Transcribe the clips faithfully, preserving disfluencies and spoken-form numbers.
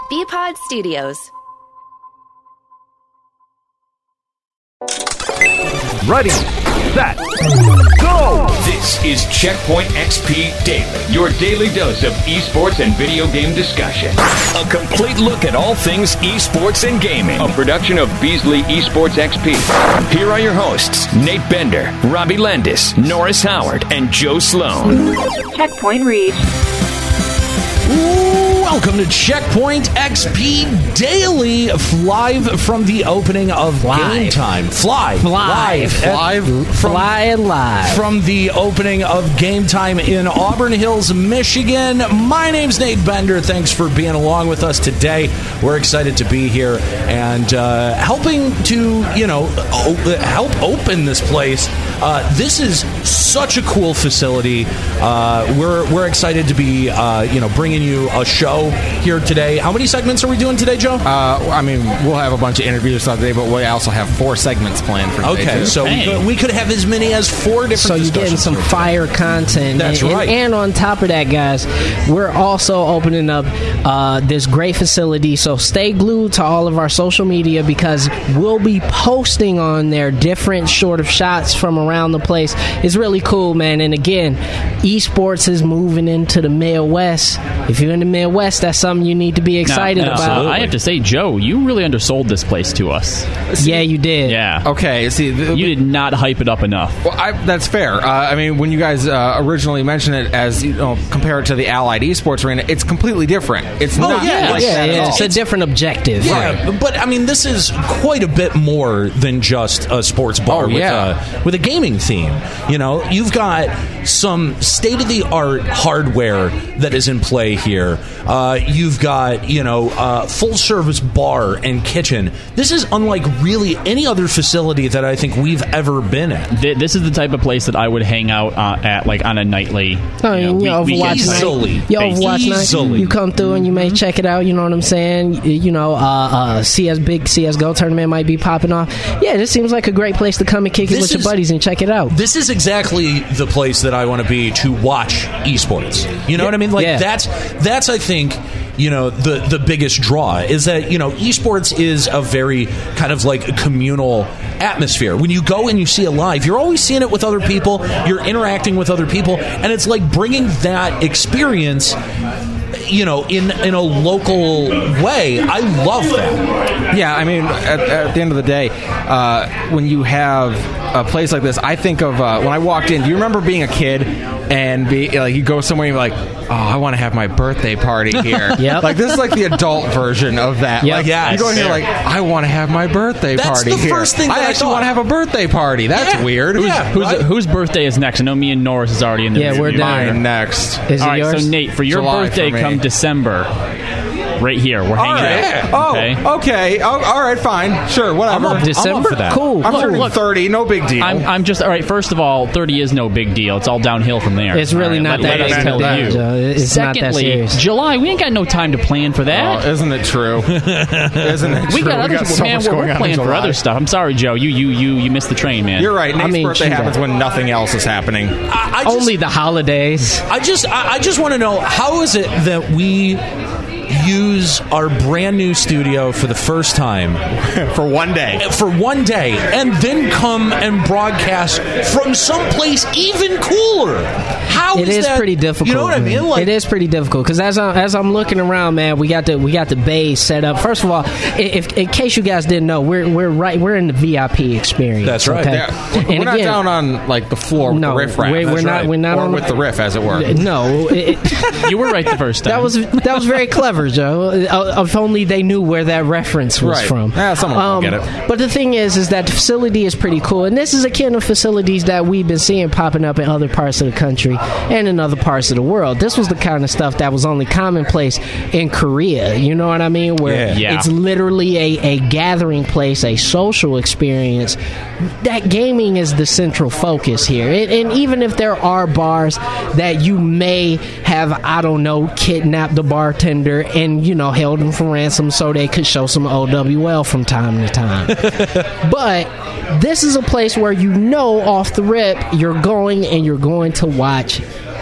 B-Pod Studios. Ready, set, go! This is Checkpoint X P Daily, your daily dose of esports and video game discussion. A complete look at all things esports and gaming. A production of Beasley Esports X P. Here are your hosts, Nate Bender, Robbie Landis, Norris Howard, and Joe Sloan. Checkpoint reached. Welcome to Checkpoint X P Daily, live from the opening of Live. Game Time. Fly. Fly. Live. Live. From, Fly live. From the opening of Game Time in Auburn Hills, Michigan. My name's Nate Bender. Thanks for being along with us today. We're excited to be here and uh, helping to, you know, o- help open this place. Uh, this is such a cool facility. Uh, we're we're excited to be, uh, you know, bringing you a show here today. How many segments are we doing today, Joe? Uh, I mean, we'll have a bunch of interviews and stuff today, but we also have four segments planned for today. Okay, too. so we could, we could have as many as four different. So you're getting some fire content. That's and, right. And, and on top of that, guys, we're also opening up uh, this great facility. So stay glued to all of our social media because we'll be posting on there different sort of shots from around the place. It's really cool, man. And again, esports is moving into the Midwest. If you're in the Midwest, that's something you need to be excited now, now, about. I have to say, Joe, you really undersold this place to us. Yeah, you did. Yeah. Okay, see, the, You did not hype it up enough. well, I, that's fair. Uh, I mean, when you guys uh, originally mentioned it as, you know, compare it to the Allied Esports Arena, it's completely different. It's Oh, not yeah, like yeah, that yeah, at all. it's a different objective. Yeah, but I mean, this is quite a bit more than just a sports bar Oh, with, yeah. a, with a gaming theme. You know, you've got some state-of-the-art hardware that is in play here. Uh, you've got, you know, uh, full-service bar and kitchen. This is unlike really any other facility that I think we've ever been at. Th- This is the type of place that I would hang out uh, at, like on a nightly. Oh, you know, we- Overwatch weekend night. Easily. Yo, Overwatch Easily. night. You come through and you may check it out. You know what I'm saying? You, you know, uh, uh, C S big C S G O tournament might be popping off. Yeah, this seems like a great place to come and kick it This with your is- buddies and check it out. This is exactly the place that I want to be to watch esports. You know what I mean? Like Yeah. that's that's I think, you know, the the biggest draw is that, you know, esports is a very kind of like communal atmosphere. When you go and you see it live, you're always seeing it with other people, you're interacting with other people, and it's like bringing that experience, you know, in in a local way. I love that. Yeah, I mean, at, at the end of the day, uh, when you have a place like this, I think of uh, when I walked in. Do you remember being a kid and be like, you go somewhere and you're like, oh, I want to have my birthday party here. Yep. Like this is like the adult version of that. Yep. Like, Yeah, you go in here fair. like, I want to have my birthday That's party the here. first thing that I I actually thought. want to have a birthday party. That's Yeah. weird. Yeah. Whose, Right. whose birthday is next? I know me and Norris is already in the Yeah, we're review. down. Mine next. Is All it right, yours? so Nate, for your July birthday for me. come December, right here, we're All hanging right. out. Oh, okay? okay. Oh, all right, fine. Sure, whatever. I'm up- December? for that. Cool. I'm cool. turning look, thirty. No big deal. I'm, I'm just all right. First of all, thirty is no big deal. It's all downhill from there. It's really All not let, that let big us of tell a deal, you. Joe. It's not that Secondly, serious. July, we ain't got no time to plan for that. Oh, isn't it true? Isn't it we true? got other so man. much We're, going we're on in planning for July. other stuff. I'm sorry, Joe. You you you you missed the train, man. You're right. Nate's mean, birthday true happens that. when nothing else is happening. I, I just, Only the holidays. I just I, I just want to know, how is it that we use our brand new studio for the first time For one day. for one day and then come and broadcast from someplace even cooler? How It is is that? pretty difficult. You know what I man. mean? Like, it is pretty difficult because as I'm as I'm looking around, man, we got the we got the bays set up. First of all, if in case you guys didn't know, we're we're right we're in the V I P experience. That's right. Okay? Yeah, we're And not again, down on like the floor with No, the riff raff. we're- we're That's not- right. we're not or on with the- the riff, as it were. No, it, it- You were right the first time. that was that was very clever, Joe. Uh, If only they knew where that reference was Right. from. Yeah, someone will get it. But the thing is, is that the facility is pretty cool, and this is akin to facilities that we've been seeing popping up in other parts of the country and in other parts of the world. This was the kind of stuff that was only commonplace in Korea. You know what I mean? Where Yeah. Yeah. it's literally a, a gathering place, a social experience. That gaming is the central focus here, and, and even if there are bars that you may have, I don't know, kidnapped the bartender and, you know, held him for ransom so they could show some O W L from time to time. But this is a place where you know off the rip you're going and you're going to watch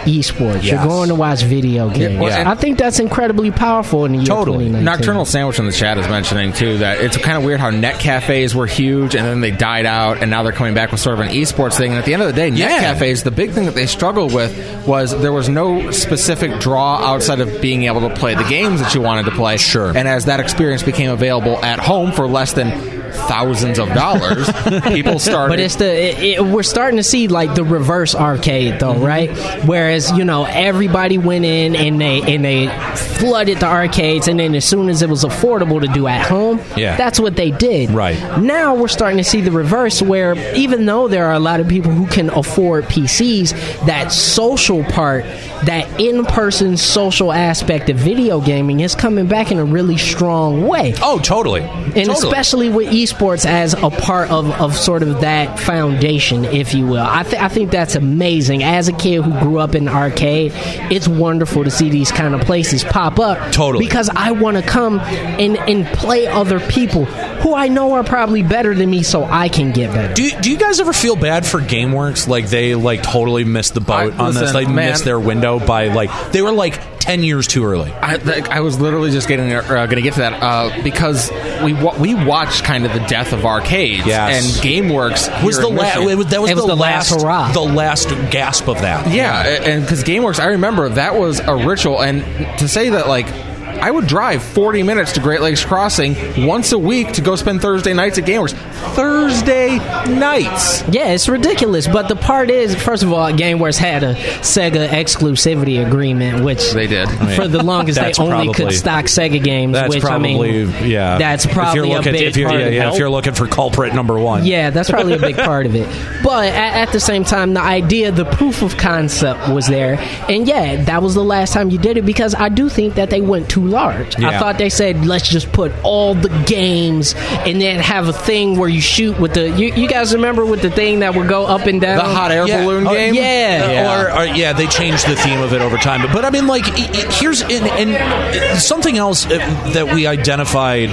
esports. Yes. You're going to watch video games. Yeah. I think that's incredibly powerful in the year Totally. twenty nineteen. Nocturnal Sandwich in the chat is mentioning, too, that it's kind of weird how net cafes were huge and then they died out and now they're coming back with sort of an esports thing. And at the end of the day, net Yeah. cafes, the big thing that they struggled with was there was no specific draw outside of being able to play the games that you wanted to play. Sure. And as that experience became available at home for less than thousands of dollars, people started... But it's the it, it, we're starting to see like the reverse arcade though, Mm-hmm. right? Whereas you know everybody went in and they and they flooded the arcades, and then as soon as it was affordable to do at home, Yeah. that's what they did. Right. Now we're starting to see the reverse, where even though there are a lot of people who can afford P Cs, that social part, that in-person social aspect of video gaming is coming back in a really strong way. Oh, totally. And totally. especially with esports as a part of, of sort of that foundation, if you will. I, th- I think that's amazing. As a kid who grew up in the arcade, it's wonderful to see these kind of places pop up. Totally. Because I want to come and, and play other people who I know are probably better than me so I can get better. Do you, do you guys ever feel bad for GameWorks? Like they like totally missed the boat I- on this. listen, They man. missed their window by like they were like ten years too early. I, th- I was literally just getting uh, going to get to that uh, because we wa- we watched kind of the death of arcades, Yes. and GameWorks Was here the in la- Michigan- it was, that was, It was the, the last last hurrah. the last gasp of that. yeah, and because GameWorks, I remember that was a ritual, and to say that like. I would drive forty minutes to Great Lakes Crossing once a week to go spend Thursday nights at GameWorks. Thursday nights. Yeah, it's ridiculous. But the part is, first of all, GameWorks had a Sega exclusivity agreement, which They did. for the longest they That's only probably- could stock Sega games. That's which probably I mean, yeah. that's If probably you're looking, a big if you're, part yeah, of yeah, it. if you're looking for culprit number one. Yeah, that's probably a big part of it. But at, at the same time, the idea, the proof of concept was there. And yeah, that was the last time you did it because I do think that they went too large. Yeah. I thought they said, let's just put all the games and then have a thing where you shoot with the. You, you guys remember with the thing that would go up and down? The hot air Yeah. balloon Oh, game? yeah. Uh, Yeah. Or, or yeah, they changed the theme of it over time. But, but I mean, like, i- i- here's and, and something else uh, that we identified.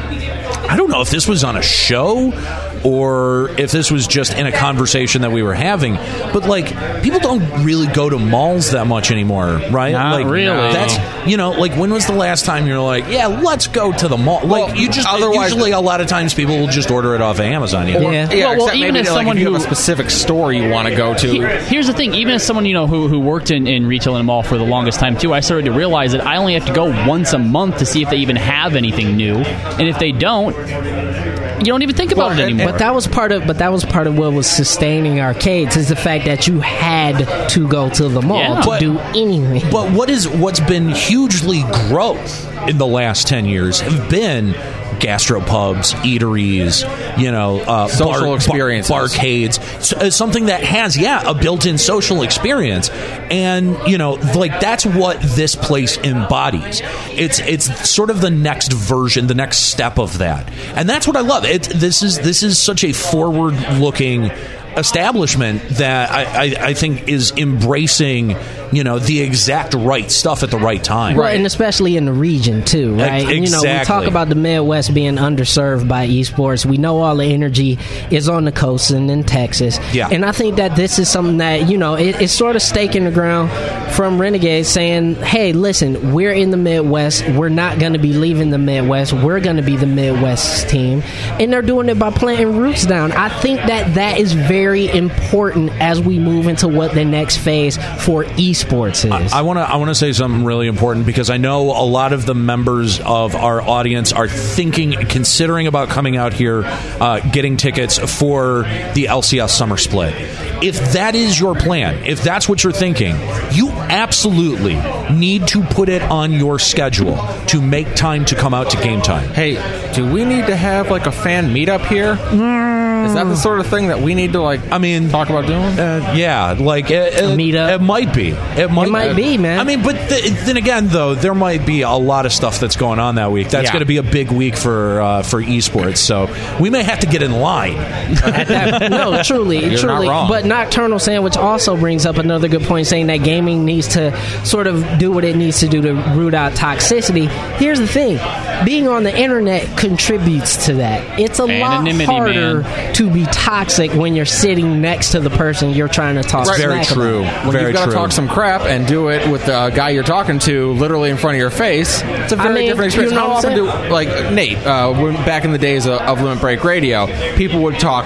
I don't know if this was on a show or if this was just in a conversation that we were having, but like people don't really go to malls that much anymore, right? Not like, really. That's you know, like when was the last time you're like, yeah, let's go to the mall? Well, Like you just otherwise- usually a lot of times people will just order it off of Amazon. You know? Yeah. Yeah, Well, well, except even maybe as like someone if you have a who- specific store you want to go to. He- Here's the thing: even as someone you know who, who worked in, in retail in a mall for the longest time too, I started to realize that I only have to go once a month to see if they even have anything new, and if they don't, you don't even think about Well, it and- anymore. But that was part of, but that was part of what was sustaining arcades is the fact that you had to go to the mall Yeah. to But- do anything. But what is what's been hugely growth in the last ten years have been gastropubs, eateries, you know, uh, Social bar, experiences. bar, barcades, so, uh, something that has, yeah, a built-in social experience, and you know, like that's what this place embodies. It's it's sort of the next version, the next step of that, and that's what I love. It this is this is such a forward-looking establishment that I, I, I think is embracing, you know, the exact right stuff at the right time. Well, and especially in the region too, right? Ex- You know, we talk exactly. about the Midwest being underserved by esports. We know all the energy is on the coast and in Texas. Yeah. And I think that this is something that, you know, it, it's sort of staking the ground from Renegade saying, hey, listen, we're in the Midwest. We're not going to be leaving the Midwest. We're going to be the Midwest team. And they're doing it by planting roots down. I think that that is very important as we move into what the next phase for esports is. I want to I want to say something really important because I know a lot of the members of our audience are thinking, considering about coming out here, uh, getting tickets for the L C S Summer Split. If that is your plan, if that's what you're thinking, you absolutely need to put it on your schedule to make time to come out to Game Time. Hey, do we need to have like a fan meetup here? Is that the sort of thing that we need to like? I mean, talk about doing? Uh, yeah, like it, it, meetup? It might be. It might, It might be, man. I mean, but th- then again, though, there might be a lot of stuff that's going on that week. That's Yeah. going to be a big week for uh, for esports. So we may have to get in line. At that, no, truly, You're truly. not wrong. But Nocturnal Sandwich also brings up another good point, saying that gaming needs to sort of do what it needs to do to root out toxicity. Here's the thing: being on the internet contributes to that. It's a lot Anonymity, harder man. to be toxic when you're sitting next to the person you're trying to talk That's very smack true. about. When Very you've got to true. talk some crap and do it with the guy you're talking to literally in front of your face, it's a very I mean, different experience. you know How what often I'm do, saying? like, Nate, uh, when, back in the days of, of Limit Break Radio, people would talk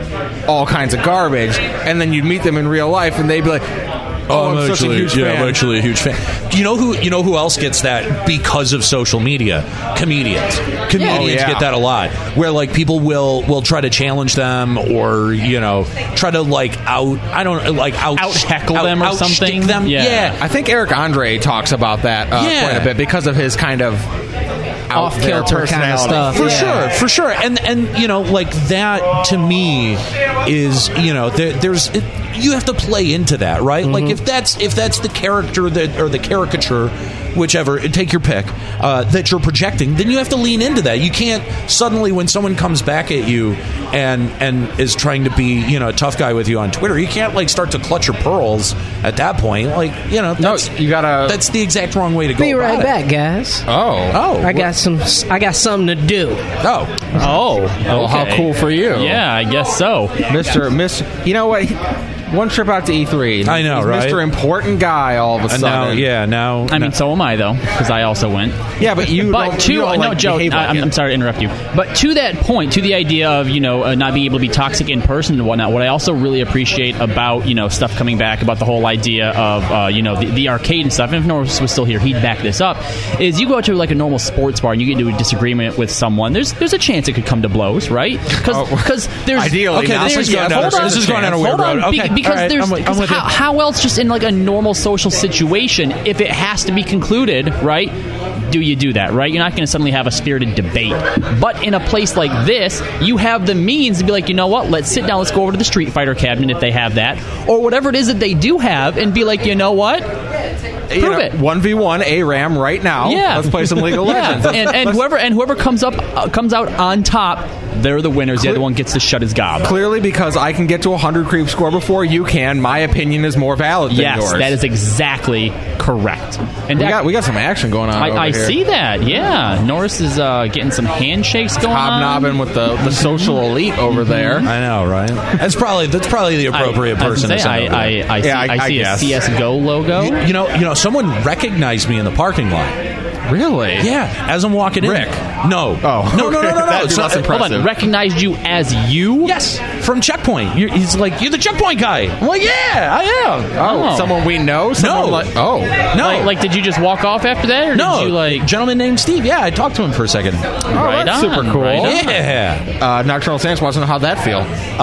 all kinds of garbage, and then you'd meet them in real life, and they'd be like, oh, I'm, such a huge yeah, fan. I'm actually a huge fan. You know who? You know who else gets that because of social media? Comedians. Comedians Oh, yeah. get that a lot. Where like people will will try to challenge them, or you know, try to like out. I don't like out Out heckle them or outstick something? Them. Yeah. Yeah. I think Eric Andre talks about that uh, Yeah. quite a bit because of his kind of out there Off-kilter kind of personality. stuff. For Yeah. sure, for sure, and and you know, like that to me is you know there, there's it, you have to play into that, right? Like if that's if that's the character that or the caricature, whichever, take your pick, uh, that you're projecting, then you have to lean into that. You can't suddenly when someone comes back at you and and is trying to be you know a tough guy with you on Twitter, you can't like start to clutch your pearls at that point. Like you know, No, that's, you gotta. that's the exact wrong way to go. Be about right it. back, guys. oh, Oh, I got some. I got something to do. oh. Oh, Well, how okay. cool for you. Yeah, I guess so. Mister Mister You know what? He- One trip out to E three. I know, He's right? Mister Important Guy all of a And sudden. now, yeah, now. I mean, so am I though, because I also went. Yeah, but you But don't, to you don't, no, like, Joe, behave I, like I'm, it. I'm sorry to interrupt you. But to that point, to the idea of you know uh, not being able to be toxic in person and whatnot, what I also really appreciate about you know stuff coming back about the whole idea of uh, you know the, the arcade and stuff. And if Norris was still here, he'd back this up. Is you go out to like a normal sports bar and you get into a disagreement with someone. There's there's a chance it could come to blows, right? Because Oh. there's Ideally, Okay, not. this is Yes, going down. hold on. This is going down a weird Hold on, road. be- Okay, because all right, there's I'm with- I'm because with you. how, how else just in like a normal social situation if it has to be concluded, right? Do you do that, right? You're not going to suddenly have a spirited debate. But in a place like this, you have the means to be like, you know what? Let's sit down. Let's go over to the Street Fighter cabinet if they have that, or whatever it is that they do have, and be like, you know what? You Prove know, it. one v one A RAM right now. Yeah, Let's play some League of Legends. Yeah, Let's- and, and let's- whoever and whoever comes up uh, comes out on top, they're the winners. The other one gets to shut his gob. Clearly, because I can get to a hundred creep score before you can, my opinion is more valid than Yes, yours. that is exactly correct. And We that- got we got some action going on. over I, I here. see that. Yeah, Norris is uh, getting some handshakes going Hobnobbing on. with the, the social elite over there. I know, right? That's probably that's probably the appropriate I, I was person gonna to say, send over I, there. I, I see, Yeah, I- I I see a guess. C S G O logo. You, you know, you know, someone recognized me in the parking lot. Really? Yeah, as I'm walking Rick. in. No. Oh, no, no, no, no, no. That'd be So- less Hold impressive. on, recognized you as you? yes, from Checkpoint. You're, he's like, you're the Checkpoint guy. I'm like, yeah, I am. Oh, Oh. someone we know? Someone No. Like, oh. No, Like, like, did you just walk off after that, or no, did you like? gentleman named Steve. Yeah, I talked to him for a second. Oh, Right that's on, super cool. right on. Yeah. Uh, Nocturnal Saints wants to know how'd that feel.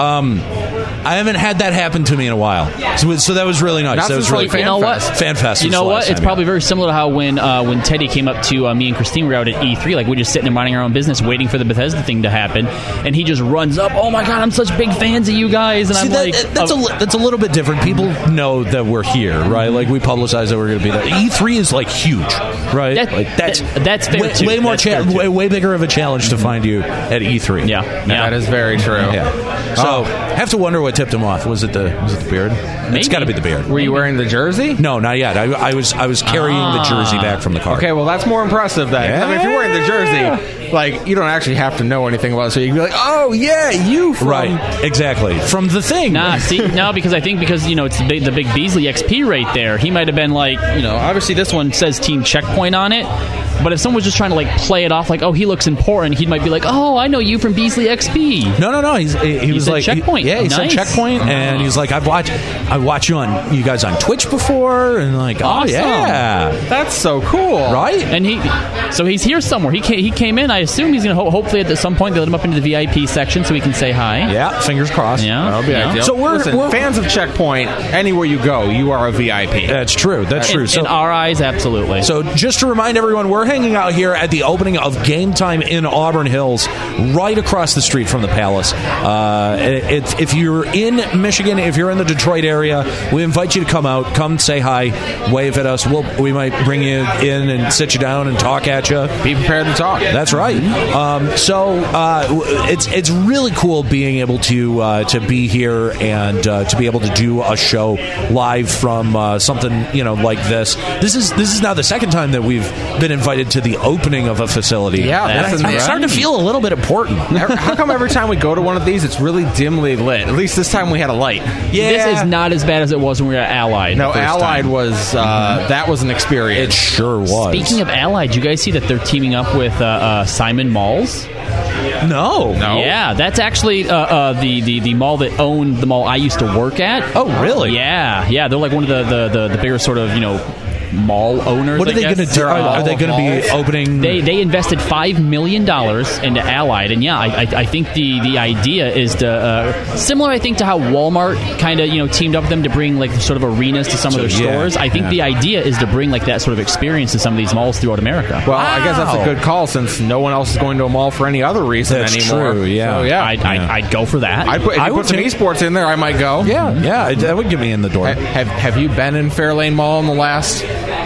I haven't had that happen to me in a while, so, so that was really nice. Not that was since, really like, cool. You know what? Fan Fest. You was know the what? last It's time, probably yeah. very similar to how when uh, when Teddy came up to uh, me and Christine were out at E three, like we're just sitting there minding our own business, waiting for the Bethesda thing to happen, and he just runs up. Oh my god, I'm such big fans of you guys, and See, I'm that, like, that's oh, a li- that's a little bit different. People know that we're here, right? Like we publicize that we're going to be there. E three is like huge, right? That- like that's that- that's fair, way, too. way more That's cha- fair, too. way, way bigger of a challenge to find you at E three. yeah, yeah. That is very true. Yeah. So have to wonder what tipped him off. Was it the was it the beard? It's Maybe. got to be the beard. Were you wearing the jersey? No, not yet. I, I was I was carrying the jersey back from the car. Okay, well that's more impressive then. I mean, if you're wearing the jersey, like you don't actually have to know anything about it, so you can be like, "Oh yeah, you from Right, exactly. From the thing. Nah, see, no, because I think because you know it's the big, the big Beasley X P right there. He might have been like, you know, obviously this one says Team Checkpoint on it, but if someone was just trying to like play it off like, oh, he looks important, he might be like, oh, I know you from Beasley X P. No, no, no. He's, he, he was said like, Checkpoint. He, yeah, he Nice. said Checkpoint, and he's like, I've watched, I watched you on, you guys on Twitch before, and like, Awesome. oh yeah, That's so cool, right? And he, so he's here somewhere. He came, he came in. I assume he's gonna ho- hopefully at some point they let him up into the V I P section so he can say hi. Yeah, fingers crossed. Yeah. That'll be Yeah. ideal. So we're- Listen, we're- fans of Checkpoint. Anywhere you go, you are a V I P. That's true. That's In, true. So, in our eyes, absolutely. So just to remind everyone, we're hanging out here at the opening of Game Time in Auburn Hills, right across the street from the Palace. Uh, it, if you're in Michigan, if you're in the Detroit area, we invite you to come out, come say hi, wave at us. We'll, we might bring you in and sit you down and talk at you. Be prepared to talk. That's right. Um, so uh, it's it's really cool being able to uh, to be here and uh, to be able to do a show live from uh, something you know like this. This is this is now the second time that we've been invited invited to the opening of a facility. Yeah, that's, that's I'm right. starting to feel a little bit important. How come every time we go to one of these, it's really dimly lit? At least this time we had a light. Yeah. This is not as bad as it was when we were at Allied. No, the first Allied time. was uh, that was an experience. It sure was. Speaking of Allied, did you guys see that they're teaming up with uh, uh, Simon Malls? no, No. Yeah, that's actually uh, uh, the, the the mall that owned the mall I used to work at. Oh, really? Yeah, yeah. They're like one of the the, the, the bigger sort of, you know, mall owners. What are I they guess. going to do? Are, are they going to be opening? They they invested five million dollars into Allied, and yeah, I, I, I think the, the idea is to uh, similar. I think to how Walmart kind of you know teamed up with them to bring like sort of arenas to some of their So, yeah, stores. I think yeah. the idea is to bring like that sort of experience to some of these malls throughout America. Well, I guess that's a Wow. good call since no one else is going to a mall for any other reason That's anymore. true, yeah. So, yeah. I'd, I'd, I'd go for that. I'd put, if I you would put some too. esports in there, I might go. yeah, yeah, that would get me in the door. Ha- Have Have you been in Fairlane Mall in the last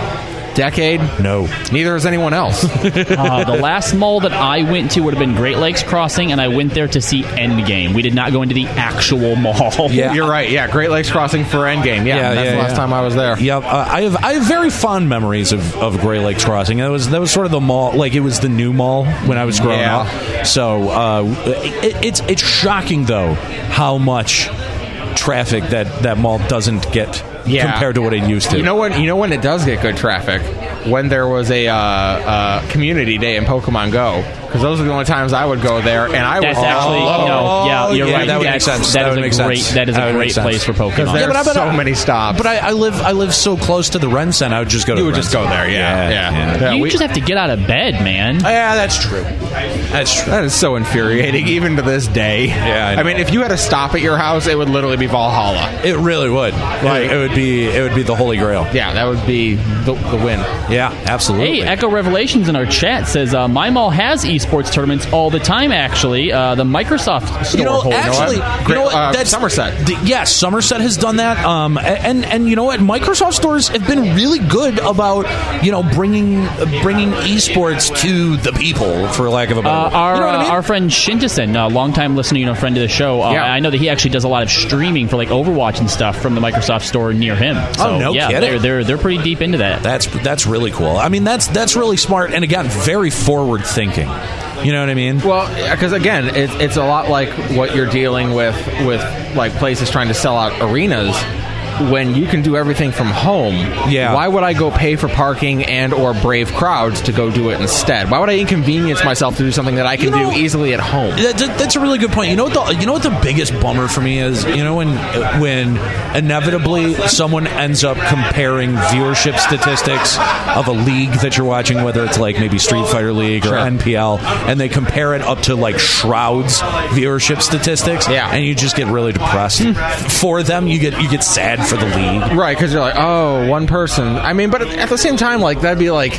decade? No. Neither has anyone else. Uh, the last mall that I went to would have been Great Lakes Crossing, and I went there to see Endgame. We did not go into the actual mall. Yeah. You're right. Yeah, Great Lakes Crossing for Endgame. Yeah, Yeah, that's yeah, the last yeah. time I was there. Yeah, uh, I have I have very fond memories of, of Great Lakes Crossing. That was that was sort of the mall, like it was the new mall when I was growing Yeah. up. So uh, it, it's it's shocking though how much traffic that, that mall doesn't get Yeah. compared to what it used to. You know when you know when it does get good traffic? When there was a uh, uh, community day in Pokemon Go, because those are the only times I would go there, and I That's would actually, oh, no, yeah, you're yeah, right. that would make That's- sense. That, That is would a make great, sense. that is That a would great make sense. place for because Pokemon. there's Yeah, but I- but so I- many stops. But I, I live I live so close to the Ren Center. I would just go to you the would Ren just go Center. there. Yeah, yeah. Yeah, you we- just have to get out of bed, man. Yeah, that's true. That's true. That is so infuriating, even to this day. Yeah, I I, know. mean, if you had to stop at your house, it would literally be Valhalla. It really would. Like- it, it would be it would be the Holy Grail. Yeah, that would be the, the win. Yeah, absolutely. Hey, Echo Revelations in our chat says uh, my mall has esports tournaments all the time. Actually, uh, the Microsoft store You know, holds actually, one. you Great- know what? uh, That's Somerset. The, yes, Somerset has done that. Um, and and you know what? Microsoft stores have been really good about you know bringing bringing esports to the people, for lack of a better Uh, word. our You know what I mean? uh, our friend Shintason, a longtime listener, you know, friend of the show. Uh, Yeah. I know that he actually does a lot of streaming for like Overwatch and stuff from the Microsoft store near him. So, Oh, no yeah, kidding. they're they're they're pretty deep into that. That's that's really cool. I mean, that's that's really smart, and again, very forward thinking. You know what I mean? Well, because again, it, it's a lot like what you're dealing with with like places trying to sell out arenas. When you can do everything from home, Yeah. why would I go pay for parking and or brave crowds to go do it instead? Why would I inconvenience myself to do something that I can You know- do easily at home? That, that- that's a really good point. You know what the you know what the biggest bummer for me is? You know when when inevitably someone ends up comparing viewership statistics of a league that you're watching, whether it's like maybe Street Fighter League or Sure. N P L, and they compare it up to like Shroud's viewership statistics, Yeah. and you just get really depressed for them. You get you get sad for the league. Right, because you're like, oh, one person. I mean, but at the same time, like that'd be like,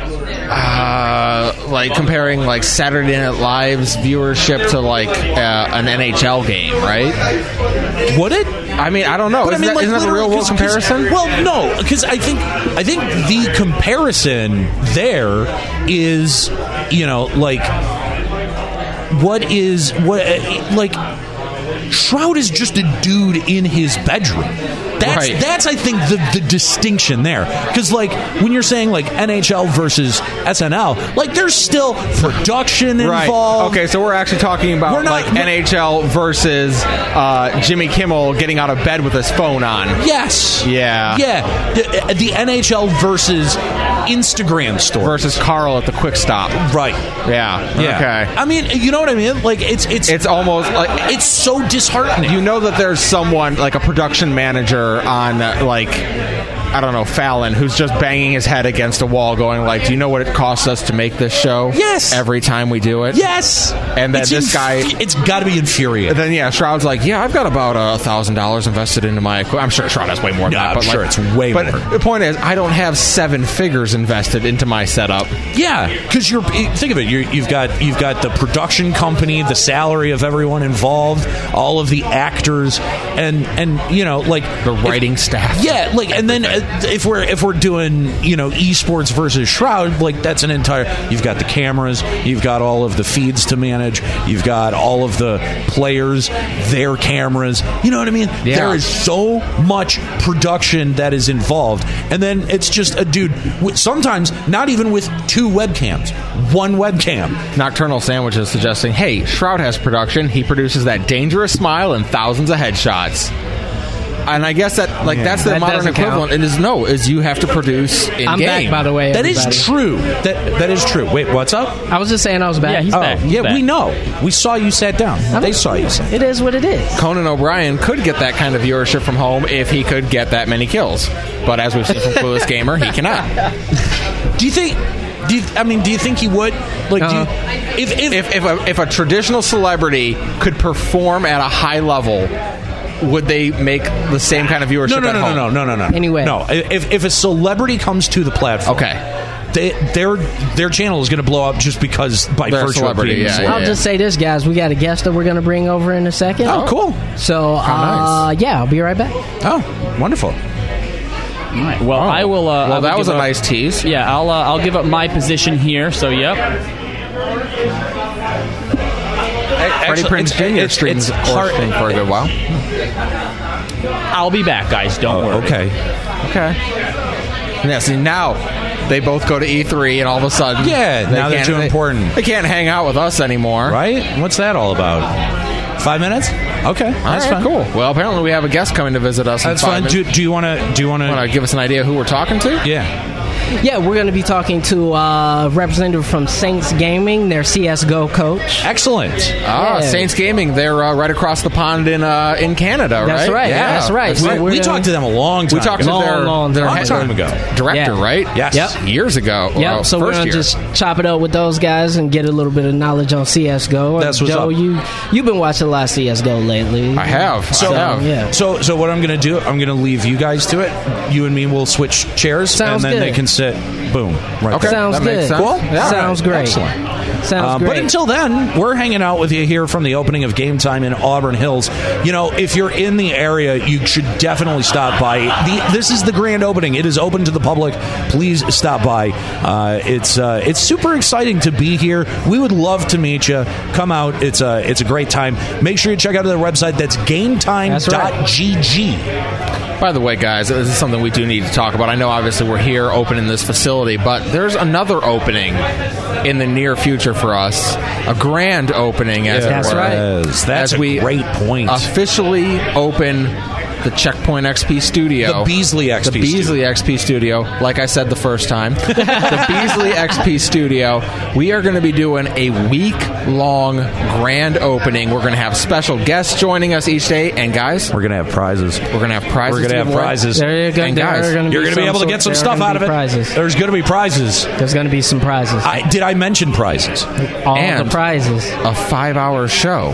uh, like comparing like Saturday Night Live's viewership to like uh, an N H L game, right? Would it? I mean, I don't know. But Isn't, I mean, that, like, isn't that a real literally, world 'cause- 'cause- comparison? Well, no, because I think I think the comparison there is, you know, like what is what uh, like Shroud is just a dude in his bedroom. That's Right. that's I think the the distinction there, because like when you're saying like N H L versus S N L, like there's still production Right. involved. Okay, so we're actually talking We're about not- like we're- N H L versus uh, Jimmy Kimmel getting out of bed with his phone on. Yes. Yeah. Yeah. The, the N H L versus Instagram store. Versus Carl at the Quick Stop. Right. Yeah. Yeah. Okay. I mean, you know what I mean? Like it's it's It's almost like it's so disheartening. you know that there's someone like a production manager on uh, like I don't know Fallon who's just banging his head against a wall, going like, "Do you know what it costs us to make this show? Yes. Every time we do it. Yes. And then It's this guy- it's got to be infuriating. And then yeah, Shroud's like, yeah, I've got about a thousand dollars invested into my. equi-" I'm sure Shroud has way more than No, that. I'm But sure like, it's way but more. the point is, I don't have seven figures invested into my setup. Yeah, because you're think of it. You're, you've got you've got the production company, the salary of everyone involved, all of the actors, and and you know like The writing staff. Yeah, like and then if we're if we're doing you know esports versus Shroud, like that's an entire. You've got the cameras, you've got all of the feeds to manage, you've got all of the players, their cameras. You know what I mean? Yeah. There is so much production that is involved, and then it's just a dude. With, sometimes not even with two webcams, one webcam. Nocturnal Sandwich is suggesting, hey, Shroud has production. He produces that dangerous smile and thousands of headshots. And I guess that like Yeah. that's the That modern doesn't equivalent. count. It is no, is you have to produce in I'm game. back, by the way. That everybody. is true. That that is true. Wait, what's up? I was just saying I was back. Yeah, he's Oh, back. He's yeah, back. we know. We saw you sat down. They saw you sit. It is what it is. Conan O'Brien could get that kind of viewership from home if he could get that many kills. But as we've seen from Clueless Gamer, he cannot. Do you think? Do you, I mean, do you think he would? Like, do you, Uh-huh. if if, If if a, if a traditional celebrity could perform at a high level, would they make the same kind of viewership no no at no, home? no no no no no Anyway. no if if a celebrity comes to the platform, Okay. they, their their channel is going to blow up just because by They're a virtue celebrity, of being yeah, a celebrity. I'll just say this, guys. We got a guest that we're going to bring over in a second. Oh, cool. So, uh, nice. yeah, I'll be right back. Oh, wonderful. All right. Well, I will. Uh, I Well, will that was give a up- nice tease. Yeah, I'll. Uh, I'll give up my position here. So, yep. Freddie Actually, Prinze it's- Junior it's- streams it's Horse hard- thing for a good while. I'll be back, guys. Don't Oh, worry. okay. Okay. Yeah, see, now they both go to E three, and all of a sudden... Yeah, now they're can't- too they- important. They can't hang out with us anymore. Right? What's that all about? Five minutes? Okay, All that's right, fine. cool. Well, apparently we have a guest coming to visit us That's in five fine. minutes. Do, do you want to? Do you want Want to? to give us an idea who we're talking to? Yeah. Yeah, we're going to be talking to a representative from Saints Gaming, their C S G O coach. Excellent. Ah, Yeah. Saints Gaming. They're uh, right across the pond in uh, in Canada, right? That's right. Yeah. That's right. We, So we're we gonna- talked to them a long time. We talked ago. to Long, their, long their time head- time ago. director, Yeah. right? Yes. Yep. Years ago. Yep, Well, so we're first gonna year. just chop it up with those guys and get a little bit of knowledge on C S G O. That's what's Joe, up. you you've been watching a lot of C S G O lately. I have. So, I have. yeah. so, so what I'm going to do? I'm going to leave you guys to it. You and me will switch chairs, Sounds and then good. they can sit. Boom. Right. Okay. there. Sounds that makes good. sense. Cool. Yeah. Sounds great. Excellent. Sounds Um, great. but until then, we're hanging out with you here from the opening of Game Time in Auburn Hills. You know, if you're in the area, you should definitely stop by. The, this is the grand opening. It is open to the public. Please stop by. Uh, it's uh, it's super exciting to be here. We would love to meet you. Come out. It's a it's a great time. Make sure you check out their website. That's game time dot g g. By the way, guys, this is something we do need to talk about. I know, obviously, we're here opening this facility, but there's another opening in the near future for us. A grand opening, as That's it were. right. Yes, that's As a we great point. Officially open the Checkpoint X P studio. The Beasley X P The Beasley X P studio. Like I said the first time. The Beasley X P studio. We are going to be doing a week-long grand opening. We're going to have special guests joining us each day. And, guys, We're gonna have prizes. we're going to have prizes. We're gonna to have give away. prizes. There you go. And There guys, are gonna You're be going to be able to some get some sort- stuff there are out of gonna it. be Prizes. There's going to be prizes. There's going to be some prizes. I, did I mention prizes? All and the prizes. A five-hour show.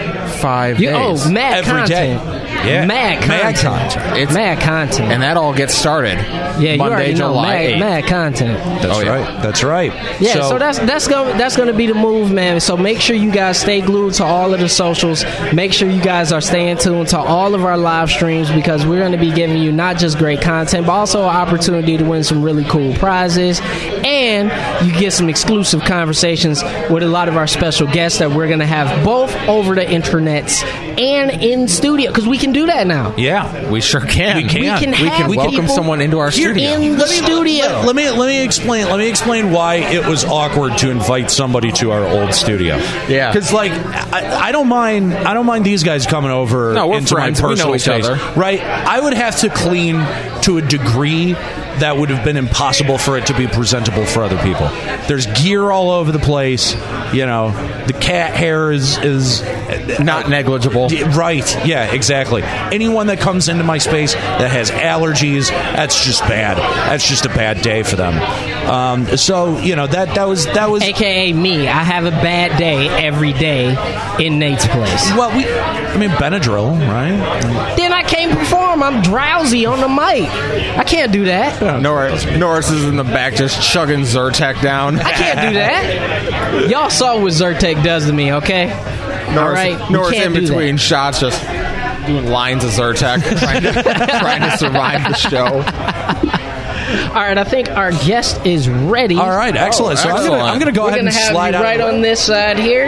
Five You, days. oh, mad Every day. content. Yeah. Mad Mad content. content. It's- mad content. And that all gets started yeah, you Monday, already know. July Mad, eighth. mad content. That's Oh, yeah. right. That's right. Yeah, so, that's that's gonna that's gonna be the move, man. So make sure you guys stay glued to all of the socials. Make sure you guys are staying tuned to all of our live streams because we're going to be giving you not just great content, but also an opportunity to win some really cool prizes, and you get some exclusive conversations with a lot of our special guests that we're going to have both over the internets and in studio because we can do that now. yeah. We sure can. We can. We can, We have can welcome people someone into our here studio. in the Let me- studio. Let, let me let me explain. Let me explain why it was awkward to invite somebody to our old studio. Yeah. because like I, I don't mind. I don't mind these guys coming over No, we're into friends. my We know personal each space. other. Right? I would have to clean to a degree that would have been impossible for it to be presentable for other people. There's gear all over the place. You know, the cat hair is is Not negligible. Yeah, right. Yeah, exactly. Anyone that comes into my space that has allergies, that's just bad. That's just a bad day for them. Um, so, you know, that that was that was A K A me. I have a bad day every day in Nate's place. well, we I mean Benadryl, right? Then I can't perform. I'm drowsy on the mic. I can't do that. Norris, Norris is in the back just chugging Zyrtec down. I can't do that. Y'all saw what Zyrtec does to me, okay? Norris, All right, we Norris can't in do that. between shots just doing lines of Zyrtec, trying to, trying to survive the show. All right, I think our guest is ready. All right, excellent. Oh, so excellent. I'm going I'm to go We're ahead gonna and have slide you out. right on this side here.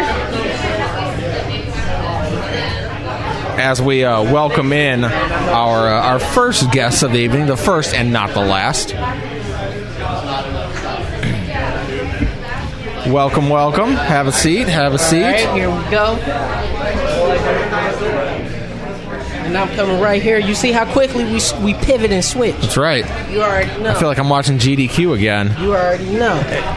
As we uh, welcome in our uh, our first guest of the evening, the first and not the last. Welcome, welcome. Have a seat. Have a seat. All right, here we go. And I'm coming right here. You see how quickly we we pivot and switch. That's right. You already know. I feel like I'm watching G D Q again. You already know.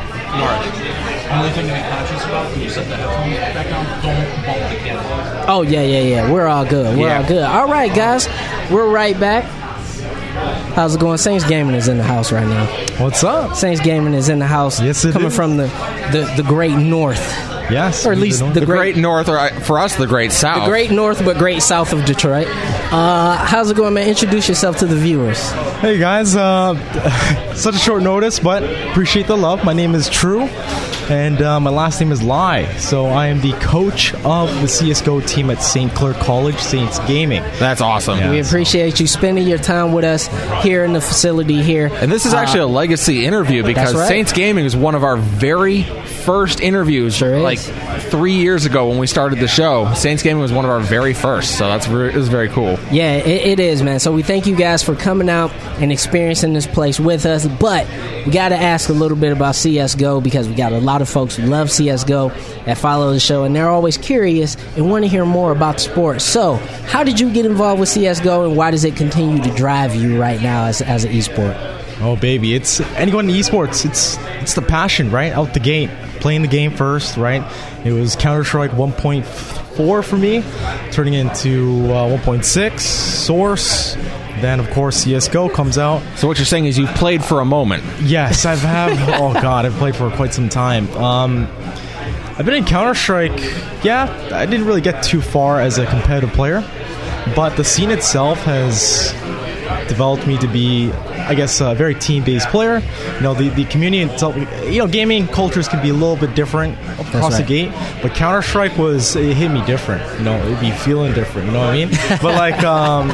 Only thing to be conscious about when you set the headphones back on, don't bump the camera. Oh, yeah, yeah, yeah. We're all good. We're Yeah. all good. All right, guys. We're right back. How's it going? Saints Gaming is in the house right now. What's up? Saints Gaming is in the house. Yes, it Coming is. from the, the, the great north. Yes. Or at least the The great, Great North, or uh, for us, the Great South. the great north, but great south of Detroit. Uh, how's it going, man? Introduce yourself to the viewers. Hey, guys. Uh, such a short notice, but appreciate the love. My name is True, and uh, my last name is Lai. So I am the coach of the C S G O team at Saint Clair College, Saints Gaming. That's awesome. Yeah. We appreciate you spending your time with us here in the facility here. And this is actually a legacy interview because That's right. Saints Gaming is one of our very first interviews. Sure is. Like three years ago when we started the show, Saints Gaming was one of our very first. So that's re- it was very cool. Yeah, it, it is, man. So we thank you guys for coming out and experiencing this place with us. But we got to ask a little bit about C S G O because we got a lot of folks who love C S G O that follow the show, and they're always curious and want to hear more about the sport. So how did you get involved with C S G O, and why does it continue to drive you right now as, as an esport? Oh, baby. It's anyone in esports. It's it's the passion, right? Out the gate. Playing the game first, right? It was Counter-Strike one point four for me, turning into uh, one point six, Source. Then, of course, C S G O comes out. So what you're saying is you've played for a moment. Yes, I've have. Oh God, I've played for quite some time. Um, I've been in Counter Strike. Yeah, I didn't really get too far as a competitive player, but the scene itself has developed me to be, I guess, a very team-based player. You know, the, the community itself. You know, gaming cultures can be a little bit different across right. the gate, but Counter Strike was it hit me different. You know, it'd be feeling different. You know what I mean? But like. Um,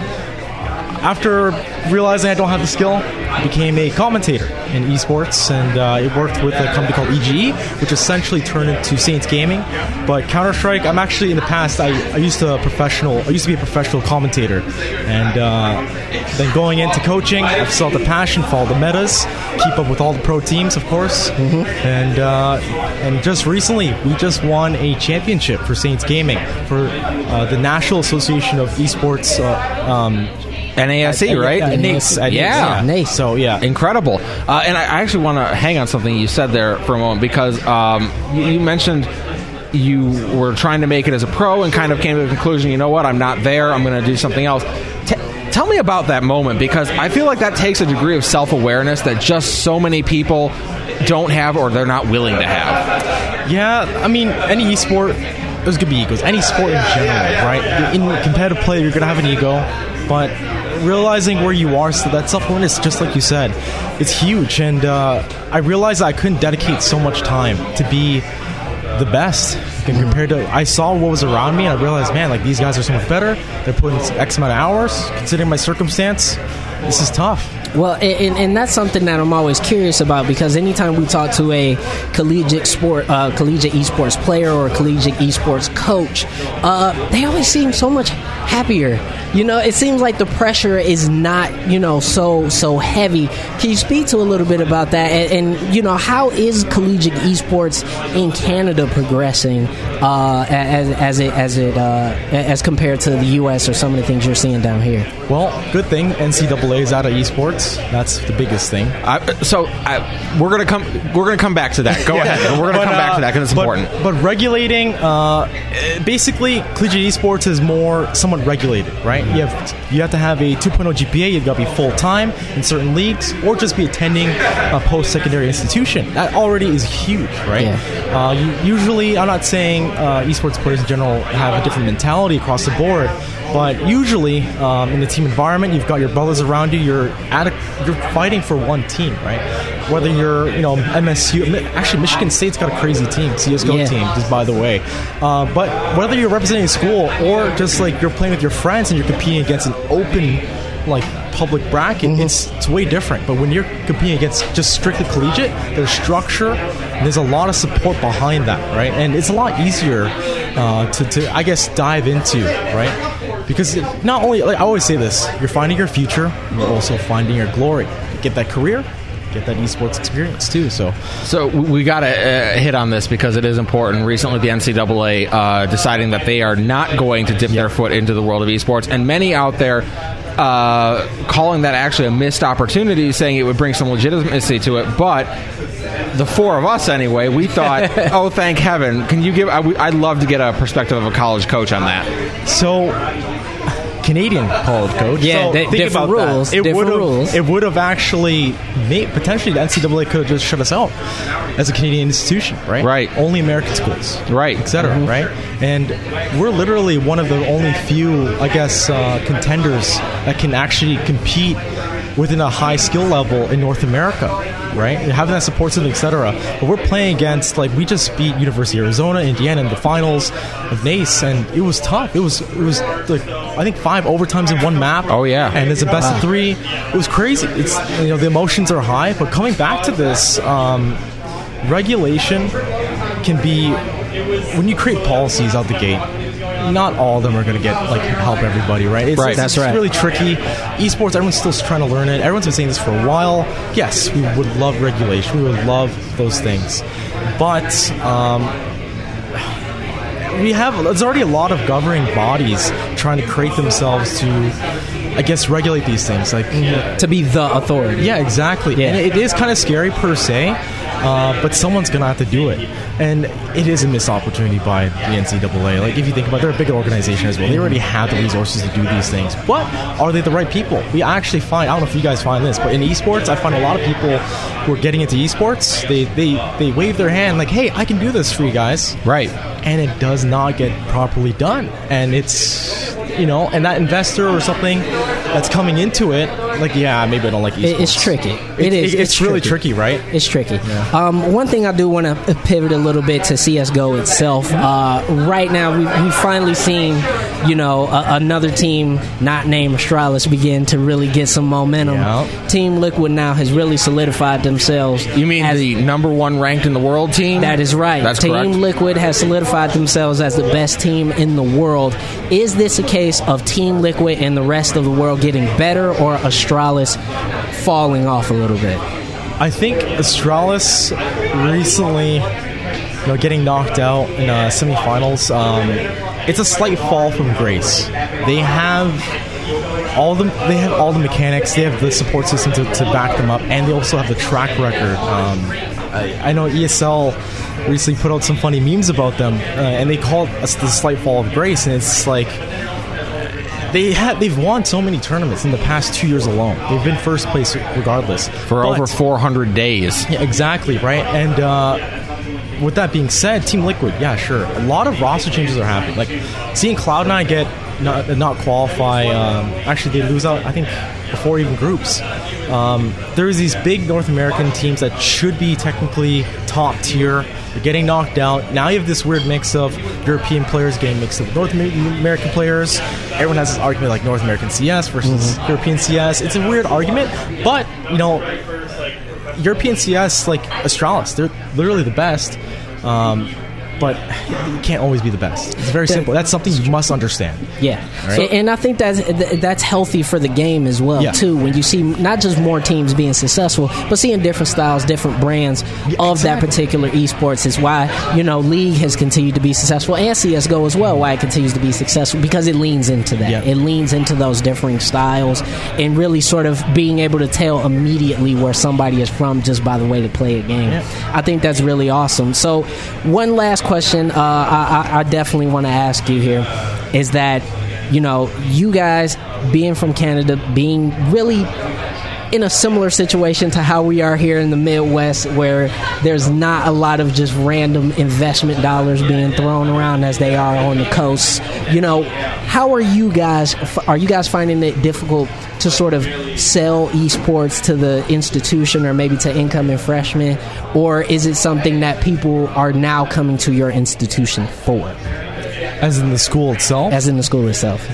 After realizing I don't have the skill, I became a commentator in esports, and uh, I worked with a company called E G E, which essentially turned into Saints Gaming. But Counter-Strike, I'm actually in the past, I, I used to a professional, I used to be a professional commentator, and uh, then going into coaching, I've still had the passion, follow the metas, keep up with all the pro teams, of course, mm-hmm. and uh, and just recently we just won a championship for Saints Gaming for uh, the National Association of Esports. Uh, um, N A S E, At- right? at- at NACE, at Yeah. NACE, NACE. So yeah, Incredible. Uh, and I actually want to hang on something you said there for a moment because um, you, you mentioned you were trying to make it as a pro and kind of came to the conclusion, you know what, I'm not there, I'm going to do something else. T- tell me about that moment because I feel like that takes a degree of self-awareness that just so many people don't have or they're not willing to have. yeah. I mean, any esport, there's gonna be egos. Any sport in general, right? In competitive play, you're gonna have an ego, but realizing where you are, so that self-awareness, just like you said, it's huge. And uh, I realized I couldn't dedicate so much time to be the best and compared to. I saw what was around me, and I realized, man, like these guys are so much better. They're putting X amount of hours. Considering my circumstance, this is tough. Well, and, and that's something that I'm always curious about because anytime we talk to a collegiate sport, uh, collegiate esports player or a collegiate esports coach, uh, they always seem so much happier. You know, it seems like the pressure is not, you know, so so heavy. Can you speak to a little bit about that? And, and you know, how is collegiate esports in Canada progressing uh, as as it as it uh, as compared to the U S or some of the things you're seeing down here? Well, good thing N C double A is out of esports. That's the biggest thing. I, so I, we're gonna come. We're gonna come back to that. Go ahead. We're gonna But, come back uh, to that because it's but, important. But regulating, uh, basically, collegiate esports is more somewhat regulated, right? You have you have to have a two point oh G P A. You've got to be full time in certain leagues, or just be attending a post-secondary institution. That already is huge, right? Yeah. Uh, you, usually, I'm not saying uh, esports players in general have a different mentality across the board. But usually, um, in the team environment, you've got your brothers around you. You're at a, you're fighting for one team, right? Whether you're, you know, M S U. Actually, Michigan State's got a crazy team, C S G O Yeah. team, just by the way. Uh, but whether you're representing a school or just like you're playing with your friends and you're competing against an open like public bracket, Mm-hmm. it's it's way different. But when you're competing against just strictly collegiate, there's structure, and there's a lot of support behind that, right? And it's a lot easier uh, to, to, I guess, dive into, right? Because it, not only, like I always say this, you're finding your future, you're also finding your glory. Get that career, get that esports experience too. So, So we got to uh, hit on this because it is important. Recently, the N C double A uh, deciding that they are not going to dip their foot into the world of esports, and many out there uh, calling that actually a missed opportunity, saying it would bring some legitimacy to it. But the four of us, anyway, we thought, oh, thank heaven! Can you give? I, I'd love to get a perspective of a college coach on that. so. Canadian college coach. Yeah, so they- think different about that. rules, It different would've- rules. It would have actually made potentially the N C double A could have just shut us out as a Canadian institution, right? Right. Only American schools, Right. et cetera, right? And we're literally one of the only few, I guess, uh, contenders that can actually compete within a high skill level in North America, right? And having that support system, et cetera. But we're playing against, like, we just beat University of Arizona, Indiana in the finals of NACE, and it was tough. It was, it was like, I think five overtimes in one map. Oh, yeah. And it's a best of three. It was crazy. It's, you know, the emotions are high, but coming back to this, um, regulation can be, when you create policies out the gate, not all of them are going to get like help everybody, right? It's, Right, it's, that's it's right. really tricky. Esports, everyone's still trying to learn it. Everyone's been saying this for a while. Yes, we would love regulation. We would love those things, but um, we have. There's already a lot of governing bodies trying to create themselves to, I guess, regulate these things. Like, to be the authority. yeah, exactly. Yeah. And it is kind of scary per se, uh, but someone's going to have to do it. And it is a missed opportunity by the N C double A. Like, if you think about it, they're a big organization as well. They already have the resources to do these things. But are they the right people? We actually find, I don't know if you guys find this, but in esports, I find a lot of people who are getting into esports, they, they, they wave their hand like, hey, I can do this for you guys. Right. And it does not get properly done. And it's, you know, and that investor or something that's coming into it, like, yeah, maybe I don't like esports. It- it's tricky. It, It is. it- it's, It's really tricky. tricky, right? It's tricky. Um, one thing I do want to pivot a little bit to C S G O itself. Uh, right now, we've, we've finally seen, you know, a, another team not named Astralis begin to really get some momentum. Yeah. Team Liquid now has really solidified themselves. You mean as- the number one ranked in the world team? That is right. That's Team correct. Liquid has solidified themselves as the best team in the world. Is this a case of Team Liquid and the rest of the world getting better, or Astralis falling off a little bit? I think Astralis recently, you know, getting knocked out in uh, semifinals, um, it's a slight fall from grace. They have all the they have all the mechanics. They have the support system to, to back them up, and they also have the track record. Um, I, I know E S L recently put out some funny memes about them, uh, and they call it a, the slight fall of grace, and it's like they have they've won so many tournaments in the past two years alone. They've been first place regardless For But- over four hundred days. yeah, exactly, right? And uh, with that being said, Team Liquid, yeah, sure. A lot of roster changes are happening. Like, seeing Cloud nine get not, not qualify, um, actually, they lose out, I think, before even groups. Um, there's these big North American teams that should be technically top tier. They're getting knocked out. Now you have this weird mix of European players getting mixed up with North American players. Everyone has this argument like North American C S versus European C S. It's a weird argument, but, you know, European C S, like Astralis, they're literally the best, um, but you can't always be the best. It's very simple. That's something you must understand. Yeah, Right. and I think that's that's healthy for the game as well Yeah. too. When you see not just more teams being successful, but seeing different styles, different brands of that exactly. particular esports is why, you know, League has continued to be successful, and C S G O as well. Why it continues to be successful, because it leans into that. Yeah. It leans into those differing styles and really sort of being able to tell immediately where somebody is from just by the way they play a game. Yeah. I think that's really awesome. So, one last question uh, I, I, I definitely want to ask you here is that, you know, you guys being from Canada, being really in a similar situation to how we are here in the Midwest, where there's not a lot of just random investment dollars being thrown around as they are on the coast. You know, how are you guys, are you guys finding it difficult to sort of sell esports to the institution or maybe to incoming freshmen? Or is it something that people are now coming to your institution for, As in the school itself? as in the school itself?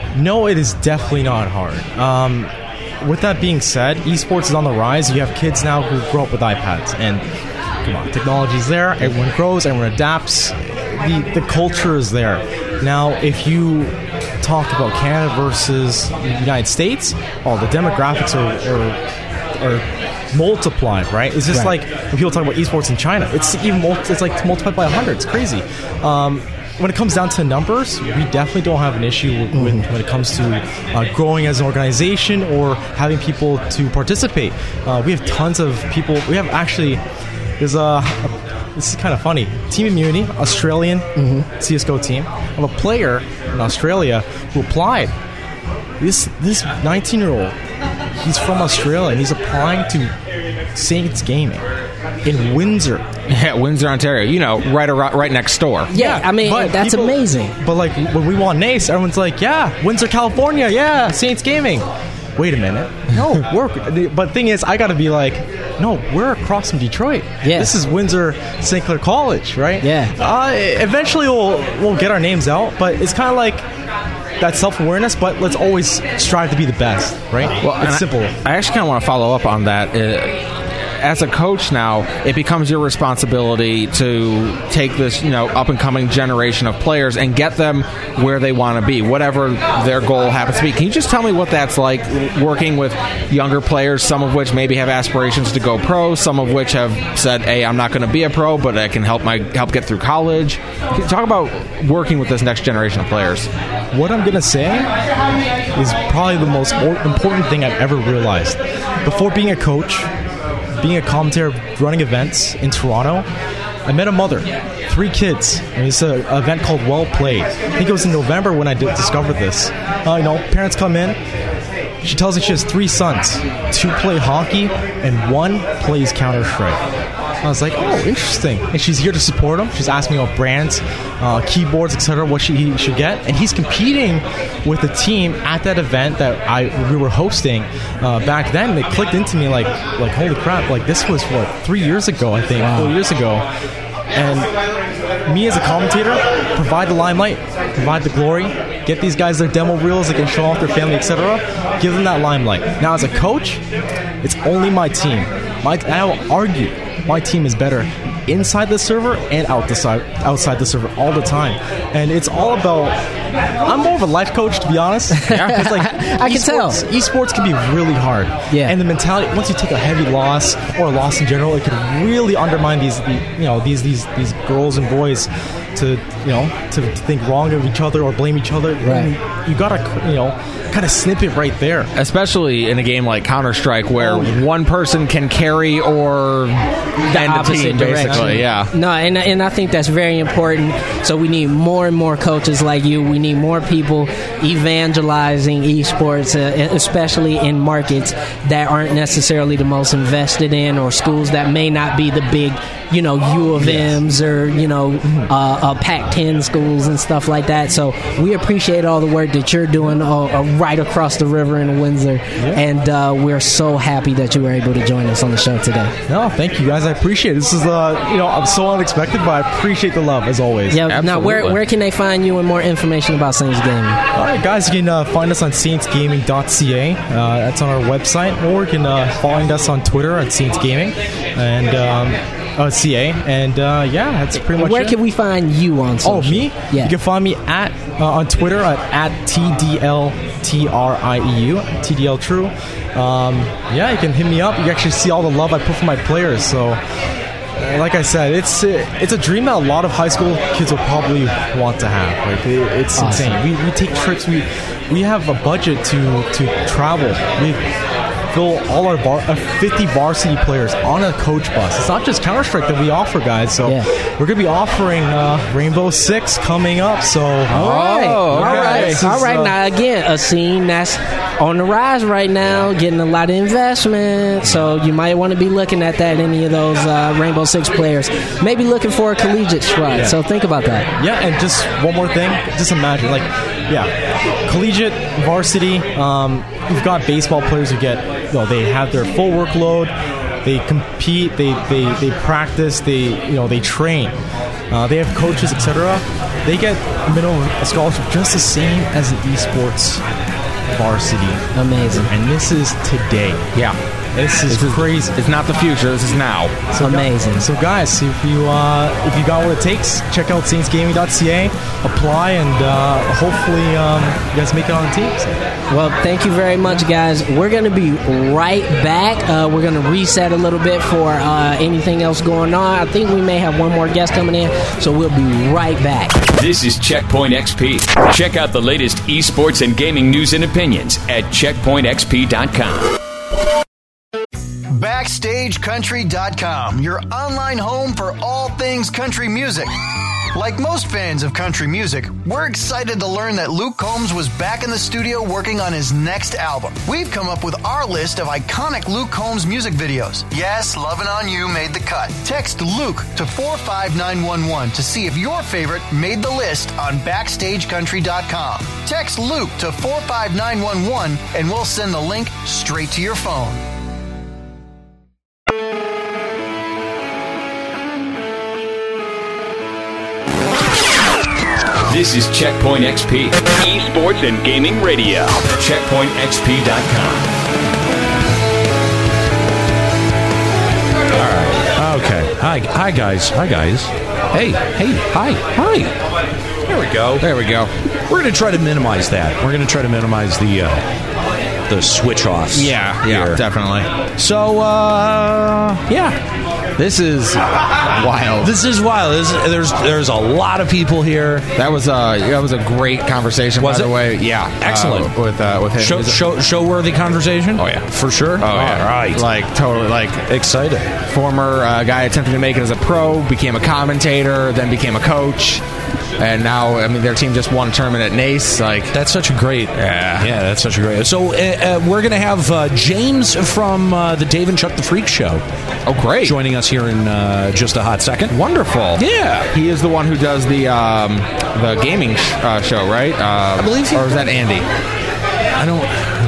No, it is definitely not hard. Um, with that being said, esports is on the rise. You have kids now who grow up with iPads, and come on, technology's there. Everyone grows, everyone adapts. The the culture is there. Now, if you talk about Canada versus the United States, oh, the demographics are are, are multiplied, right? It's just Right. like when people talk about esports in China, it's even multi- it's like multiplied by a hundred. It's crazy. Um, when it comes down to numbers, we definitely don't have an issue with, with when it comes to uh, growing as an organization or having people to participate. Uh, we have tons of people. We have actually, there's a, a this is kind of funny. Team Immunity, Australian C S G O team. I have a player in Australia who applied. This this nineteen-year-old, he's from Australia, and he's applying to Saints Gaming in Windsor. Yeah, Windsor, Ontario. You know, right around, right next door. Yeah, I mean, but that's people- amazing. But like when we want Nace, everyone's like, "Yeah, Windsor, California. Yeah, Saints Gaming." Wait a minute. No, we're. But thing is, I got to be like, no, we're across from Detroit. Yeah. This is Windsor Saint Clair College, right? Yeah. Uh, eventually, we'll we'll get our names out, but it's kind of like that self-awareness. But let's always strive to be the best, right? Well, and it's I- simple. I, actually kind of want to follow up on that. Uh, as a coach now, it becomes your responsibility to take this, you know, up-and-coming generation of players and get them where they want to be, whatever their goal happens to be. Can you just tell me what that's like, working with younger players, some of which maybe have aspirations to go pro, some of which have said, hey, I'm not going to be a pro, but I can help my help get through college. Can you talk about working with this next generation of players? What I'm gonna say is probably the most o- important thing I've ever realized. Before being a coach, being a commentator, running events in Toronto, I met a mother, three kids. And it's an event called Well Played. I think it was in November when I did, discovered this. Uh, you know, parents come in. She tells me she has three sons. Two play hockey, and one plays Counter-Strike. I was like, oh, interesting. And she's here to support him. She's asking me about brands, uh, keyboards, et cetera, what she, he should get. And he's competing with the team at that event that I we were hosting uh, back then. And it clicked into me like, like holy crap, like this was, what, three years ago, I think, four years ago. And me as a commentator, provide the limelight, provide the glory, get these guys their demo reels, they can show off their family, et cetera. Give them that limelight. Now, as a coach, it's only my team. My, and I will argue my team is better inside the server and out the side, outside the server all the time. And it's all about... I'm more of a life coach, to be honest. Yeah. It's like I can tell. Esports can be really hard. Yeah. And the mentality, once you take a heavy loss or a loss in general, it can really undermine these, the, you know, these these these girls and boys to, you know, to, to think wrong of each other or blame each other. Right. And you gotta, you know, kind of snip it right there. Especially in a game like Counter-Strike where Oh, yeah. one person can carry or the end a opposite team, direction. basically. Yeah. No, and and I think that's very important. So we need more and more coaches like you. We need more people evangelizing esports, uh, especially in markets that aren't necessarily the most invested in, or schools that may not be the big, you know, U of M's or you know, uh, uh, Pac ten schools and stuff like that. So we appreciate all the work that you're doing uh, uh, right across the river in Windsor, and uh, we're so happy that you were able to join us on the show today. No, thank you guys. I appreciate it. This is, uh, you know, I'm so unexpected, but I appreciate the love as always. Yeah. Now, where Absolutely. where can they find you and more information about Saints Gaming? All right, guys, you can uh, find us on saints gaming dot c a. Uh, that's on our website, or you can uh, find us on Twitter at Saints Gaming and um, uh, C A. And uh, yeah, that's pretty much Where it. can we find you on social? Oh, me? Yeah. You can find me at uh, on Twitter at, at T D L T R I E U, T D L True. Um, yeah, you can hit me up. You can actually see all the love I put for my players. So, uh, like I said, it's uh, it's a dream that a lot of high school kids will probably want to have. Like it, it's Awesome. insane. We, we take trips. We we have a budget to to travel. We fill all our var- uh, fifty varsity players on a coach bus. It's not just Counter-Strike that we offer, guys. So Yeah. we're going to be offering uh, Rainbow Six coming up. So All right. All okay. right. This is, All right. uh, Now, again, a scene that's on the rise right now, getting a lot of investment. So you might want to be looking at that, any of those uh, Rainbow Six players. Maybe looking for a collegiate stride. Yeah. So think about that. Yeah, and just one more thing. Just imagine, like, yeah, collegiate, varsity. Um, you've got baseball players who get, you know, they have their full workload. They compete. They they, they practice. They you know they train. Uh, they have coaches, et cetera. They get minimum scholarship just the same as the esports varsity. Amazing. And this is today. Yeah. This is This is- crazy. It's not the future. This is now. So Amazing. Guys, so guys, if you uh, if you got what it takes, check out saints gaming dot c a, apply, and uh, hopefully um, you guys make it on the team. So. Well, thank you very much, guys. We're going to be right back. Uh, we're going to reset a little bit for uh, anything else going on. I think we may have one more guest coming in, so we'll be right back. This is Checkpoint X P. Check out the latest esports and gaming news and opinions at checkpoint x p dot com. Backstage Country dot com, your online home for all things country music. Like most fans of country music, we're excited to learn that Luke Combs was back in the studio working on his next album. We've come up with our list of iconic Luke Combs music videos. Yes, Lovin' On You made the cut. Text Luke to four five nine one one to see if your favorite made the list on Backstage Country dot com. Text Luke to four five nine one one and we'll send the link straight to your phone. This is Checkpoint X P, esports and gaming radio. checkpoint x p dot com. Okay. Hi, hi guys. Hi guys. Hey, hey, hi, hi. There we go. There we go. We're going to try to minimize that. We're going to try to minimize the uh, the switch offs. Yeah, yeah, here. definitely. So, uh, yeah. This is wild. This is wild. This is, there's there's a lot of people here. That was a that was a great conversation. Was by it? the way, yeah, Excellent. uh, with uh, with him. Show, Is it- show show worthy conversation. Oh yeah, for sure. Oh yeah, All right. Like totally, like Excited. former uh, guy attempting to make it as a pro, became a commentator, then became a coach, and now I mean their team just won a tournament at Nace. Like That's such a great. Yeah. yeah, that's such a great. So uh, uh, we're gonna have uh, James from uh, the Dave and Chuck the Freak Show. oh great, Joining us here in uh, just a hot second. wonderful. Yeah. He is the one who does the um, the gaming sh- uh, show, right? Uh, I believe he- or is that Andy? I don't.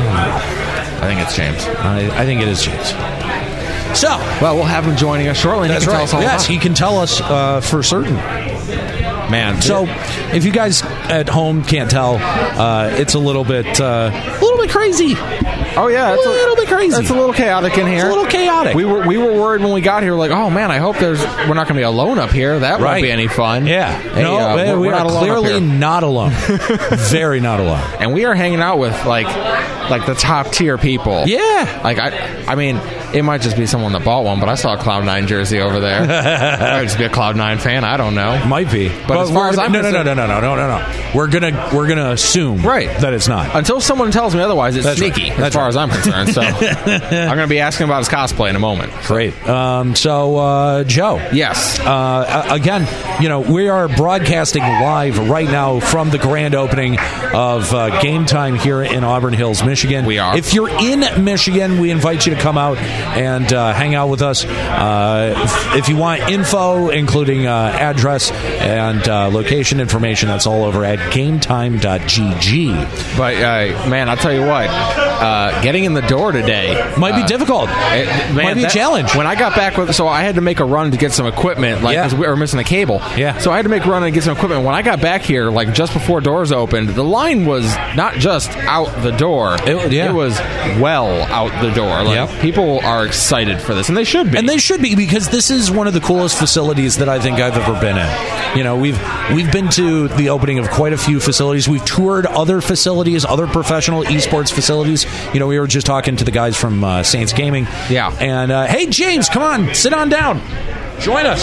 I think it's James. I, I think it is James. So Well, we'll have him joining us shortly. And that's he can right. Tell us all Yes, about he can tell us uh, for certain. it. Man. So, if you guys at home can't tell, uh, it's a little bit, uh, a little bit crazy. oh yeah, A it's little bit crazy. It's a little chaotic in here. It's a little chaotic. We were we were worried when we got here. Like, oh man, I hope there's we're not going to be alone up here. That Right. won't be any fun. Yeah. Hey, no, uh, we, we're, we we're are not alone up clearly here. not alone. Very not alone. And we are hanging out with like like the top tier people. Yeah. Like I I mean, it might just be someone that bought one, but I saw a Cloud nine jersey over there. Might just be a Cloud nine fan. I don't know. Might be, But as far we're- as I'm no, no, no, concerned- no, no, no, no, no, no. We're gonna we're gonna assume Right. that it's not. Until someone tells me otherwise, it's That's right. sneaky as That's far right. as I'm concerned. So I'm going to be asking about his cosplay in a moment. Great. Um, so, uh, Joe. Yes. Uh, again, you know, we are broadcasting live right now from the grand opening of uh, Game Time here in Auburn Hills, Michigan. We are. If you're in Michigan, we invite you to come out and uh, hang out with us. Uh, if, if you want info, including uh, address and uh, location information, that's all over at game time dot g g. But uh, man, I'll tell you what, uh, getting in the door today Might be uh, difficult. it- man, Might be a that- challenge. When I got back with, so I had to make a run to get some equipment, like Yeah. because we were missing a cable. Yeah. So I had to make a run and get some equipment. When I got back here, like just before doors opened, the line was not just out the door. It- yeah. it was well out the door. Like Yep. people are excited for this, and they should be. And they should be, because this is one of the coolest facilities that I think I've ever been in. You know, we've we've been to the opening of quite a few facilities. We've toured other facilities, other professional esports facilities. You know, we were just talking to the guys from uh, Saints Gaming. Yeah. And uh, hey, James, come on, sit on down, join us.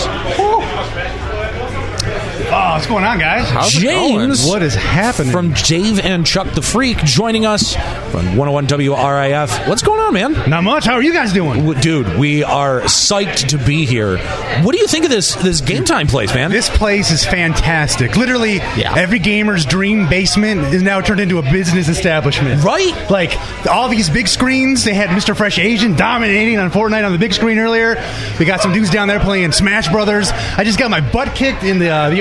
Oh, what's going on, guys? How's it James, What is happening? from Dave and Chuck the Freak, joining us from one oh one W R I F. What's going on, man? Not much. How are you guys doing? W- Dude, we are psyched to be here. What do you think of this this Game Time place, man? This place is fantastic. Literally, Yeah. every gamer's dream basement is now turned into a business establishment. Right? Like, all these big screens. They had Mister Fresh Asian dominating on Fortnite on the big screen earlier. We got some dudes down there playing Smash Brothers. I just got my butt kicked in the uh, the other room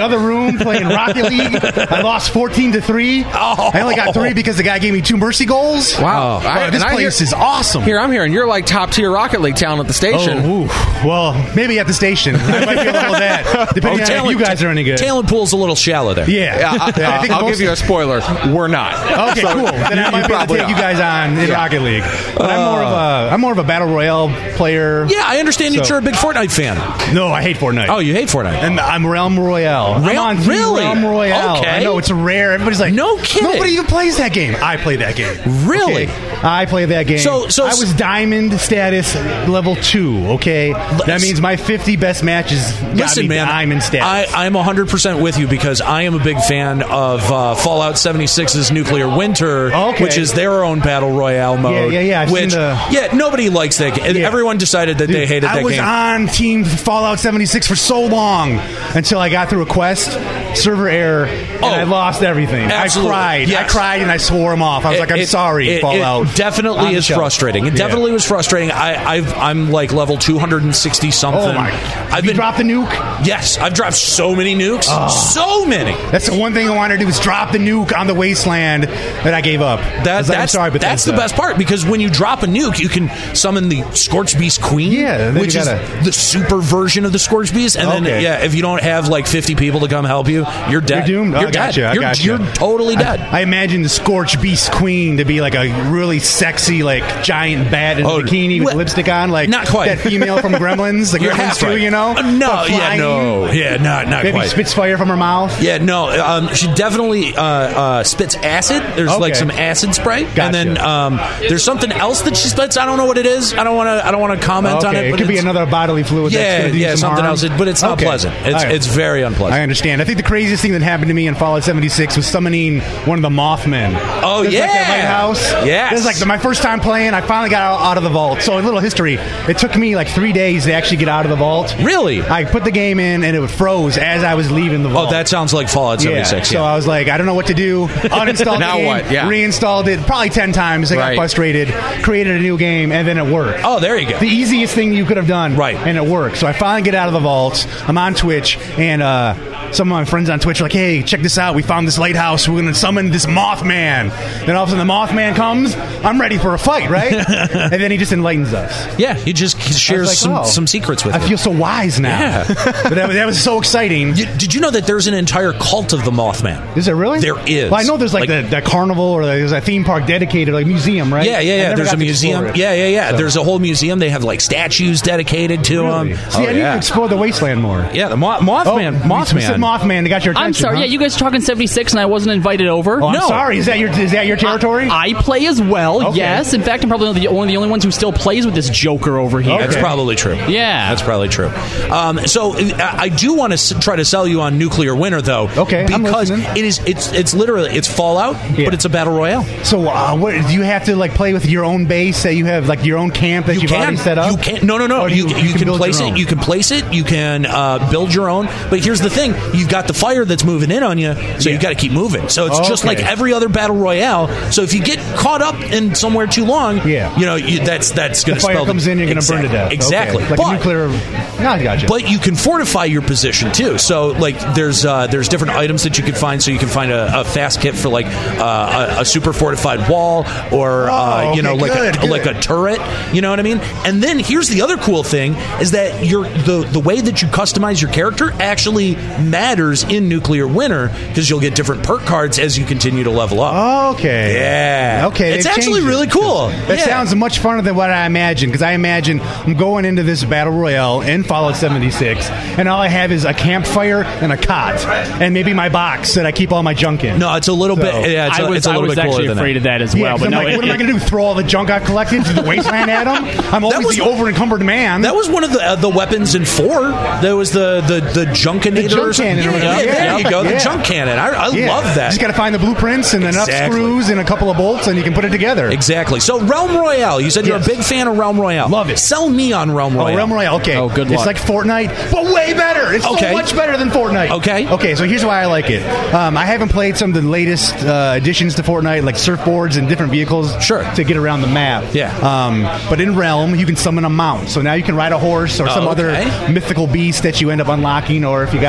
room playing Rocket League. I lost fourteen to three. Oh. I only got three because the guy gave me two mercy goals. Wow. Oh, I- this and I place hear- is awesome. Here, I'm hearing you're like top tier Rocket League talent at the station. Oh, oof. Well, maybe at the station. I might be a little of that, depending on if you guys are any good. Talent pool's a little shallow there. Yeah. Yeah, I, Yeah, I think I'll most- give you a spoiler. We're not. Okay, So cool. Then I you might be able to probably take you are. guys on in Yeah. Rocket League. But I'm more of a I'm more of a battle royale player. Yeah, I understand So- that you're a big Fortnite fan. No, I hate Fortnite. Oh, you hate Fortnite. And I'm Realm Royale. I'm Real- on Team really? Realm Royale. Okay. I know it's rare. Everybody's like, No kidding. Nobody even plays that game. I play that game. Really? Okay. I play that game. So- so- I was diamond status level two. Okay, that means my fifty best matches got Listen, me man, diamond status. I, I'm one hundred percent with you because I am a big fan of uh, Fallout seventy-six's Nuclear Winter, Okay. which is their own battle royale mode. yeah, yeah, I've which, seen the- yeah, nobody likes that game. Yeah. Everyone decided that Dude, they hated I that was game. on Team Fallout seventy-six for so long until I got through a quest, server error, and Oh, I lost everything. absolutely. I cried. Yes. I cried and I swore him off. I was It- like, I'm it- sorry, it, Fallout. It definitely On the is show. frustrating. It Yeah. definitely was frustrating. I, I've, I'm like level two hundred sixty something. Oh my! I've Have you been dropped the nuke? Yes, I've dropped so many nukes. Oh. So many. That's the one thing I wanted to do was drop the nuke on the wasteland that I gave up. I That, was like, I'm that's sorry, but that's the best part because when you drop a nuke, you can summon the Scorch Beast Queen, Yeah, then which you is gotta- the super version of the Scorch Beast. And then, Okay. yeah, if you don't have like fifty people to come help you, you're dead. You're doomed. Oh, You're I dead. gotcha, I you're, gotcha. you're totally dead. I, I imagine the Scorch Beast Queen to be like a really sexy, like giant bat in a Oh, bikini with well, lipstick on, like not quite. that female from Gremlins, the You're Gremlins half too, right. you know? Uh, no, But yeah, flying, no, yeah, not not Maybe quite. spits fire from her mouth. Yeah, no. Um, she definitely uh, uh, spits acid. There's Okay. like some acid spray, Gotcha. and then um, there's something else that she spits. I don't know what it is. I don't want to. I don't want to comment Okay, on it. it but could be it's- another bodily fluid. that's Yeah, gonna do yeah, some something harm. else. But it's not Okay. pleasant. It's All right. it's very unpleasant. I understand. I think the craziest thing that happened to me in Fallout seventy-six was summoning one of the Mothmen. Oh, There's like that yeah. lighthouse. Yes. It was like the, my first time playing. I finally got out, out of the vault. So a little history. It took me like three days to actually get out of the vault. Really? I put the game in and it froze as I was leaving the vault. Oh, that sounds like Fallout seventy-six. Yeah. So Yeah. I was like, I don't know what to do. Uninstalled Now the game, what? Yeah. reinstalled it probably ten times. I got Right. frustrated, created a new game, and then it worked. Oh, there you go. The easiest thing you could have done. Right. And it worked. So I finally get out of the vault. I'm on Twitch, and uh, some of my friends on Twitch are like, hey, check this out. We found this lighthouse. We're going to summon this Mothman. Then all of a sudden the Mothman comes. I'm ready for a fight, right? And then he just enlightens us. Yeah, he just I was shares like, some, oh, some secrets with I you. feel so wise now. Yeah. But that was, that was so exciting. You- Did you know that there's an entire cult of the Mothman? Is there really? There is. Well, I know there's like, Like- the, the carnival or there's a theme park dedicated, like museum, right? Yeah, yeah, I yeah. never There's got a to museum. explore it. Yeah, yeah, yeah. So- There's a whole museum. They have like statues dedicated to Really? him. See, Oh, I need yeah. to explore the wasteland more. Yeah, the Mo- Mothman. Oh, Mothman. you said Mothman. They got your attention. I'm sorry. huh? Yeah, you guys are talking seventy-six, and I wasn't invited over. Oh, I'm No. sorry. Is that your is that your territory? I play as well. Okay. Yes. In fact, I'm probably one of the one of the only ones who still plays with this Joker over here. That's Okay. probably true. Yeah. That's probably true. Um, so uh, I do want to s- try to sell you on Nuclear Winter, though. Okay, I'm because listening. it is it's it's literally it's Fallout, Yeah. but it's a battle royale. so, uh, what do you have to like play with your own base? That you have like your own camp that You you've can already set up. You can no no no. Or do You, you, can, build place your it. own? You can place it. You can uh, build your own. But here's the thing: you've got the fire that's moving in on you, so you Yeah. got to keep moving. So it's just Okay. like every other battle royale. So if you get caught up in somewhere too long, Yeah. you know you, that's that's going the to fire spell comes in, you're going to exactly, burn to death. Exactly. Okay. Like but, a nuclear. No, I gotcha. But you can fortify your position too. So like there's uh, there's different items that you can find. So you can find a, a fast kit for like uh, a, a super fortified wall, or uh, Oh, you know okay, like good, a good. like a turret. You know what I mean? And then here's the other cool thing is that your the the way that you customize your character actually matters in Nuclear Winter because you'll get different perk cards as you continue to level up. Okay. Yeah. Okay. It's they've actually changed it. really cool. That Yeah. sounds much funner than what I imagined. Because I imagine I'm going into this battle royale in Fallout seventy-six, and all I have is a campfire and a cot, and maybe my box that I keep all my junk in. No, it's a little So- bit. Yeah, it's I a, was, it's a I little was bit cooler actually than afraid that. of that as Yeah, well. 'cause But I'm no, like, it- what am I going to do? Throw all the junk I've collected to the wasteland at them? I'm always was- the over encumbered man. That was one of the uh, the weapons in four. There was the the the junkinator. The junk or something. cannon or Yeah, whatever. there Yeah. you go. The Yeah. junk cannon. I, I Yeah. love that. Just got to find the blueprints and enough Exactly. screws and a couple of bolts, and you can put it together. Exactly. So Realm Royale. You said you're Yes. a big fan of Realm Royale. Love it. Sell me on Realm Oh, Royale. Realm Royale. Okay. Oh, good It's luck. like Fortnite, but way better. It's Okay. so much better than Fortnite. Okay. Okay. So here's why I like it. Um, I haven't played some of the latest uh, additions to Fortnite, like surfboards and different vehicles. Sure. To get around the map. Yeah. Um, but in Realm, you can summon a mount. So now you can ride a horse or some Oh, okay. other mythical beast that you end up unlocking, or if you got the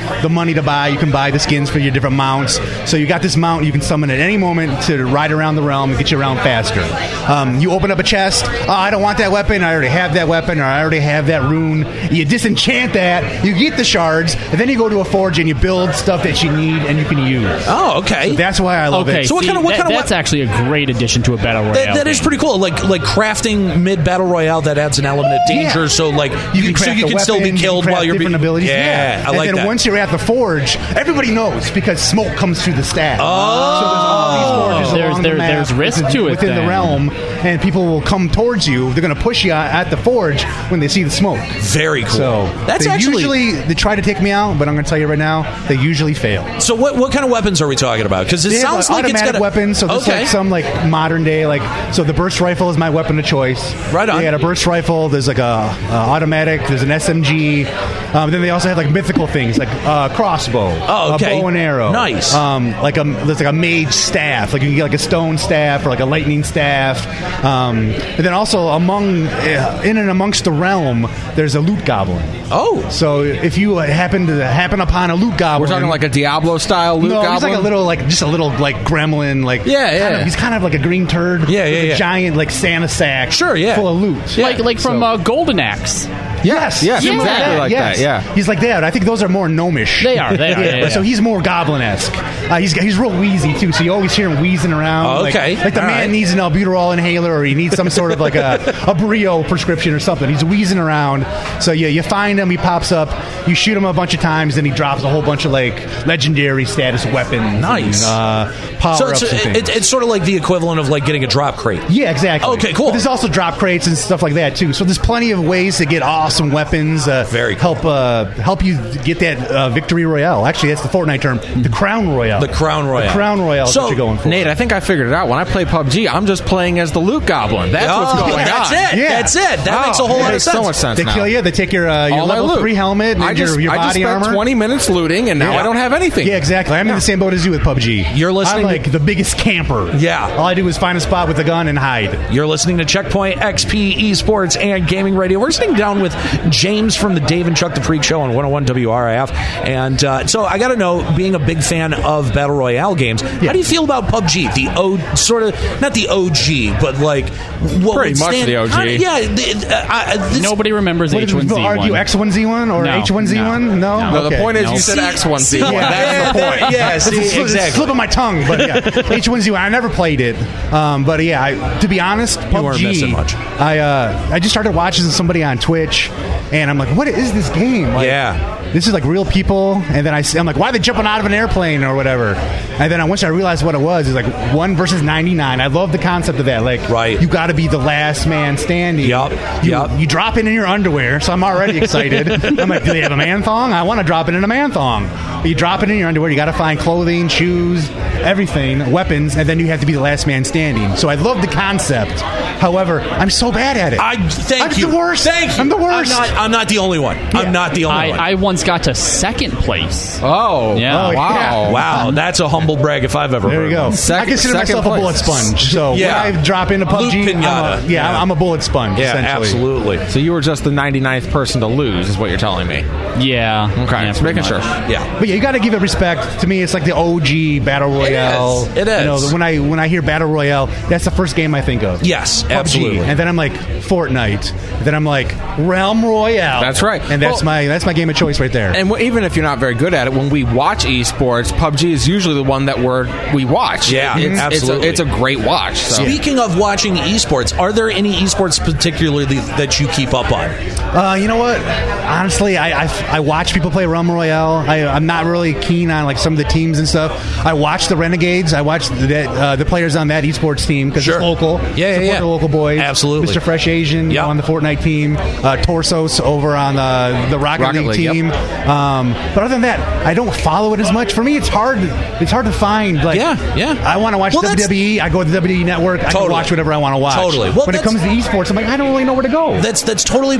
the money to buy. You can buy the skins for your different mounts. So you got this mount you can summon at any moment to ride around the realm and get you around faster. Um, you open up a chest. Oh, I don't want that weapon. I already have that weapon, or I already have that rune. You disenchant that. You get the shards, and then you go to a forge and you build stuff that you need and you can use. Oh, okay. So that's why I love okay, it. So what see, kind of- what that- kind of that's what- actually a great addition to a battle royale. That, that is game. pretty cool. Like like crafting mid battle royale that adds an element of danger. Yeah. So like You you, can so craft you a can still be weapon, you killed can while craft you're different being abilities. Yeah, I and like then that. once you're at the forge, everybody knows because smoke comes through the stack. Oh. So there's all these forges There's- along there- the map there's risk within, to it within the then. realm, and people will come towards you. They're going to push you at the forge when they see the smoke. Very cool. So That's they actually- usually they try to take me out, but I'm going to tell you right now, they usually fail. So what what kind of weapons are we talking about? Because it They sounds have, like, like, it's automatic got a, weapons. So this okay. is like some like modern day like so the burst rifle is my weapon of choice. Right on. They had a burst rifle. There's like a, a automatic. There's an S M G. Um, then they also have like mythical things like uh, crossbow, Oh, okay. a bow and arrow. Nice. Um, like a there's like a mage staff. Like you can get like a stone staff or like a lightning staff. Um, and then also among uh, in and amongst the realm, there's a loot goblin. Oh. So if you happen to happen upon a loot goblin, We're talking like a Diablo style loot no, goblin. he's like a little, like just a little, like gremlin, like Yeah, yeah. kind of- he's kind of like a green turd. Yeah, yeah, with a yeah. giant like Santa sack. Sure, yeah. full of loot. like like from So- uh, Golden Axe. Yes, yes, Yeah. exactly like yes. that. Yeah. He's like that. I think those are more gnomish. They are, they are, yeah, yeah. So he's more goblin-esque. Uh, he's he's real wheezy too. So you always hear him wheezing around. Oh, like- okay. Like, the All man right. needs an albuterol inhaler, or he needs some sort of like a a Brio prescription or something. He's wheezing around. So yeah, you find him. He pops up. You shoot him a bunch of times, and he drops a whole bunch of like legendary status weapons. Nice. And, uh, power So ups it's, and things. it, it's sort of like the equivalent of like getting a drop crate. Yeah, exactly. Okay, cool. But there's also drop crates and stuff like that too. So there's plenty of ways to get awesome weapons. Uh, Very cool. help uh, help you get that uh, victory royale. Actually, that's the Fortnite term. The crown royale. The crown royale. The crown royale is So, what you're going for. Nate, I think I figured it out. When I play P U B G, I'm just playing as the loot goblin. That's Oh, what's going that's on. it. Yeah. That's it. That Wow, makes a whole it lot of makes sense. so much sense They now. kill you. They take your uh, your All my level loot. three helmet and I just, your, your I just body spent armor. twenty minutes looting, and now Yeah. I don't have anything. Yeah, exactly. I'm in the same boat as you with P U B G. You're listening I'm to- like the biggest camper. Yeah. All I do is find a spot with a gun and hide. You're listening to Checkpoint X P Esports and Gaming Radio. We're sitting down with James from the Dave and Chuck the Freak Show on one oh one W R I F. And uh, so I got to know, being a big fan of Battle Royale games, how do you feel about P U B G? The O, sort of, not the O G, but like what Pretty would much stand- the O G. Kinda- yeah. The, uh, I- this- Nobody remembers What H did one Z people argue? one. X one Z one or No, H one Z one? No. no. No, the Okay. point is No. you said See- X one Z one. Yeah. That's the point. Yeah, see, It's a slip- it's a exactly. slip of my tongue, but yeah, H one Z one. I never played it, um, but yeah. I, to be honest, P U weren't B G. missing much. I uh, I just started watching somebody on Twitch, and I'm like, what is this game? Like, Yeah. This is like real people, and then I, see- I'm like, why are they jumping out of an airplane or whatever? And then I, once I realized what it was, it's like one versus ninety-nine. I love the concept of that. Like, Right. you got to be the last man standing. Yup, You, yup. you drop it in your underwear, so I'm already excited. I'm like, do they have a man thong? I want to drop it in a man thong. But you drop it in your underwear. You got to find clothing, shoes, everything, weapons, and then you have to be the last man standing. So I love the concept. However, I'm so bad at it. I thank I'm you. the worst. Thank you. I'm the worst. I'm not, I'm not the only one. I'm not the only I, one. I once got to second place. Oh, Yeah. Oh, wow. yeah. Wow, that's a humble brag if I've ever There heard you go. one. Second- I consider second myself a place. bullet sponge. So Yeah. when I drop into P U B G, Loot I'm pinata. a, yeah, Yeah. I'm a bullet sponge. Yeah, essentially. absolutely. So you were just the ninety-ninth person to lose, is what you're telling me. Yeah. Okay, yeah, just pretty making much. sure. Yeah. But yeah, you got to give it respect. To me, it's like the O G battle royale. is. It is. You know, when I when I hear battle royale, that's the first game I think of. Yes, P U B G. absolutely. And then I'm like Fortnite. Then I'm like Realm Royale. That's right. And that's Well- my that's my game of choice right there. And w- even if you're not very good at it, when we watch esports, P U B G is usually the one that we're we watch. Yeah, it's, absolutely. It's a, it's a great watch. So. Speaking of watching esports, are there any esports particularly that you keep up on? Uh, you know what? Honestly, I, I, I watch people play Realm Royale. I, I'm not really keen on like some of the teams and stuff. I watch the Renegades. I watch the uh, the players on that esports team because Sure. it's local. Yeah, yeah, Support yeah. the local boys. Absolutely. Mister Fresh Asian Yep. on the Fortnite team. Uh, Torsos over on the the Rocket, Rocket League, League, yep. team. Um, but other than that, I don't follow it as much. For me, it's hard. It's hard to find. Like, Yeah, yeah. I want to watch Well, that's- W W E. I go to the W W E Network. I Totally. can watch whatever I want to watch. Totally. Well, when it that's- comes to esports, I'm like, I don't really know where to go. That's that's totally part of what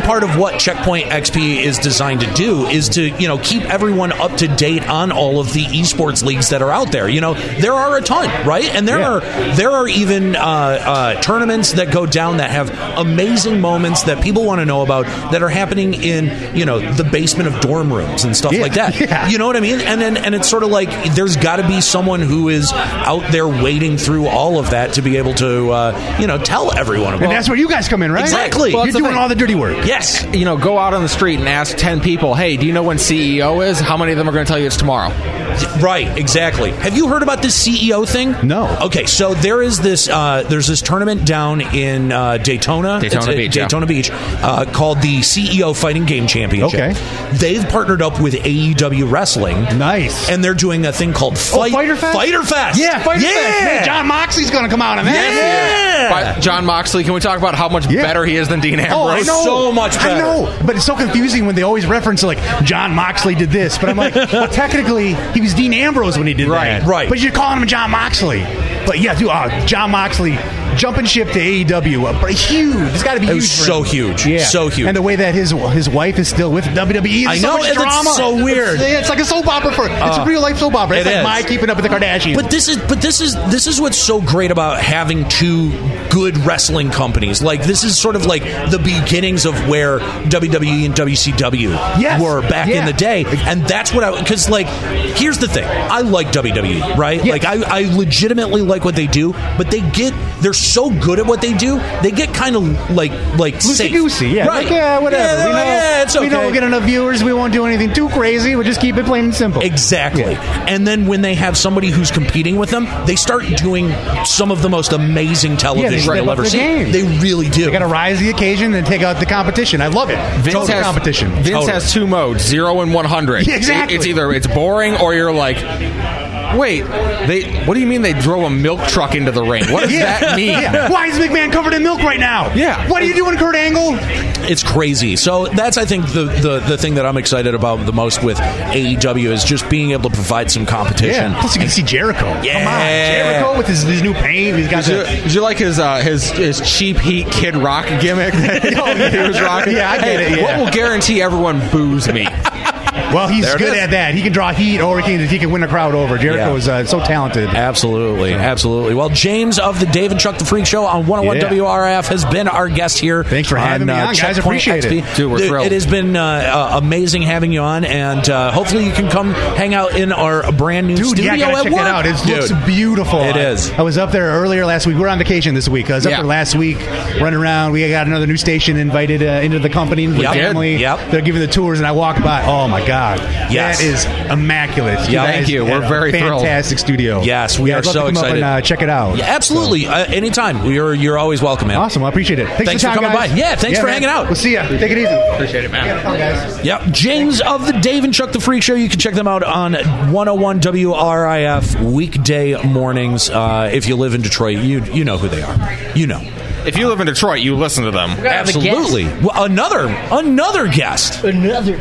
what Checkpoint X P is designed to do is to, you know, keep everyone up to date on all of the esports leagues that are out there. You know, there are a ton, right? And there Yeah. are there are even uh, uh, tournaments that go down that have amazing moments that people want to know about that are happening in, you know, the basement of dorm rooms and stuff Yeah. like that. Yeah. You know what I mean? And then and it's sort of like there's got to be someone who is out there wading through all of that to be able to, uh, you know, tell everyone about. And that's where you guys come in, right? Exactly. You're Well, that's the doing thing. all the dirty work. Yes. You know, go out on the street and ask ten people, hey, do you know when C E O is? How many of them are going to tell you it's tomorrow? Right, exactly. Have you heard about this C E O thing? No. Okay, so there is this uh, there's this tournament down in uh, Daytona, Daytona It's, uh, Beach, yeah. Daytona Beach, uh, called the C E O Fighting Game Championship. Okay. They've partnered up with A E W Wrestling. Nice. And they're doing a thing called Oh, Fight, Fighter Fest? Fighter Fest. Yeah, Fighter yeah. Fest. Man, John Moxley's going to come out on that. Yeah. But John Moxley, can we talk about how much Yeah. better he is than Dean Ambrose? Oh, I know. So much I better. know, but it's so confusing when they always reference like John Moxley did this, but I'm like, well, technically he was Dean Ambrose when he did Right, that, right. But you're calling him John Moxley. But yeah, dude, uh, John Moxley jumping ship to A E W, uh, but huge. It's got to be It huge. was for so him. huge. yeah, So huge. And the way that his his wife is still with W W E, I there's know, so much and it's drama. so weird. It's, it's like a soap opera for. It's Uh, a real life soap opera. It's it like is. my Keeping Up with the Kardashians. But this is but this is this is what's so great about having two good wrestling companies. Like this is sort of like the beginnings of where W W E and W C W Yes. were back Yeah. in the day, and that's what I because like here's the thing. I like W W E, right? Yes. Like I, I legitimately like what they do, but they get they're so good at what they do. They get kind of like like safe. Loosey goosey, yeah, right? like, yeah, whatever. Yeah, we know, yeah, it's okay. we know we'll get enough viewers. We won't do anything too crazy. We'll just keep it plain and simple. Exactly. Yeah. And then when they have somebody who's competing with them, they start doing some of the most amazing television step you'll up ever the see. game. They really do. They got to rise the occasion and take out the competition. I love it. Vince Total has competition. Vince Totally. has two modes: zero and one hundred. Yeah, exactly. It's either it's boring or you're like, wait, they. What do you mean they drove a milk truck into the ring? What does Yeah. that mean? Yeah. Why is McMahon covered in milk right now? Yeah. What are you doing, Kurt Angle? It's crazy. So that's, I think, the, the, the thing that I'm excited about the most with A E W is just being able to provide some competition. Yeah. Plus, you can see Jericho. Yeah. Come on, Jericho with his, his new paint. He's got Did you, the. did you like his uh, his his cheap heat Kid Rock gimmick that Oh, yeah. he was rocking? Yeah, I get Hey, it, yeah. What will guarantee everyone boos me? Well, he's There it good is. at that. He can draw heat, or he can he can win a crowd over. Jericho Yeah. is uh, so talented. Absolutely, absolutely. Well, James of the Dave and Chuck the Freak Show on one oh one Yeah. W R F has been our guest here. Thanks for having me on, guys. Checkpoint Appreciate X P. it. Dude, we're It- thrilled. It has been uh, uh, amazing having you on, and uh, hopefully you can come hang out in our brand new Dude, studio yeah, I gotta at check work. that out. It Dude, looks beautiful. It I- is. I was up there earlier last week. We're on vacation this week. I was up Yeah. there last week, running around. We got another new station invited uh, into the company with Yep. family. Yep. They're giving the tours, and I walked by. Oh my god, Yes. that is immaculate. Yeah, guys thank you. had We're a very thrilled. fantastic studio. Yes, we Yeah, are I'd love so to come excited. up and uh, check it out. Yeah, absolutely. Uh, anytime. You're you're always welcome, man. Awesome. I appreciate it. Thanks, Thanks for, the for time, coming guys. by. Yeah, thanks for man. hanging out. We'll see ya. Take it easy. Appreciate it, man. Yeah, come, guys. Yep. James of the Dave and Chuck the Freak Show. You can check them out on one oh one W R I F weekday mornings. Uh, if you live in Detroit, you you know who they are. You know. If you live in Detroit, you listen to them. Absolutely. Well, another another guest. Another.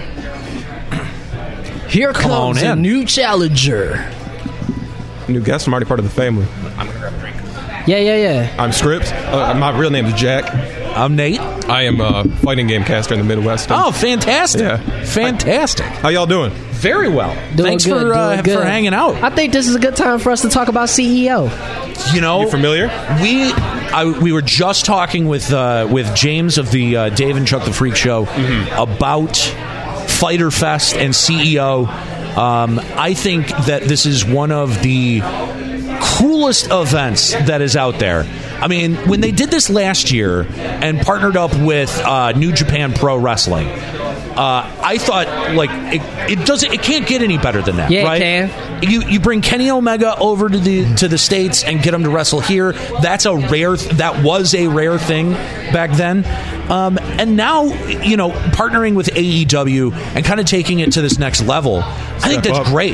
Here Come on comes a in. new challenger. New guest. I'm already part of the family. Yeah, yeah, yeah. I'm Scripps. Uh, my real name is Jack. I'm Nate. I am a fighting game caster in the Midwest. Oh, fantastic. Yeah. Fantastic. How y'all doing? Very well. Doing Thanks good, for uh, doing good. for hanging out. I think this is a good time for us to talk about C E O. You know, You familiar? We I, we were just talking with uh, with James of the uh, Dave and Chuck the Freak Show about Fighter Fest and C E O. Um, I think that this is one of the coolest events that is out there. I mean, when they did this last year and partnered up with uh, New Japan Pro Wrestling, uh, I thought like it, it doesn't, it can't get any better than that, Yeah, it right? can. You you bring Kenny Omega over to the to the States and get him to wrestle here. That's a rare. That was a rare thing back then. Um, and now, you know, partnering with A E W and kind of taking it to this next level, I think Step that's up. great.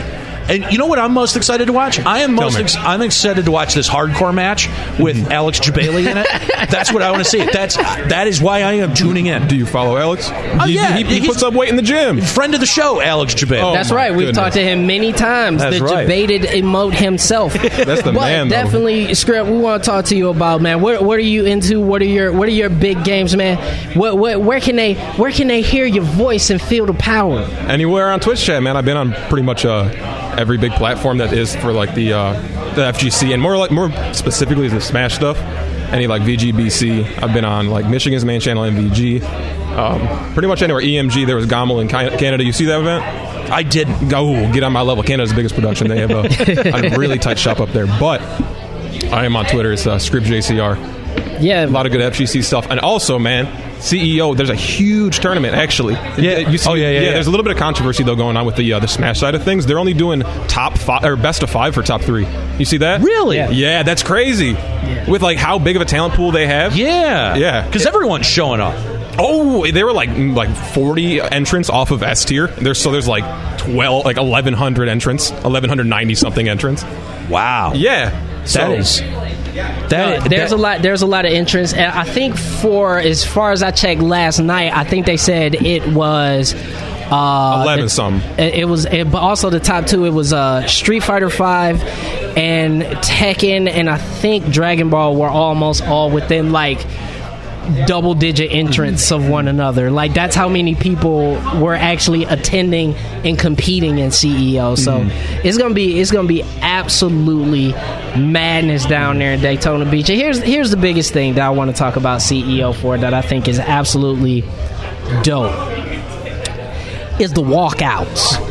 And you know what I'm most excited to watch? I am most me. ex- I'm excited to watch this hardcore match with Alex Jabali in it. That's what I want to see. That's that is why I am tuning in. Do you follow Alex? Oh, he, yeah. he, he He's- puts up weight in the gym. Friend of the show, Alex Jabali. Oh, That's my right. We've goodness. talked to him many times. That's the right. debated emote himself. That's the but man, though. definitely, Script. We want to talk to you about, man. What, what are you into? What are your What are your big games, man? What, what Where can they Where can they hear your voice and feel the power? Anywhere on Twitch chat, man. I've been on pretty much uh, every big platform that is for like the uh, the F G C and more like more specifically the Smash stuff. Any like V G B C. I've been on like Michigan's main channel, M V G. Um, pretty much anywhere. E M G. There was Gommel in Ki- Canada. You see that event? I didn't. Go get on my level. Canada's the biggest production. They have a, a really tight shop up there. But I am on Twitter. It's uh, ScriptJCR. Yeah, A lot of good F G C stuff. And also, man, C E O, there's a huge tournament, actually. Yeah. You see, Oh, yeah, yeah, yeah. There's a little bit of controversy, though, going on with the uh, the Smash side of things. They're only doing top five, or best of five for top three. You see that? Really? Yeah. Yeah, that's crazy. With, like, how big of a talent pool they have. Yeah. Yeah. Because everyone's showing up. Oh, they were like mm, like forty entrants off of S tier. There's so there's like twelve, like eleven hundred entrants, eleven ninety something entrants. Wow. Yeah, so, That is. That, No, there's that- a lot. There's a lot of entrants, and I think for as far as I checked last night, I think they said it was uh, eleven the- some. It, it was, it, but also the top two. It was uh, Street Fighter Five and Tekken, and I think Dragon Ball were almost all within like double digit entrants of one another. Like that's how many people were actually attending and competing in C E O. So Mm-hmm. it's gonna be it's gonna be absolutely madness down there in Daytona Beach. And here's here's the biggest thing that I want to talk about C E O for that I think is absolutely dope is the walkouts.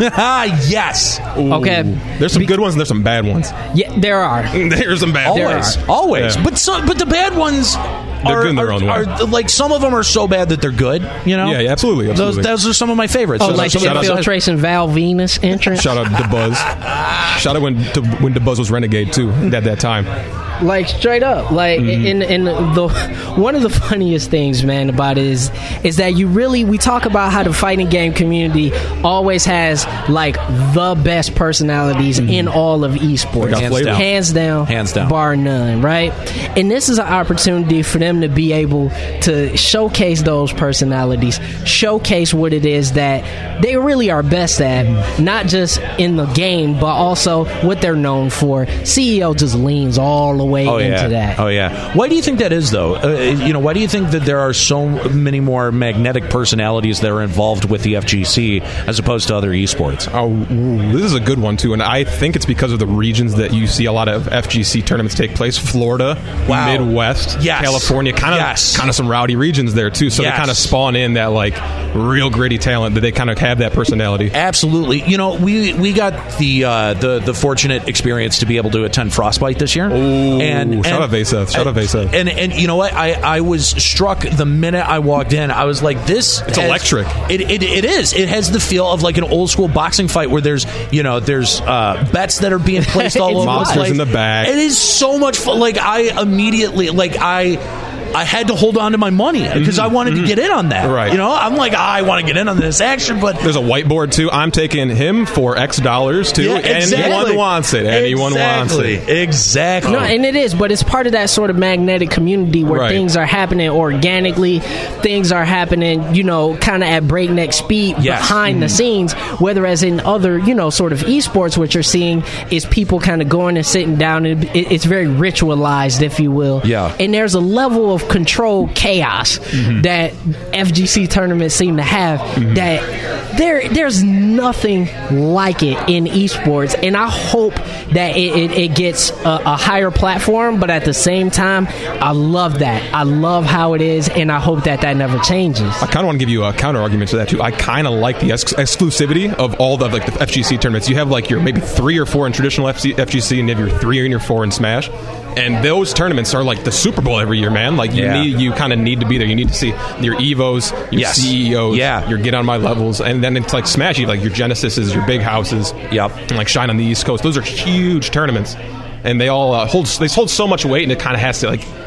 yes. Okay. There's some good ones and there's some bad ones. Yeah, there are. There's some bad There ones. are. Always. Yeah. But so, but the bad ones They're are, good in their are, own way. are- like some of them are so bad that they're good, you know? Yeah, yeah, absolutely, absolutely. Those, those are some of my favorites. Oh, Those are like some the of the- infiltration Val Venus entrance. Shout out to Buzz. Shout out when to, when DeBuzz was Renegade too at that time. Like straight up, like Mm-hmm. in in the one of the funniest things, man, about it is is that you really we talk about how the fighting game community always has like the best personalities in all of esports, got flavor. hands down, Hands down. bar none, right? And this is an opportunity for them to be able to showcase those personalities, showcase what it is that they really are best at, not just in the game, but also what they're known for. C E O just leans all the way Oh into yeah. that. Oh yeah. Why do you think that is though? Uh, you know, why do you think that there are so many more magnetic personalities that are involved with the F G C as opposed to other esports? Oh, ooh, this is a good one too, and I think it's because of the regions that you see a lot of F G C tournaments take place. Florida, Wow. Midwest, Yes. California, kind of Yes. kind of some rowdy regions there too. So Yes. they kind of spawn in that like real gritty talent that they kind of have that personality. Absolutely. You know, we we got the uh, the the fortunate experience to be able to attend Frostbite this year. Ooh, and, shout and- out Vasev. Shout out Vasev. And and you know what? I, I was struck the minute I walked in. I was like, this It's has- electric. It, it it is. It has the feel of like an old school boxing fight where there's you know there's uh, bets that are being placed all It's over the monsters place. in the back. It is so much fun. Like I immediately like I. I had to hold on to my money because I wanted to get in on that. Mm-hmm. Right. You know, I'm like, I want to get in on this action, but There's a whiteboard too. I'm taking him for X dollars too. Yeah, exactly. Anyone wants it. Anyone exactly. wants it. Exactly. No, and it is, but it's part of that sort of magnetic community where Right. things are happening organically, things are happening, you know, kind of at breakneck speed Yes. behind the scenes. Whether as in other, you know, sort of esports, what you're seeing is people kind of going and sitting down, and it, it's very ritualized, if you will. Yeah. And there's a level of control, chaos that F G C tournaments seem to have that there there's nothing like it in esports, and I hope that it, it, it gets a, a higher platform. But at the same time, I love that. I love how it is, and I hope that that never changes. I kind of want to give you a counter argument to that too. I kind of like the ex- exclusivity of all the like the F G C tournaments. You have like your maybe three or four in traditional F C- F G C, and you have your three and your four in Smash. And those tournaments are like the Super Bowl every year, man. Like you Yeah. need, you kind of need to be there. You need to see your Evos, your Yes. C E Os, Yeah. your get on my levels, and then it's like Smash. You have like your Genesises, your big houses. Yep. And like Shine on the East Coast. Those are huge tournaments, and they all uh, hold they hold so much weight, and it kind of has to like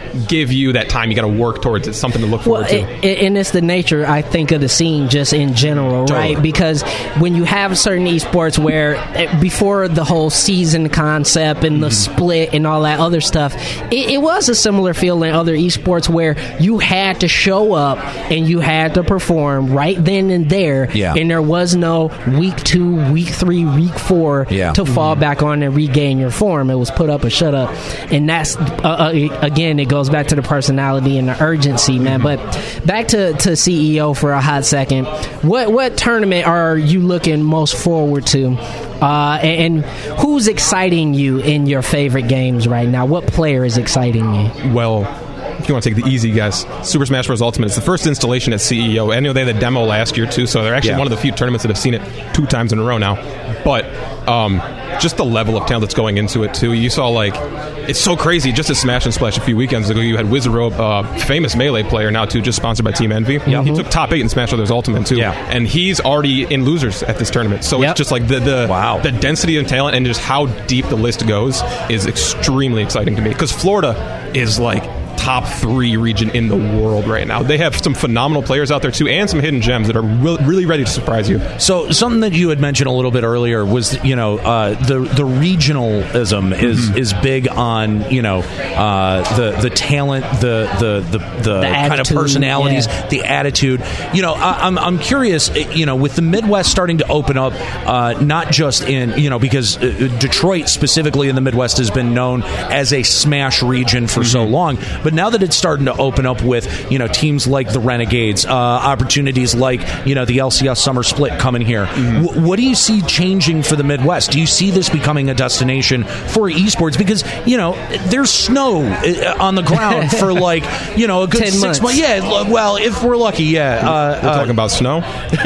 give you that time. You got to work towards it. Something to look Well, forward to. it, it, and it's the nature, I think, of the scene just in general, Totally. right? Because when you have certain esports where eh, before the whole season concept and the Mm-hmm. split and all that other stuff, it, it was a similar feel in other esports where you had to show up and you had to perform right then and there, Yeah. and there was no week two, week three, week four Yeah. to fall back on and regain your form. It was put up or shut up, and that's uh, uh, again, it goes back to the personality and the urgency, man. But back to, to C E O for a hot second. What what tournament are you looking most forward to? Uh, and, and who's exciting you in your favorite games right now? What player is exciting you? Well, if you want to take the easy guess, Super Smash Bros. Ultimate. It's the first installation at C E O. I know they had a demo last year, too, so they're actually Yeah. one of the few tournaments that have seen it two times in a row now. But um, just the level of talent that's going into it, too. You saw, like, it's so crazy. Just at Smash and Splash a few weekends ago, you had Wizardrobe, uh, famous Melee player now, too, just sponsored by Team Envy. Yep. He took top eight in Smash Bros. Ultimate, too. Yeah. And he's already in losers at this tournament. So Yep. it's just like the, the, Wow. the density of talent and just how deep the list goes is extremely exciting to me. Because Florida is, like, top three region in the world right now. They have some phenomenal players out there too, and some hidden gems that are re- really ready to surprise you. So something that you had mentioned a little bit earlier was, you know, uh, the the regionalism is Mm-hmm. is big on, you know, uh, the the talent, the the the, the, kind of attitude, personalities, yeah. the attitude. You know, I, I'm I'm curious. You know, with the Midwest starting to open up, uh, not just in, you know, because uh, Detroit specifically in the Midwest has been known as a Smash region for so long, but now that it's starting to open up with, you know, teams like the Renegades, uh, opportunities like, you know, the L C S Summer Split coming here, w- what do you see changing for the Midwest? Do you see this becoming a destination for esports? Because, you know, there's snow uh, on the ground for like, you know, a good Ten six months. months. Yeah, l- well, if we're lucky, yeah. Uh, We're uh, talking about snow.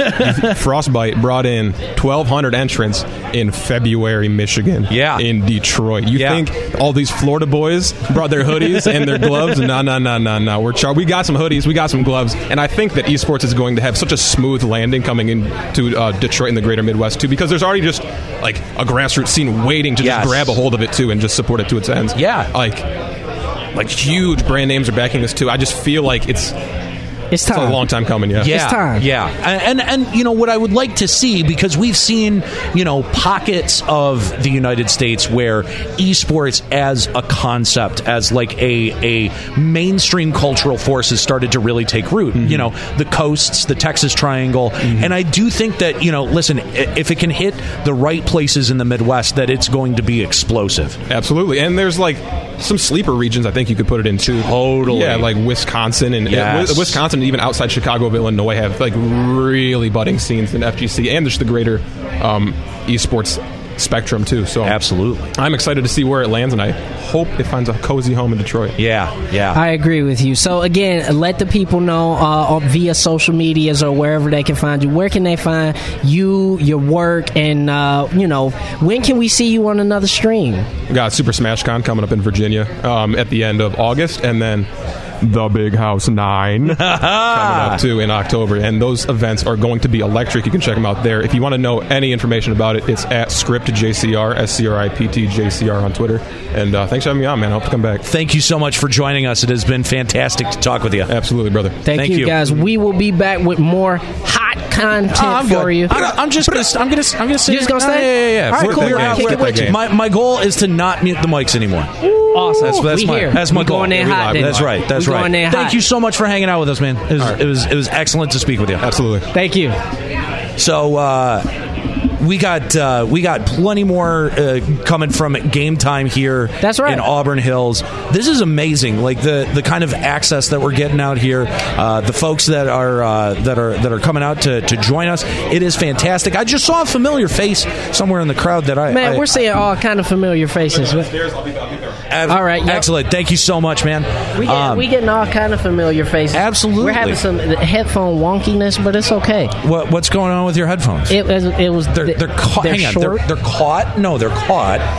Frostbite brought in twelve hundred entrants in February, Michigan. Yeah. In Detroit. You Yeah. think all these Florida boys brought their hoodies and their gloves? No, no, no, no, no. We're char- we got some hoodies, we got some gloves, and I think that esports is going to have such a smooth landing coming into uh, Detroit and the greater Midwest too, because there's already just like a grassroots scene waiting to Yes. just grab a hold of it too and just support it to its ends. Yeah. Like, like huge brand names are backing this too. I just feel like it's It's it's a time. long time coming. Yeah. Yeah, It's time. yeah, and, and and you know what I would like to see, because we've seen, you know, pockets of the United States where esports as a concept, as like a a mainstream cultural force, has started to really take root. Mm-hmm. You know, the coasts, the Texas Triangle, and I do think that, you know, listen, i- if it can hit the right places in the Midwest, that it's going to be explosive. Absolutely, and there's like some sleeper regions I think you could put it into. Totally. Yeah, like Wisconsin and Yes. uh, Wisconsin, and even outside Chicago of Illinois, have like really budding scenes in F G C and just the greater um, esports spectrum too. So Absolutely. I'm excited to see where it lands, and I hope it finds a cozy home in Detroit. Yeah, yeah. I agree with you. So again, let the people know uh, via social medias or wherever they can find you. Where can they find you, your work, and uh, you know, when can we see you on another stream? We got Super Smash Con coming up in Virginia um, at the end of August, and then the Big House nine coming up too in October, and those events are going to be electric. You can check them out there. If you want to know any information about it, it's at Script J C R, S C R I P T J C R on Twitter. And uh, thanks for having me on, man. I hope to come back. Thank you so much for joining us. It has been fantastic to talk with you. Absolutely, brother. Thank, Thank you, you. guys. We will be back with more hot content Oh, I'm for good. you. I'm, I'm just gonna. I'm gonna. I'm gonna say. You just gonna stay? Yeah, yeah, yeah. All right, We're- cool. we're- We're we're- kick it with you. My my goal is to not mute the mics anymore. Awesome. That's, that's we my here. that's my we goal. going there We hot. live. then. That's right. That's we right. Going there Thank hot. you so much for hanging out with us, man. It was, right. it was it was excellent to speak with you. Absolutely. Thank you. So uh, we got uh, we got plenty more uh, coming from Game Time here. That's right. In Auburn Hills. This is amazing. Like the, the kind of access that we're getting out here. Uh, the folks that are uh, that are that are coming out to, to join us. It is fantastic. I just saw a familiar face somewhere in the crowd that I Man, I, we're seeing all kind of familiar faces. Ab- All right, yep. Excellent. Thank you so much, man. We get, Um, we getting all kind of familiar faces. Absolutely. We're having some headphone wonkiness, but it's okay. what, what's going on with your headphones? It was. It was. they're they're caught. They're Hang on. short. They're, they're caught. No, they're caught.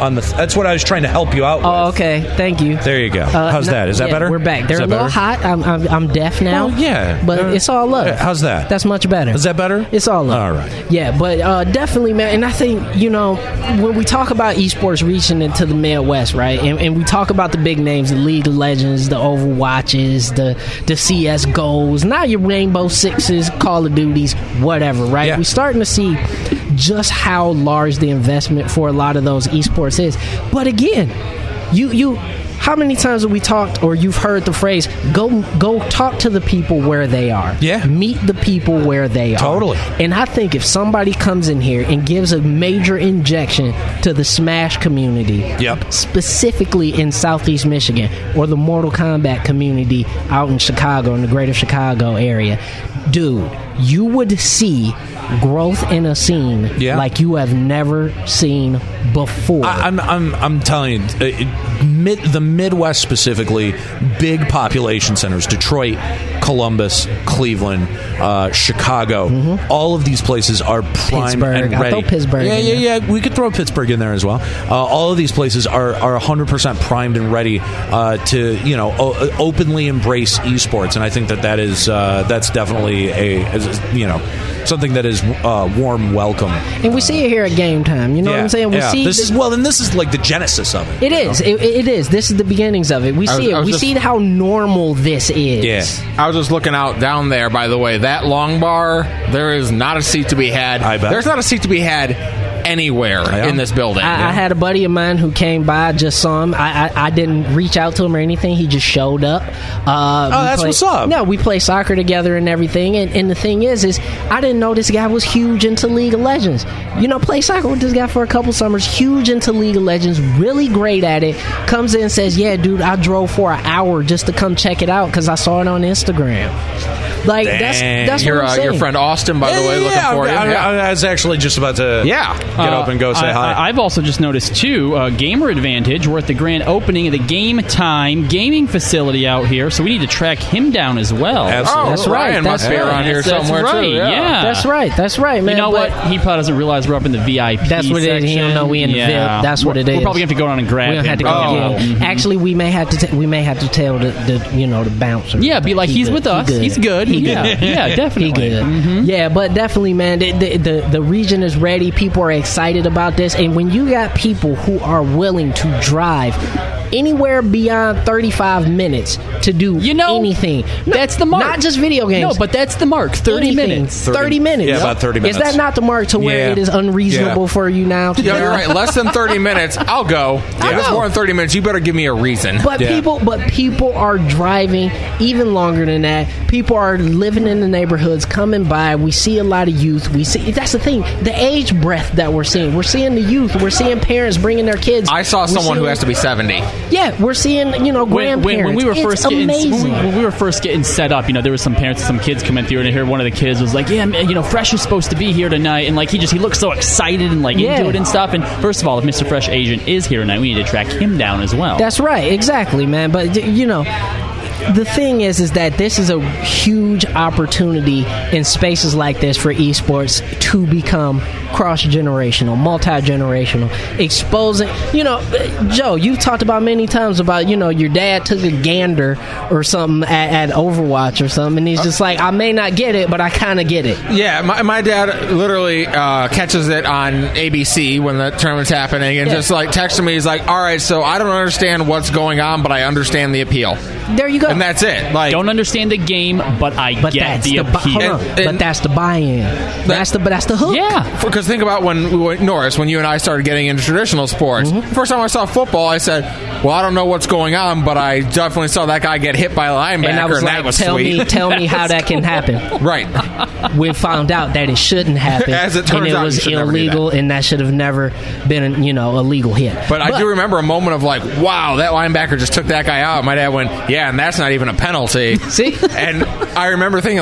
on the. That's what I was trying to help you out with. Oh, okay. Thank you. There you go. Uh, How's no- that? Is that yeah, better? We're back. They're Is a that little better? hot. I'm, I'm I'm deaf now. Well, yeah. but Uh, it's all love. uh, how's that? That's much better. Is that better? It's all love. All right. Yeah, but uh, definitely, man. And I think, you know, when we talk about esports reaching into the Midwest, right, and, and we talk about the big names, the League of Legends, the Overwatches, the the C S G Os, now your Rainbow Sixes, Call of Duties, whatever, right? Yeah. We're starting to see just how large the investment for a lot of those esports is. But again, you you. How many times have we talked, or you've heard the phrase, go go talk to the people where they are? Yeah. Meet the people where they are. Totally. And I think if somebody comes in here and gives a major injection to the Smash community, Yep. specifically in Southeast Michigan, or the Mortal Kombat community out in Chicago, in the greater Chicago area, dude, you would see growth in a scene Yeah. like you have never seen before. I, I'm, I'm, I'm telling you, uh, it- mid, the Midwest specifically, big population centers, Detroit, Columbus, Cleveland, uh, Chicago, all of these places are primed Pittsburgh. and I'll ready. throw Pittsburgh Yeah, in yeah, there. yeah. We could throw Pittsburgh in there as well. Uh, all of these places are, are one hundred percent primed and ready uh, to, you know, o- openly embrace esports, and I think that that is uh, that's definitely a, is, you know, something that is uh, warm welcome. and we see it here at Game Time. You know yeah, what I'm saying? We yeah. see this the- is well, and this is like the genesis of it. It is. It, it is. This is the beginnings of it. We I was- see I it. was We just- see how normal this is. Yeah. I was just looking out down there, by the way. That long bar, there is not a seat to be had. I bet. There's not a seat to be had anywhere Yeah. in this building. I, I had a buddy of mine who came by, just saw him. I, I, I didn't reach out to him or anything. He just showed up. Uh, Oh, we that's play- what's up. No, we play soccer together and everything. And, and the thing is, is I didn't know this guy was huge into League of Legends. You know, play soccer with this guy for a couple summers. Huge into League of Legends, really great at it. Comes in and says, "Yeah, dude, I drove for an hour just to come check it out because I saw it on Instagram." Like that's Dang. that's your, what I'm uh, saying. your friend Austin, by the way, looking yeah, for you. I, Yeah. I, I was actually just about to Yeah. get Uh, up and go say I, hi. I, I've also just noticed too, uh, Gamer Advantage. We're at the grand opening of the Game Time gaming facility out here, so we need to track him down as well. Absolutely. Oh, That's right, Ryan that's must be right. around here That's- that's somewhere, right, too. yeah. That's right. That's right, man. You know but- what? He probably doesn't realize we're up in the V I P. That's what it is. He don't know we in the yeah. V I P. That's what We're- it is. We're probably going to have to go down and grab We don't him. have to go. Oh. Yeah. Mhm. Actually, we may have to. T- we may have to tell the, the you know the bouncer. Yeah, be like, He he's good. with He us. He's good. He Yeah. good. Yeah, definitely. He good. Mhm. Yeah, but definitely, man. The, the the the region is ready. People are excited about this, and when you got people who are willing to drive anywhere beyond thirty-five minutes to do You know, anything, that's the mark. Not just video games. No, but that's the mark. thirty Anything. minutes. thirty minutes. Yeah, about thirty minutes. Is that not the mark to where Yeah. it is unreasonable Yeah. for you now? To Yeah, do? you're right. Less than thirty minutes, I'll go. I If it's know. more than thirty minutes, you better give me a reason. But Yeah. people, but people are driving even longer than that. People are living in the neighborhoods, coming by. We see a lot of youth. We see that's the thing. The age breadth that we're seeing. We're seeing the youth. We're seeing parents bringing their kids. I saw We're someone who seeing- has to be seventy. Yeah, we're seeing you know When, grandparents. when, when we were It's first getting amazing. when we, when we were first getting set up, you know, there was some parents and some kids coming through, and I heard one of the kids was like, "Yeah, man, you know, Fresh is supposed to be here tonight," and like he just he looked so excited and like Yeah. into it and stuff. And first of all, if Mister Fresh Agent is here tonight, we need to track him down as well. That's right, exactly, man. But y- you know, the thing is, is that this is a huge opportunity in spaces like this for esports to become cross generational, multi generational, exposing. You know, Joe, you've talked about many times about you know your dad took a gander or something at, at Overwatch or something, and he's just like, I may not get it, but I kind of get it. Yeah, my, my dad literally uh, catches it on A B C when the tournament's happening and Yeah. just like texting me. He's like, "All right, so I don't understand what's going on, but I understand the appeal." There you go. And that's it. Like, Don't understand the game, but I but get that's the the, bu- appeal. hold on. And- but and- that's the buy-in. That's the but that's the hook. yeah. because think about when we went Norris, when you and I started getting into traditional sports. Mm-hmm. First time I saw football, I said, "Well, I don't know what's going on, but I definitely saw that guy get hit by a linebacker, And I was like, that was tell sweet." me, tell me how that can happen. Right. We found out that it shouldn't happen, As it turns and it out, you was should never do illegal, and that should have never been, you know, a legal hit. But I do remember a moment of like, wow, that linebacker just took that guy out. My dad went, yeah, and that's not even a penalty. See? And I remember thinking like,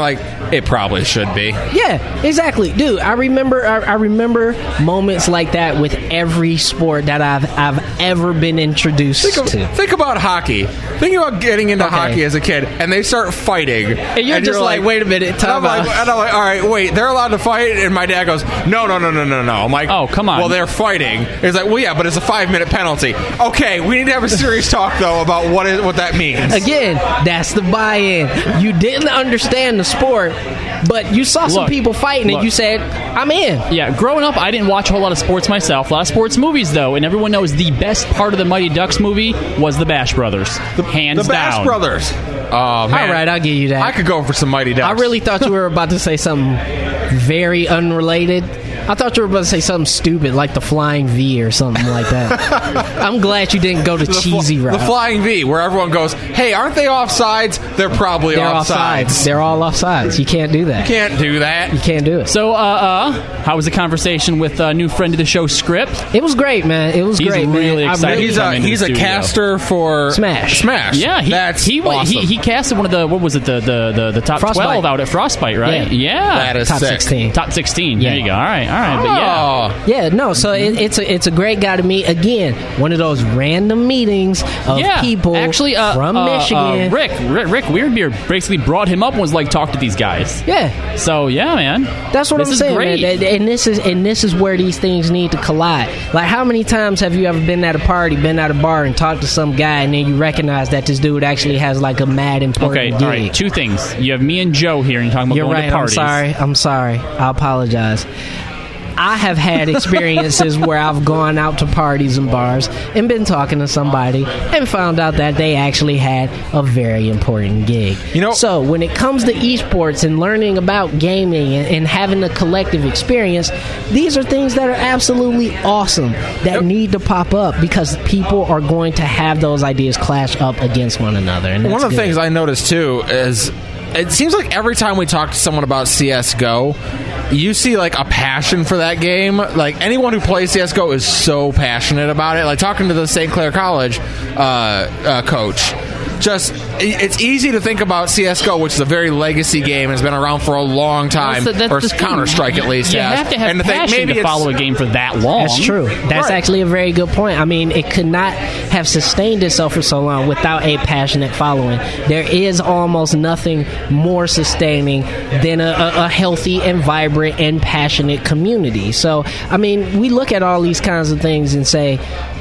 it probably should be. Yeah, exactly, dude. I remember, I, I remember moments like that with every sport that I've I've ever been introduced Think, of, to. think about hockey. Think about getting into Okay. hockey as a kid, and they start fighting, And you're just like, wait a minute, and time I'm, like, out. and I'm like, all right, wait, they're allowed to fight, and my dad goes, no, no, no, no, no, no. I'm like, Oh, come on. Well, they're fighting. It's like, well, yeah, but it's a five minute penalty. Okay, we need to have a serious talk though about what is what that means. Again, that's the buy-in. You didn't understand the sport, but you saw some Look, people fighting, look. and you said, "I'm in." Yeah, growing up, I didn't watch a whole lot of sports myself. A lot of sports movies, though, and everyone knows the best part of the Mighty Ducks movie was the Bash Brothers. Hands The Bash down. Brothers. Oh man, All right, I'll give you that. I could go for some Mighty Ducks. I really thought you were about to say something very unrelated. I thought you were about to say something stupid like the Flying V or something like that. I'm glad you didn't go to the fl- cheesy route. The Flying V, where everyone goes, hey, aren't they offsides? They're probably They're offsides. offsides. They're all offsides. You can't do that. Can't do that. You can't do it. So, uh, uh, how was the conversation with a new friend of the show, Script? It was great, man. It was He's great. really man. I excited. really- He's a Come into he's the a studio. caster for Smash. Smash. Yeah, he that's he, awesome. he he casted one of the what was it the the the, the top Frostbite. twelve out at Frostbite, right? Yeah. Yeah, That is Top sick. sixteen. top sixteen. There Yeah. you go. All right, all right, but yeah. Oh. Yeah, no. So it, it's a it's a great guy to meet. Again, one of those random meetings of yeah, people actually, uh, from uh, Michigan. Uh, Rick, Rick, Rick Weirdbeard basically brought him up and was like, "Talk to these guys." Yeah, So yeah, man, that's what this I'm is saying. Great. Man. And- And this is and this is where these things need to collide. Like, how many times have you ever been at a party, been at a bar, and talked to some guy, and then you recognize that this dude actually has like a mad important Okay, gig? all right. Two things. You have me and Joe here, and you're talking about You're going right. to I'm parties. sorry. I'm sorry. I apologize. I have had experiences where I've gone out to parties and bars and been talking to somebody and found out that they actually had a very important gig. You know- so when it comes to esports and learning about gaming and, and having a collective experience, these are things that are absolutely awesome that need to pop up because people are going to have those ideas clash up against one another. And One that's of the good. things I noticed too is it seems like every time we talk to someone about C S G O, you see like a passion for that game. Like anyone who plays C S G O is so passionate about it. Like talking to the Saint Clair College uh, uh, coach. Just, it's easy to think about C S G O, which is a very legacy game, has been around for a long time, That's the- that's or the thing. Counter Strike at least. You has. have to have and to think passion maybe to it's- follow a game for that long. That's true. That's Right. actually a very good point. I mean, it could not have sustained itself for so long without a passionate following. There is almost nothing more sustaining than a, a, a healthy and vibrant and passionate community. So, I mean, we look at all these kinds of things and say,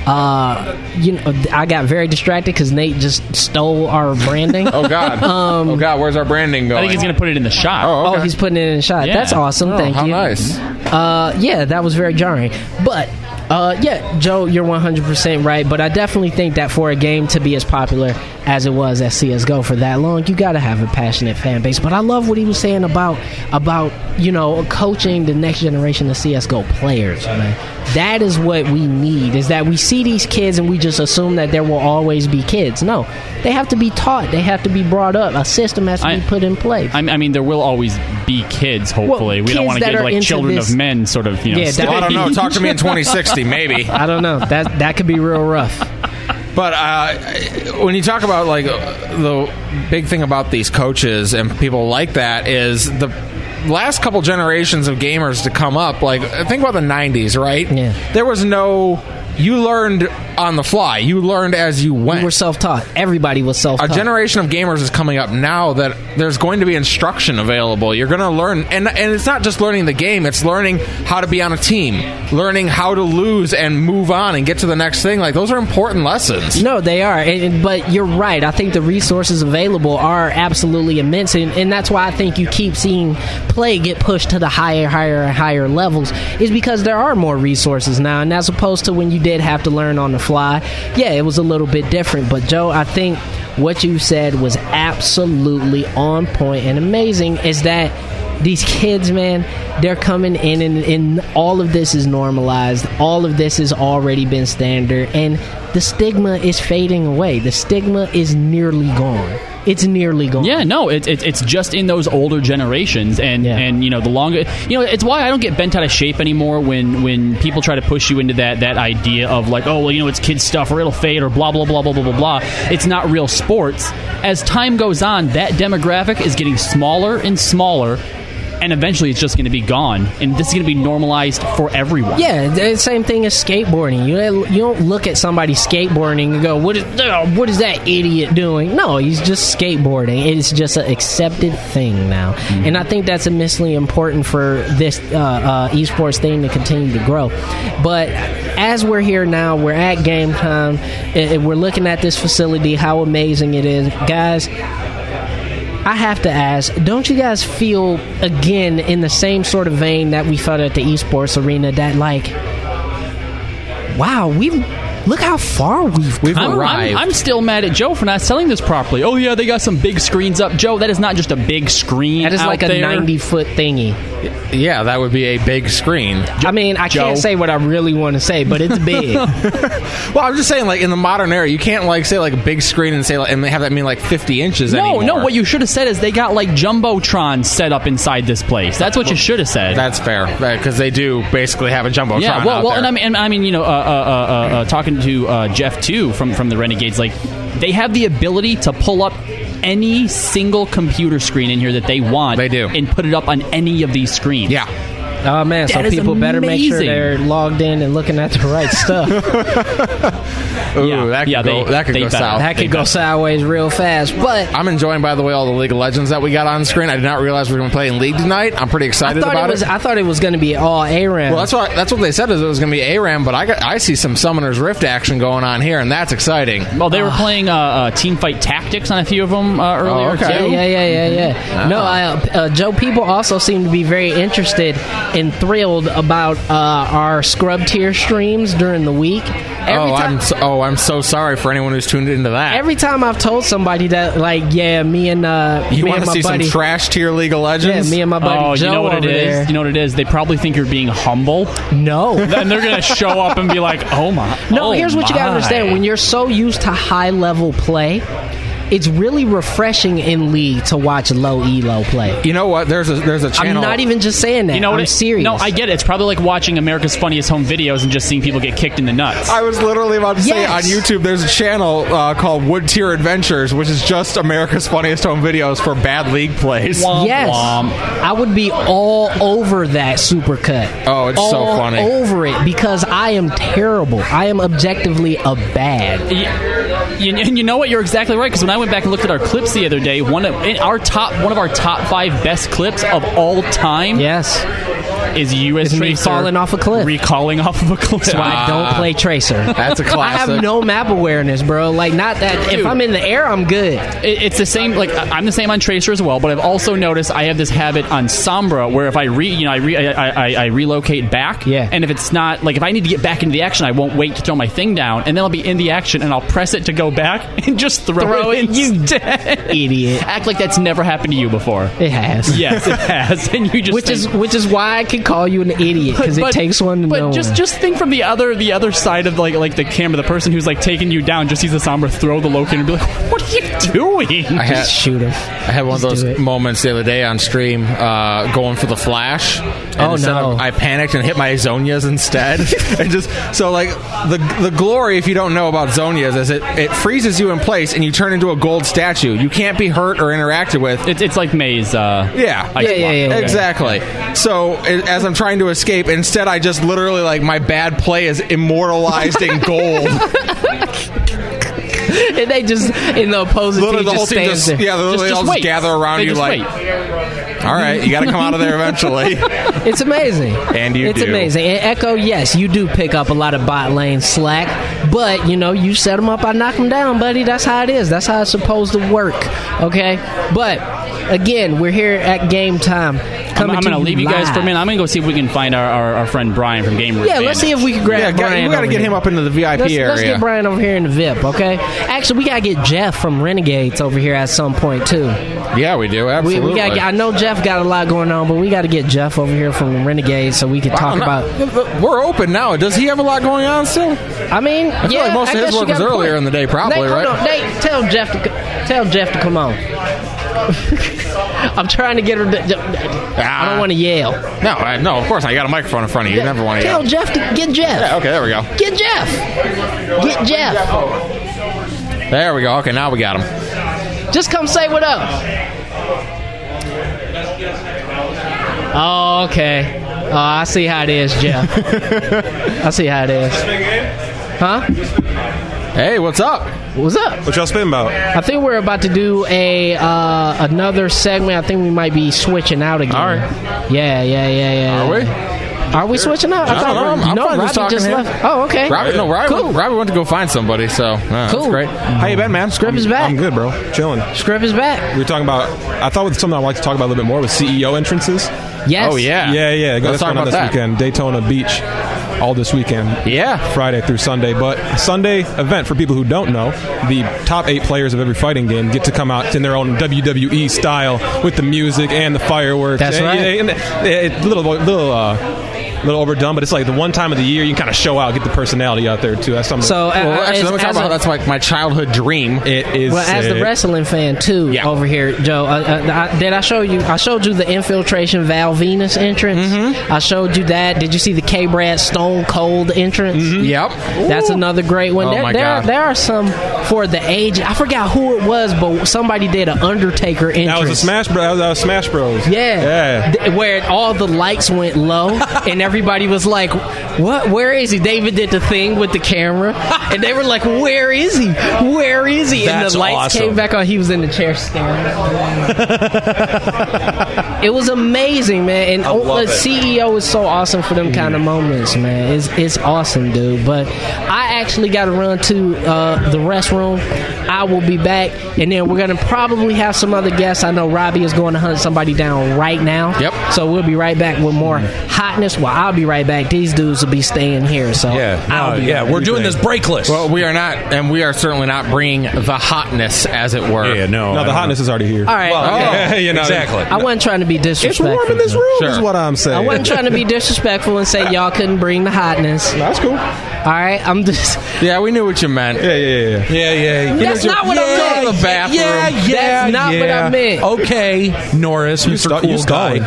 uh, you know, I got very distracted because Nate just stole our branding. Oh God! Um, oh God! Where's our branding going? I think he's going to put it in the shot. Oh, okay. Oh, he's putting it in a shot. Yeah. That's awesome. Oh, Thank how you. nice. Uh, yeah, that was very jarring. But uh, yeah, Joe, you're one hundred percent right. But I definitely think that for a game to be as popular as it was at C S G O for that long, you got to have a passionate fan base. But I love what he was saying about about you know coaching the next generation of C S G O players. Man, that is what we need. Is that we see these kids and we just assume that there will always be kids. No, they have to be taught. They have to be brought up. A system has to I- be put in place. I I mean, there will always be kids. Hopefully, we don't kids want to that get are like into children this- of men, sort of. You know, Yeah, that- Well, I don't know. stage. Talk to me in twenty sixty, maybe. I don't know. That that could be real rough. But uh, when you talk about like the big thing about these coaches and people like that is the last couple generations of gamers to come up. Like think about the nineties, right? Yeah. There was no. You learned on the fly. You learned as you went. We were self-taught. Everybody was A self-taught. generation of gamers is coming up now that there's going to be instruction available. You're going to learn, and and it's not just learning the game. It's learning how to be on a team, learning how to lose and move on and get to the next thing. Like those are important lessons. No, they are. And, but you're right. I think the resources available are absolutely immense. And, and that's why I think you keep seeing play get pushed to the higher, higher, and higher levels is because there are more resources now. And as opposed to when you did have to learn on the fly, yeah, it was a little bit different. But, Joe, I think what you said was absolutely on point and amazing is that these kids, man, they're coming in and, and all of this is normalized. All of this has already been standard. And the stigma is fading away. The stigma is nearly gone. it's nearly gone. Yeah, no, it, it, it's just in those older generations, and Yeah. and you know the longer, you know, it's why I don't get bent out of shape anymore when when people try to push you into that that idea of like, oh well, you know, it's kids stuff or it'll fade or blah blah blah blah blah blah blah. It's not real sports. As time goes on, that demographic is getting smaller and smaller. And eventually it's just going to be gone. And this is going to be normalized for everyone. Yeah, the same thing as skateboarding. You you don't look at somebody skateboarding and go, "What is oh, what is that idiot doing?" No, he's just skateboarding. It's just an accepted thing now, mm-hmm. and I think that's immensely important for this uh, uh, esports thing to continue to grow. But as we're here now, we're at game time, and we're looking at this facility, how amazing it is, guys. I have to ask, don't you guys feel, again, in the same sort of vein that we felt at the esports arena, that, like, wow, we've... Look how far we've We've I'm, arrived. I'm, I'm still mad at Joe for not selling this properly. Oh, yeah, they got some big screens up. Joe, that is not just a big screen That is out like a there. ninety-foot thingy. Yeah, that would be a big screen. I mean, I Joe. can't say what I really want to say, but it's big. Well, I'm just saying, like, in the modern era, you can't, like, say, like, a big screen and say, like, and have that mean, like, fifty inches No, anymore. no, what you should have said is they got, like, Jumbotron set up inside this place. That's what you should have said. That's fair, because they do basically have a Jumbotron Yeah, well, out well, there. and I mean, and I mean, you know, uh, uh, uh, uh, talking to uh, Jeff too from from the Renegades, like they have the ability to pull up any single computer screen in here that they want. They do. And put it up on any of these screens. Yeah. Oh, man, so That is people better make sure amazing. they're logged in and looking at the right stuff. Ooh, Yeah, that could yeah, go, they- that could they go better. south. That They could go better. sideways real fast, but... I'm enjoying, by the way, all the League of Legends that we got on screen. I did not realize we were going to play in League tonight. I'm pretty I excited thought about it was. I thought it was going to be all A RAM. Well, that's what that's what they said is it was going to be A RAM, but I got I see some Summoner's Rift action going on here, and that's exciting. Well, they were playing uh, uh, Teamfight Tactics on a few of them uh, earlier Oh, okay. too. Yeah, yeah, yeah, yeah, yeah. No, I, uh, Joe. People also seem to be very interested and thrilled about uh, our scrub tier streams during the week. Every oh, time, I'm so, oh, I'm so sorry for anyone who's tuned into that. every time I've told somebody that, like, yeah, me and uh, you me want and to my see buddy, some trash tier League of yeah, Legends? me and my buddy Oh, Joe you know what it over is? there. You know what it is? They probably think you're being humble. No. And they're going to show up and be like, oh my. No, oh here's what you gotta my. understand. When you're so used to high level play, it's really refreshing in League to watch low elo play. You know what? There's a there's a channel. I'm not even just saying that. You know what I'm it- serious. No, I get it. It's probably like watching America's Funniest Home Videos and just seeing people get kicked in the nuts. I was literally about to say Yes. on YouTube there's a channel uh, called Wood Tier Adventures, which is just America's Funniest Home Videos for bad League plays. Womp Yes, womp. I would be all over that supercut. Oh, it's all so funny. over it because I am terrible. I am objectively a bad. Y- you, and you know what? You're exactly right. Because when I went back and looked at our clips the other day, one of in our top one of our top five best clips of all time, Yes, is you as Is me Tracer falling off a cliff. recalling off of a cliff. that's why I don't play Tracer. That's a I classic. have no map awareness, bro. Like, not that. Dude. If I'm in the air, I'm good. It, it's the same. Like I- I'm the same on Tracer as well, but I've also noticed I have this habit on Sombra where if I re, you know, I, re, I, I, I relocate back, Yeah. and if it's not like if I need to get back into the action, I won't wait to throw my thing down, and then I'll be in the action and I'll press it to go back and just throw, Throw it. it, you instead. Idiot. Act like that's never happened to you before. It has. Yes, it has, and you just which think- is which is why I can call you an idiot because it But- takes one to but know just one. just think from the other the other side of like like the camera, the person who's like taking you down just sees the Sombra throw the Loki and be like, "What are you doing?" I had, Just shoot him. I had one of Just those do it. moments the other day on stream uh, going for the flash. And Oh, instead no. of- I panicked and hit my Zonias instead. and just so like the the glory, if you don't know about Zonias, is it it freezes you in place and you turn into a gold statue. You can't be hurt or interacted with. It's it's like Maze. Uh, Yeah. Ice Yeah, yeah, Block. yeah, yeah. Exactly. So a- as I'm trying to escape, instead I just literally like my bad play is immortalized in gold. And they just in the opposing Literally team the whole just team stands just there. yeah, literally Just- all just just wait. gather around They you just like, wait. all right, you got to come out of there eventually. It's amazing. And you It's do. amazing. And Echo, yes, you do pick up a lot of bot lane slack, but you know, you set them up, I knock them down, buddy. That's how it is. That's how it's supposed to work. Okay, but again, we're here at game time. Coming I'm to going to you leave you guys live. for a minute. I'm going to go see if we can find our, our, our friend Brian from Game Room. Yeah, let's see if we can grab Yeah, Brian. we got to over get here. him up into the V I P Let's, area. let's get Brian over here in the V I P, okay? Actually, we got to get Jeff from Renegades over here at some point, too. Yeah, we do. We, Absolutely. we gotta, I know Jeff got a lot going on, but we got to get Jeff over here from Renegades so we can talk Wow, about... no, we're open now. Does he have a lot going on still? I mean, I feel yeah, like most I of his guess you work was got a earlier point. in the day, probably, Nate, right? hold on. Nate, tell Jeff to c- tell Jeff to come on. I'm trying to get her. To, I don't want to yell. No, I, no, of course I got a microphone in front of you. You never want to Tell yell. Jeff to get Jeff. Yeah, okay, there we go. Get Jeff. Get Jeff. There we go. Okay, now we got him. Just come say what up. Oh, okay. Oh, I see how it is, Jeff. I see how it is. Huh? Hey, what's up? What's up? What y'all spitting about? I think we're about to do a uh, another segment. I think we might be switching out again. All right. Yeah, yeah, yeah, yeah. Are we? Are we switching out? I don't know. I'm, I'm no, fine Robbie just talking just to him. left. Oh, okay. Robbie, no, Robbie, Cool. went, Robbie went to go find somebody, so uh, Cool. that's great. How you been, man? Script is back. I'm good, bro. Chilling. Script is back. We were talking about. I thought something I'd like to talk about a little bit more was C E O entrances. Yes. Oh, yeah. Yeah, yeah. Let's That's talk going on about this that. weekend. Daytona Beach, all this weekend. Yeah. Friday through Sunday. But Sunday event, for people who don't know, the top eight players of every fighting game get to come out in their own W W E style with the music and the fireworks. That's and, right. And, and it's a little, little, uh, little overdone, but it's like the one time of the year you can kind of show out, get the personality out there too. That's something. So, uh, Well, actually, as, let me talk as about a- that's like my childhood dream. it is. well, as the sick. wrestling fan too, Yeah. over here, Joe. Uh, uh, I, did I show you? I showed you the infiltration Val Venus entrance. Mm-hmm. I showed you that. Did you see the K. Brad Stone Cold entrance? Yep. That's another great one. Oh, there, my there, God. there are some for the age. I forgot who it was, but somebody did an Undertaker entrance. That was a Smash Bros. That was Smash Bros. Yeah, Yeah. Th- where all the lights went low and everybody was like, "What? Where is he?" David did the thing with the camera, and they were like, "Where is he? Where is he?" And That's the lights awesome. came back on. He was in the chair staring. It was amazing, man. And oh, love the it. C E O is so awesome for them kind of moments, man. It's it's awesome, dude. But I actually got to run to uh, the restroom. I will be back, and then we're gonna probably have some other guests. I know Robbie is going to hunt somebody down right now. Yep. So we'll be right back with more hotness. Well, I'll be right back. These dudes will be staying here. So Yeah, I'll no, be yeah. right We're doing this break list. Well, we are not, and we are certainly not bringing the hotness, as it were. yeah, no, No, I the don't hotness know. is already here. All right. Well, okay. yeah, You know, exactly. I wasn't trying to be It's disrespectful. warm in this room. Sure. Is what I'm saying. I wasn't trying to be disrespectful and say y'all couldn't bring the hotness. That's cool. All right, I'm just. Yeah, we knew what you meant. Yeah, yeah, yeah. Yeah, yeah. That's not what I yeah, meant. Go to the bathroom. Yeah, yeah. That's not what yeah. I meant. Okay, Norris, You Mister stu- Cool you stalling.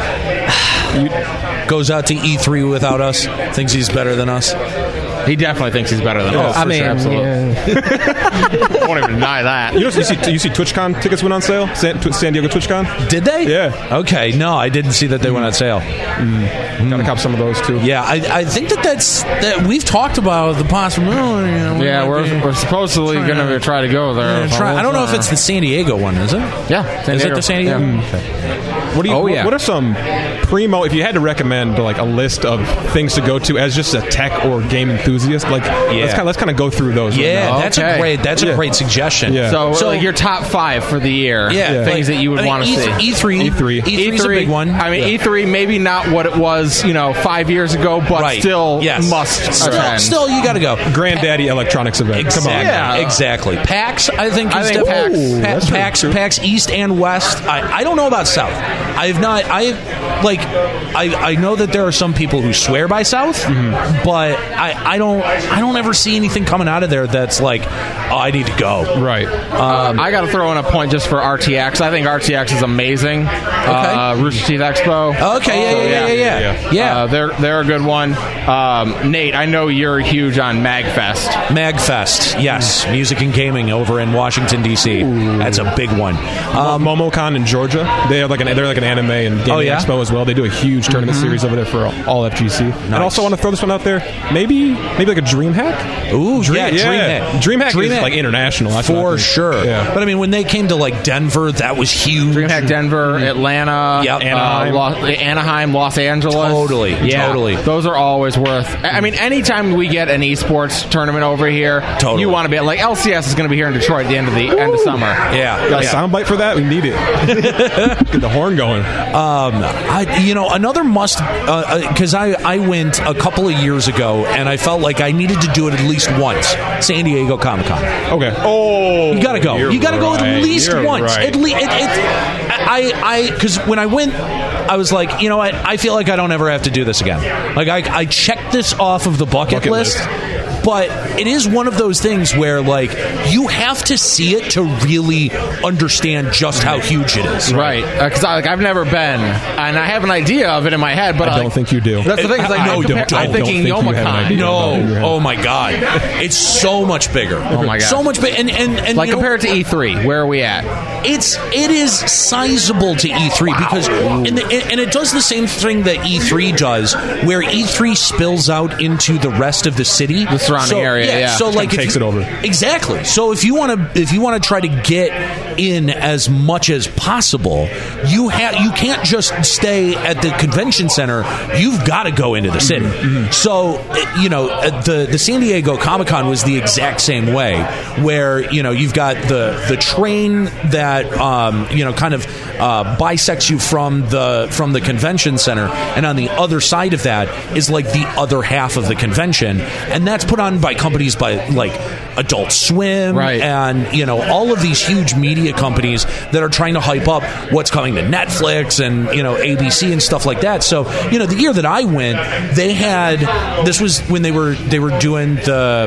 Guy, goes out to E three without us. Thinks he's better than us. He definitely thinks he's better than us. I for mean, sure, absolutely. yeah. I won't even deny that. You know, you see, you see TwitchCon tickets went on sale. San, Tw- San Diego TwitchCon. Did they? Yeah. Okay. No, I didn't see that they went on sale. Gotta cop some of those too. Yeah, I, I think that that's that we've talked about the possibility. You know, we Yeah, might we're, be we're supposedly trying going to to- try to go there. Yeah, try- I don't know if it's the San Diego one, is it? Yeah, San Is it Diego. the San Diego? Yeah. What do you? Oh, what- yeah. What are some primo? If you had to recommend like a list of things to go to as just a tech or game enthusiast, like let's kind of let's kind of go through those. right Yeah, now. that's Okay. a great that's a Yeah. great suggestion. Yeah. So, So- like your top five for the year. Yeah, things like- that you would I mean, want to E- see. E three, E three. E three is a big one. I mean, Yeah. E three maybe not what it was, you know, five years ago, but Right. still Yes. must Still, attend. still, you got to go. Granddaddy Electronics event. Exactly. Come on. Yeah. Exactly. PAX, I think. I is think def- PAX. Pa- That's true, PAX, true. PAX East and West. I, I don't know about South. I have not. I like. I, I know that there are some people who swear by South, but I, I don't. I don't ever see anything coming out of there that's like, oh, I need to go. Right. Um, I got to throw in a point just for R T X. I think R T X is amazing. Uh, Rooster Teeth Expo. Okay. Yeah. Yeah. Yeah. Yeah. Yeah. yeah. Uh, they're they're a good one. Um, Nate, I know you're huge on MagFest. MagFest. Yes. Music and gaming over in Washington D C. That's a big one. Um, MomoCon in Georgia. They have like an they're like an anime and gaming Oh, yeah? expo as well. They do a huge tournament series over there for all, all F G C. And I also want to throw this one out there. Maybe maybe like a DreamHack. Ooh, Dream- yeah, yeah. DreamHack. DreamHack is, like, international. That's what I for think. sure. Yeah. But I mean, when they came to like Denver, that was huge. DreamHack Denver, Atlanta, Yep. uh, Anaheim. Los, Anaheim, Los Angeles. Totally, yeah, totally. Those are always worth. I mean, anytime we get an esports tournament over here, Totally. you want to be like L C S is going to be here in Detroit at the end of the end of summer. Yeah. Got a yeah. soundbite for that? We need it. Get the horn going. Um, I, you know, another must, because uh, uh, I, I went a couple of years ago, and I felt like I needed to do it at least once. San Diego Comic-Con. Okay. Oh, you gotta go. You gotta right. go at least You're once. Right. At least, it, it, I, I, because when I went, I was like, you know what? I feel like I don't ever have to do this again. Like I, I checked this off of the bucket, Bucket list. list. But it is one of those things where, like, you have to see it to really understand just how huge it is. Right. Because like, I've never been, and I have an idea of it in my head, but I I don't like, think you do. That's the thing. Is like, I I'm, don't- compar- don't- I'm thinking don't think you have an Yomicon. idea. No. Oh, my God. It's so much bigger. Oh, my God. So much bigger. And, and, and Like you know, compared to E three, where are we at? It's it is sizable to E three because and, the, and it does the same thing that E three does, where E three spills out into the rest of the city, The surrounding so, area, yeah. So Just like kinda if takes you- it over. Exactly. So if you want to if you want to try to get in as much as possible, you have you can't just stay at the convention center. You've got to go into the city. Mm-hmm. So you know the the San Diego Comic-Con was the exact same way, where you know you've got the the train that um, you know kind of uh, bisects you from the from the convention center, and on the other side of that is like the other half of the convention, and that's put on by companies by like Adult Swim, Right. and you know all of these huge media companies that are trying to hype up what's coming to Netflix and you know A B C and stuff like that. So you know the year that I went, they had this was when they were they were doing the.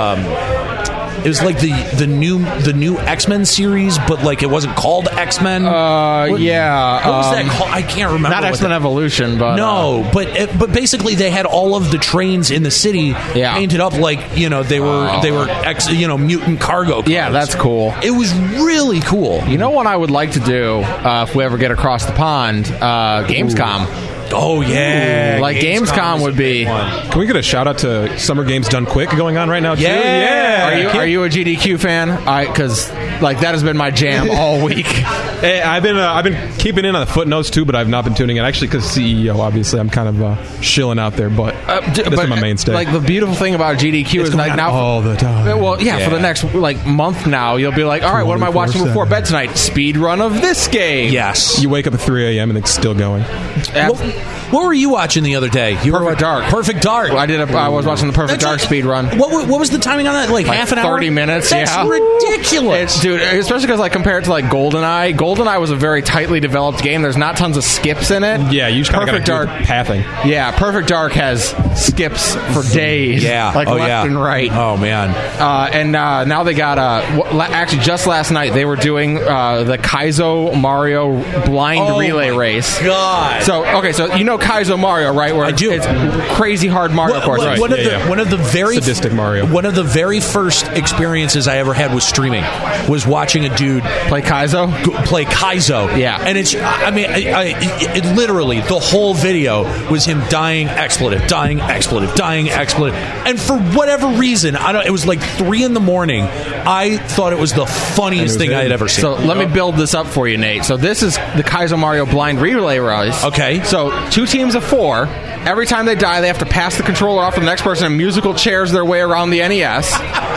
Um, It was like the, the new the new X-Men series, but like it wasn't called X-Men. Uh, what, yeah. What was um, that called? I can't remember. Not what X-Men that- Evolution, but No, uh, but it, but basically they had all of the trains in the city Yeah. painted up like you know they were Oh. they were ex, you know mutant cargo cars. yeah, that's cool. It was really cool. You know what I would like to do uh, if we ever get across the pond? Uh, Gamescom. Oh yeah, Like Gamescom would be. Can we get a shout out to Summer Games Done Quick going on right now? Too? Yeah. yeah. Are you are you a G D Q fan? I because like that has been my jam all week. Hey, I've been uh, I've been keeping in on the footnotes too, but I've not been tuning in. Actually, because C E O, obviously, I'm kind of uh, shilling out there. But Uh, d- this but, is my mainstay. Like the beautiful thing about G D Q It's is going like on now all the time. Well, yeah, for the Yeah. next like month now, you'll be like, all right, what am I watching before bed tonight? Speed run of this game. Yes. you wake up at three a.m. and it's still going. Ab- What, what were you watching the other day? You Perfect were Dark. Perfect Dark. I did. A, I was watching the Perfect That's Dark like- speed run. What, wa- what was the timing on that? Like, Like half an hour? thirty minutes, That's yeah. ridiculous. It's, dude, especially because like compared to like GoldenEye, GoldenEye was a very tightly developed game. There's not tons of skips in it. Yeah, you just kind of Perfect got Dark. to pathing. Yeah, Perfect Dark has skips for days. yeah. like oh, left yeah. and right. Oh, man. Uh, and uh, now they got uh, w- la- actually just last night they were doing uh, the Kaizo Mario blind Oh relay my race. God. So okay, so you know Kaizo Mario, right? Where I do. It's crazy hard Mario What- course. what- Right, one, of yeah, the, yeah. one of the very Sadistic Mario. One of the very first experiences I ever had was streaming. Was watching a dude Play Kaizo. go- play Kaizo. Yeah. and it's. I mean, I, I, it, it literally the whole video was him dying expletive, dying expletive, dying expletive, and for whatever reason, I don't. It was like three in the morning. I thought it was the funniest was thing I him. had ever seen. So let me build this up for you, Nate. So this is the Kaizo Mario blind relay race. Okay. So two teams of four. Every time they die, they have to pass the controller off to the next person and musical chairs their way around the N E S.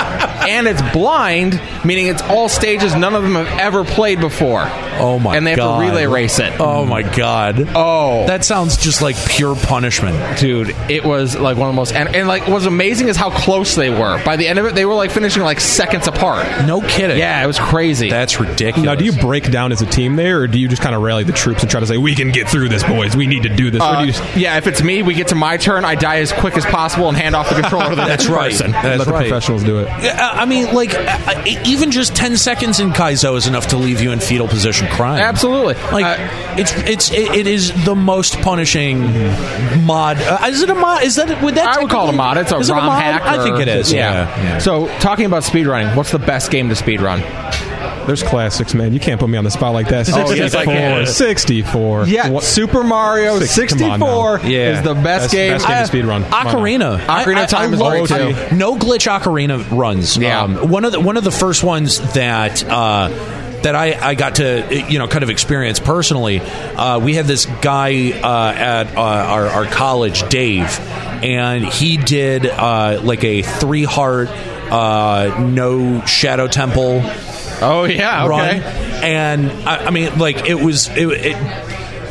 And it's blind, meaning it's all stages none of them have ever played before. Oh my god! And they have God. to relay race it. Oh my god! Oh, that sounds just like pure punishment, dude. It was like one of the most and, and like what's amazing is how close they were. By the end of it, they were like finishing like seconds apart. No kidding. Yeah, it was crazy. That's ridiculous. Now, do you break down as a team there, or do you just kind of rally the troops and try to say, "We can get through this, boys. We need to do this"? or Uh, do you just, yeah, if it's me, we get to my turn. I die as quick as possible and hand off the controller to the That's next right. person. That's let the right. professionals do it? Yeah, I mean, like, uh, even just ten seconds in Kaizo is enough to leave you in fetal position crying. Absolutely. Like, Uh, it's it's it, it is the most punishing mod. Uh, is it a mod? Is that would that? I would call it a mod. It's a is it ROM mod? hack. I think or- it is. Yeah. yeah. So, talking about speedrunning, what's the best game to speedrun? There's classics, man. You can't put me on the spot like that. Oh, yes, I can. sixty-four. Yeah, What- Super Mario Six- come on now. sixty-four Yeah. is the best Best- game. best game I- to speedrun. Come on Ocarina. now. Ocarina I- I- of Time I is love great, too. Ocarina. No glitch Ocarina runs. Yeah. Um, one of the one of the first ones that. Uh, that I, I got to you know kind of experience personally. Uh, we had this guy uh, at uh, our, our college, Dave, and he did uh, like a three heart uh, no Shadow Temple Oh yeah, run, okay. and I, I mean like it was it. it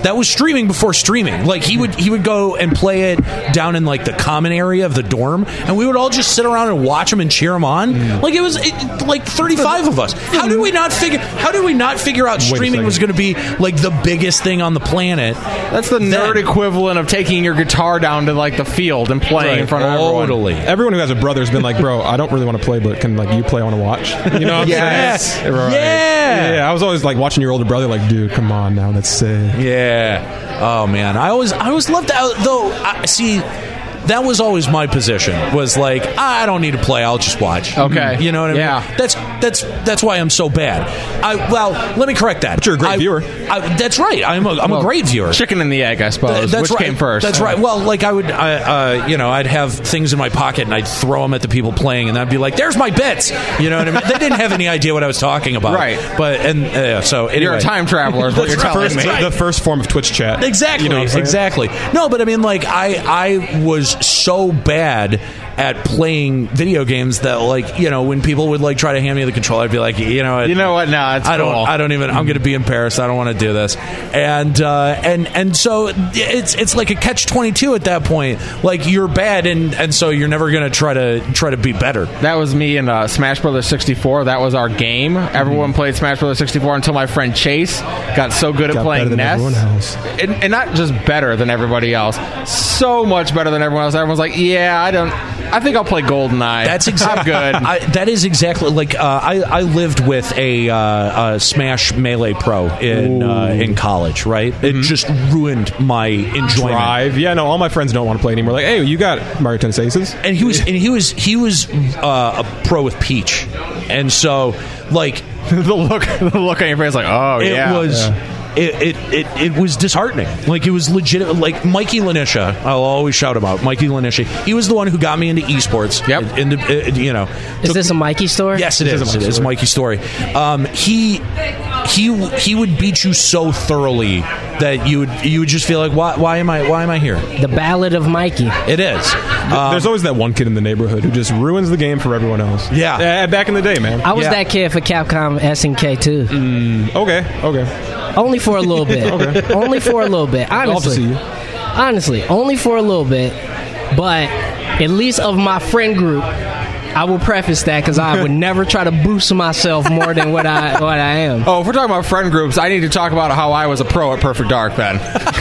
That was streaming before streaming. Like he would he would go and play it down in like the common area of the dorm, and we would all just sit around and watch him and cheer him on. Mm. Like it was it, like thirty-five of us. How did we not figure? How did we not figure out streaming was going to be like the biggest thing on the planet? That's the nerd then, equivalent of taking your guitar down to like the field and playing right. in front of everyone. Totally. Everyone who has a brother has been like, bro, I don't really want to play, but can like you play? I want to watch. You know? What yes. I'm saying? Right. Yeah. Yeah. I was always like watching your older brother. Like, dude, come on now. That's sick. Yeah. Oh man, I always I always loved that. Though, I, see, that was always my position. Was like, I don't need to play. I'll just watch. Okay, you know what I yeah. mean? That's that's that's why I'm so bad. I well, let me correct that. But you're a great I, viewer. I, that's right. I'm a I'm well, a great viewer. Chicken and the egg, I suppose. Th- that's Which right. came first? That's right. Well, like I would, I, uh, you know, I'd have things in my pocket and I'd throw them at the people playing, and I'd be like, "There's my bits." You know what I mean? They didn't have any idea what I was talking about. Right. But and uh, so anyway. You're a time traveler. Is what you're telling first, me. The first form of Twitch chat. Exactly. You know what I'm exactly. No, but I mean, like I I was so bad at playing video games that, like, you know, when people would like try to hand me the controller, I'd be like, you know what, you know what? No, it's I don't. cool. I don't even. I'm going to be in Paris. I don't want to do this. And uh, and and so it's it's like a catch twenty-two at that point. Like you're bad, and, and so you're never going to try to try to be better. That was me in uh, Smash Brothers sixty-four. That was our game. Everyone mm-hmm. played Smash Brothers sixty-four until my friend Chase got so good at got playing Ness, and, and not just better than everybody else, so much better than everyone else. Everyone's like, yeah, I don't. I think I'll play GoldenEye. That's exactly good. I, that is exactly like uh, I. I lived with a, uh, a Smash Melee Pro in uh, in college. Right, mm-hmm. It just ruined my enjoyment. Drive. Yeah, no, all my friends don't want to play anymore. Like, hey, you got Mario Tennis Aces, and he was and he was he was uh, a pro with Peach, and so like the look the look on your face, like, oh it yeah, was. Yeah. It, it it it was disheartening. Like it was legit. Like Mikey Lanisha, I'll always shout about Mikey Lanisha. He was the one who got me into esports. Yep. Into, uh, you know, is took, this a Mikey story? Yes, it is. It is a Mikey story. Um, he he he would beat you so thoroughly that you would you would just feel like, why why am I why am I here? The Ballad of Mikey. It is. Um, There's always that one kid in the neighborhood who just ruins the game for everyone else. Yeah. Uh, back in the day, man. I was yeah. that kid for Capcom S N K too. Mm, okay. Okay. Only for a little bit. Okay. Only for a little bit. Honestly. Honestly, only for a little bit. But at least of my friend group, I will preface that because I would never try to boost myself more than what I what I am. Oh, if we're talking about friend groups, I need to talk about how I was a pro at Perfect Dark then.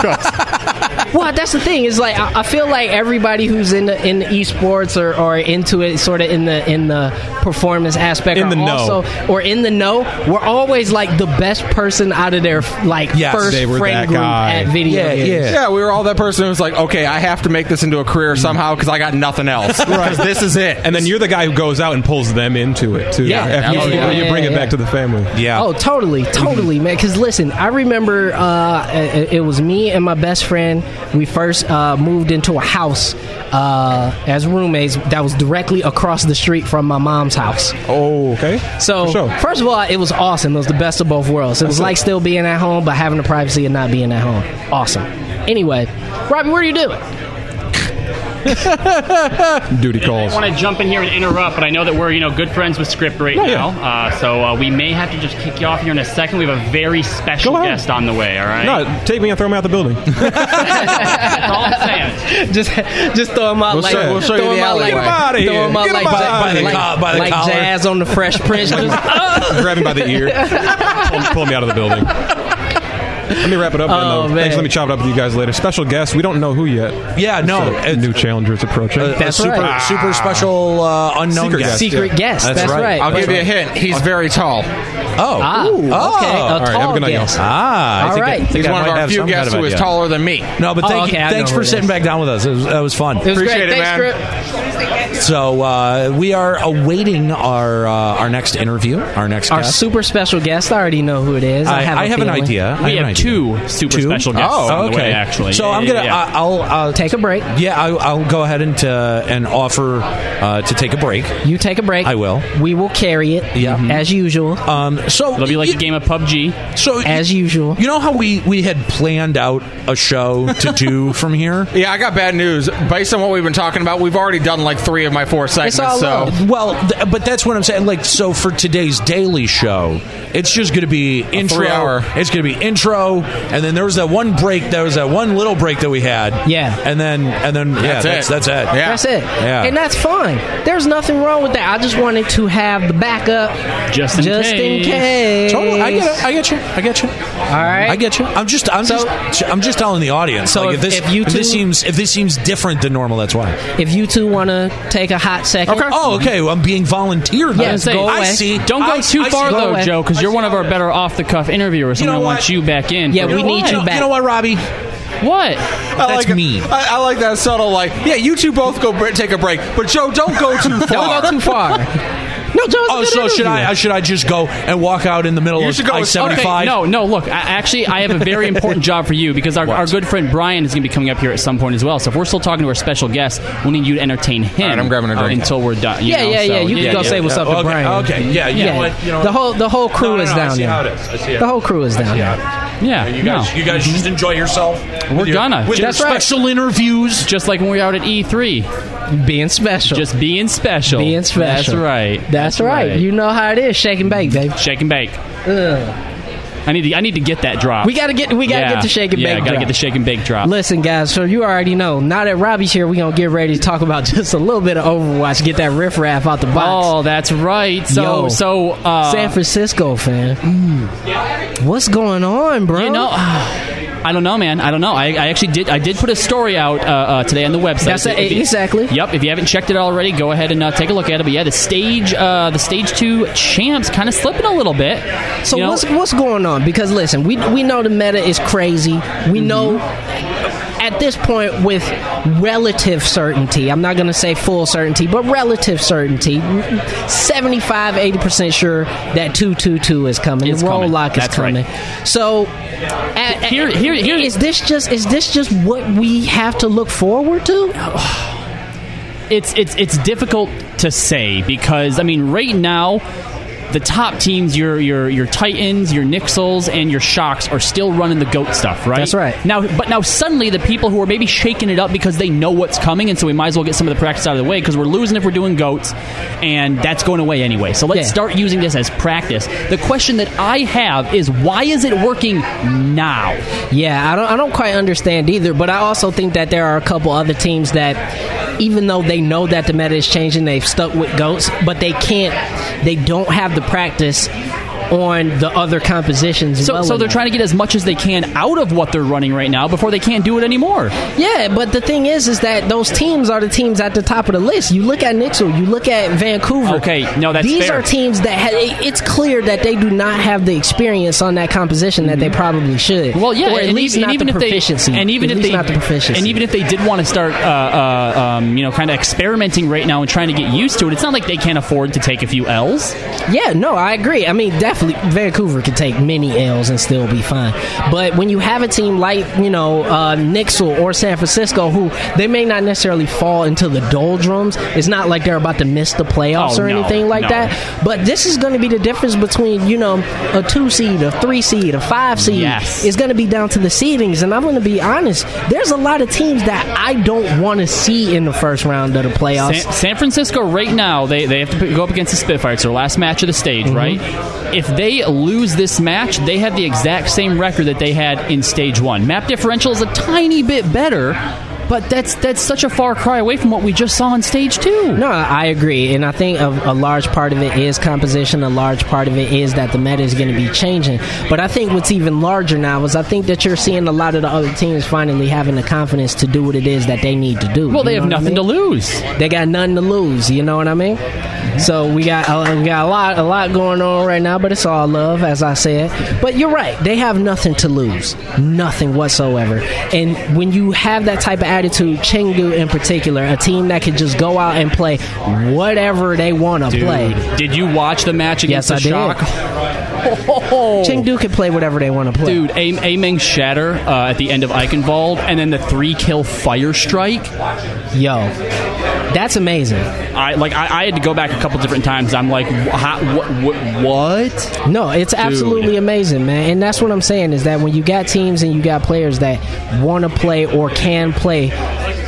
Well, that's the thing. Is like I, I feel like everybody who's in the in the esports or, or into it, sort of in the in the performance aspect, in are the also, know, or in the know, we're always like the best person out of their like yes, first they were friend that group guy. at video Yeah, games. yeah. Yeah, we were all that person who was like, okay, I have to make this into a career somehow because I got nothing else. Because this is it. and then you're the guy who goes out and pulls them into it too. Yeah. After Yeah, you, yeah, you bring yeah, it back yeah. to the family. Yeah. Oh, totally, totally, man. Because listen, I remember uh, it, it was me and my best friend. We first uh, moved into a house uh, as roommates that was directly across the street from my mom's house. Oh, okay. So, For sure. first of all, it was awesome. It was the best of both worlds. It was That's like it. still being at home, but having the privacy of not being at home. Awesome. Anyway, Robbie, what are you doing? Duty calls. I want to jump in here and interrupt, but I know that we're, you know, good friends with Script right Yeah, now. yeah. Uh, so uh, we may have to just kick you off here in a second. We have a very special Go ahead. guest on the way, all right? No, take me and throw me out the building. That's all I'm saying. just, just throw him out We'll like, show- we'll show you throw the him out like, alleyway. Get him outta throw here. him out Get like, him outta like, here. like, By the co- by the like collar. Jazz on the Fresh Prince. Just, Grab him by the ear. Pull, pull me out of the building. Let me wrap it up. Oh, then, man. Thanks. Let me chop it up with you guys later. Special guest. We don't know who yet. Yeah, no. So, it's- new challengers approaching. a, a That's super right. super special uh, unknown Secret guest. guest. secret Yeah. guest. That's That's, right. right. I'll That's give you a right. hint. He's very tall. Oh, Ah, Ooh. okay. A Oh. right, have a tall good night, y'all. guest. Ah, I All think I- right. think He's I one of might our have few some guests kind who of is idea. taller than me. No, but Oh, thank okay, I you, thanks know for who it sitting is. back down with us. It was, that was fun. It was Appreciate great. it, Thanks, man. Script. So uh, we are awaiting our uh, our next interview, our next Our guest. super special guest. I already know who it is. I, I, have, I a have an feeling. idea. I We an have idea. two super Two? special guests Oh, on the okay. way, actually. So Yeah, I'm yeah, gonna. yeah. I, I'll, I'll Take a break. Yeah, I, I'll go ahead and uh, and offer uh, to take a break. You take a break. I will. We will carry it. Yeah. Mhm. As usual. Um, so It'll be like you, a game of P U B G. So As usual. You know how we we had planned out a show to do from here. Yeah, I got bad news. Based on what we've been talking about, we've already done like three of my four segments. all So love. Well, th- but that's what I'm saying. Like, so for today's daily show, it's just going to be intro. three-hour. It's going to be intro, show, and then there was that one break. There was that one little break that we had. Yeah. And then, and then, yeah, That's that's, it. that's it. Yeah. That's it. Yeah. And that's fine. There's nothing wrong with that. I just wanted to have the backup Just in just case. in case. Totally, I get it. I get you. I get you. All right. I get you. I'm just, I'm So- just, I'm just telling the audience. So like, if- this, if you if this two- seems, if this seems different than normal, that's why. If you two want to take a hot second. Oh, okay. Well, I'm being volunteered. Yeah, I Say, go I away. see. Don't go I- too I far see. Go though, away. Joe, because I you're see one of our how- better off-the-cuff interviewers. You know Someone what? wants you back in. Yeah, for- we need You you know, back. you know what, Robbie? What? That's like, mean. I, I like that subtle, like, yeah, you two both go bre- take a break, but Joe, don't go too far. Don't go too far. No, Joe's a Oh, good so should interviewer. I? Should I just go and walk out in the middle You of should go I with- seventy-five? Okay, no, no. Look, I, actually, I have a very important job for you because our, our good friend Brian is going to be coming up here at some point as well. So if we're still talking to our special guest, we'll need you to entertain him. All right, I'm grabbing a drink. until we're done. you Yeah, know, yeah, so, yeah. You can go say what's up to okay, Brian. Okay, yeah, you Yeah. know what? You know the what? whole the whole crew No, no, is no, I down see there. how it is. I see how The it whole is. crew is down Yeah. there. Yeah, You guys, no. you guys just enjoy yourself. We're with your- gonna. with your That's right. special interviews. Just like when we were out at E three. Being special. Just being special. being special. That's right. That's, right. You know how it is. Shake and bake, baby. Shake and bake. Ugh. I need to. I need to get that drop. We gotta get we gotta yeah. get the shake and yeah, bake. gotta drop. get the shake and bake drop. Listen, guys, so you already know. Now that Robbie's here, we're going to get ready to talk about just a little bit of Overwatch, get that riffraff out the box. Oh, that's right. So, Yo, so uh, San Francisco, fan. What's going on, bro? You know, I don't know, man. I don't know. I, I actually did. I did put a story out uh, uh, today on the website. That's So a- if you- exactly. Yep. If you haven't checked it already, go ahead and uh, take a look at it. But yeah, the stage, uh, the stage two champs, kind of slipping a little bit. So You know, what's what's going on? Because listen, we we know the meta is crazy. We know at this point with relative certainty, I'm not going to say full certainty, but relative certainty, seventy-five, eighty percent sure that two two two is coming. It's the roll coming. lock is That's right. coming. So at, Here- here- here- is this just is this just what we have to look forward to? it's it's it's difficult to say because I mean, right now. The top teams, your your your Titans, your Nixels, and your Shocks are still running the GOAT stuff, right? That's right. Now, but now suddenly the people who are maybe shaking it up because they know what's coming, and so we might as well get some of the practice out of the way because we're losing if we're doing GOATs, and that's going away anyway. So let's Yeah. start using this as practice. The question that I have is why is it working now? Yeah, I don't I don't quite understand either, but I also think that there are a couple other teams that even though they know that the meta is changing, they've stuck with GOATs, but they can't they don't have the practice on the other compositions. So, well so they're enough. trying to get as much as they can out of what they're running right now before they can't do it anymore. Yeah, but the thing is, is that those teams are the teams at the top of the list. You look at Nixel, you look at Vancouver. Okay, no, that's These fair. are teams that ha- it's clear that they do not have the experience on that composition that they probably should. Well, yeah, or at and least even, not and even the if proficiency. they, and even at if least they, not the proficiency. and even if they did want to start, uh, uh, um, you know, kind of experimenting right now and trying to get used to it, it's not like they can't afford to take a few L's. Yeah, no, I agree. I mean, definitely, Vancouver could take many L's and still be fine. But when you have a team like, you know, uh, Nixel or San Francisco, who they may not necessarily fall into the doldrums, it's not like they're about to miss the playoffs Oh, or no, anything like no. that. But this is going to be the difference between, you know, a two seed, a three seed, a five seed. Yes. It's going to be down to the seedings. And I'm going to be honest, there's a lot of teams that I don't want to see in the first round of the playoffs. San, San Francisco right now, they, they have to p- go up against the Spitfires. It's their last match of the stage, Mm-hmm. right? If they lose this match, they have the exact same record that they had in stage one. Map differential is a tiny bit better, but that's that's such a far cry away from what we just saw in stage two. No, I agree, and I think a, a large part of it is composition. A large part of it is that the meta is going to be changing. But I think what's even larger now is I think that you're seeing a lot of the other teams finally having the confidence to do what it is that they need to do. Well, they You have know what I nothing to mean? lose. They got nothing to lose. You know what I mean? So we got uh, we got a lot a lot going on right now, but it's all love, as I said. But you're right; they have nothing to lose, nothing whatsoever. And when you have that type of attitude, Chengdu in particular, a team that can just go out and play whatever they want to play. Did you watch the match against Yes, the I did. Shock? Oh. Chengdu can play whatever they want to play. Dude, A- Ameng Shatter uh, at the end of Eichenwald, and then the three kill Fire Strike. Yo, that's amazing. I like. I, I had to go back a couple different times. I'm like, wh- how, wh- wh- what? No, it's absolutely amazing, man. And that's what I'm saying is that when you got teams and you got players that want to play or can play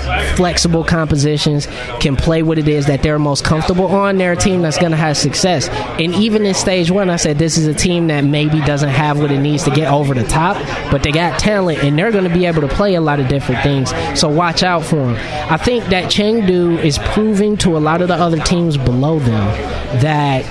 flexible compositions, can play what it is that they're most comfortable on, they're a team that's going to have success. And even in stage one, I said this is a team that maybe doesn't have what it needs to get over the top, but they got talent, and they're going to be able to play a lot of different things. So watch out for them. I think that Chengdu is proving to a lot of the other teams below them that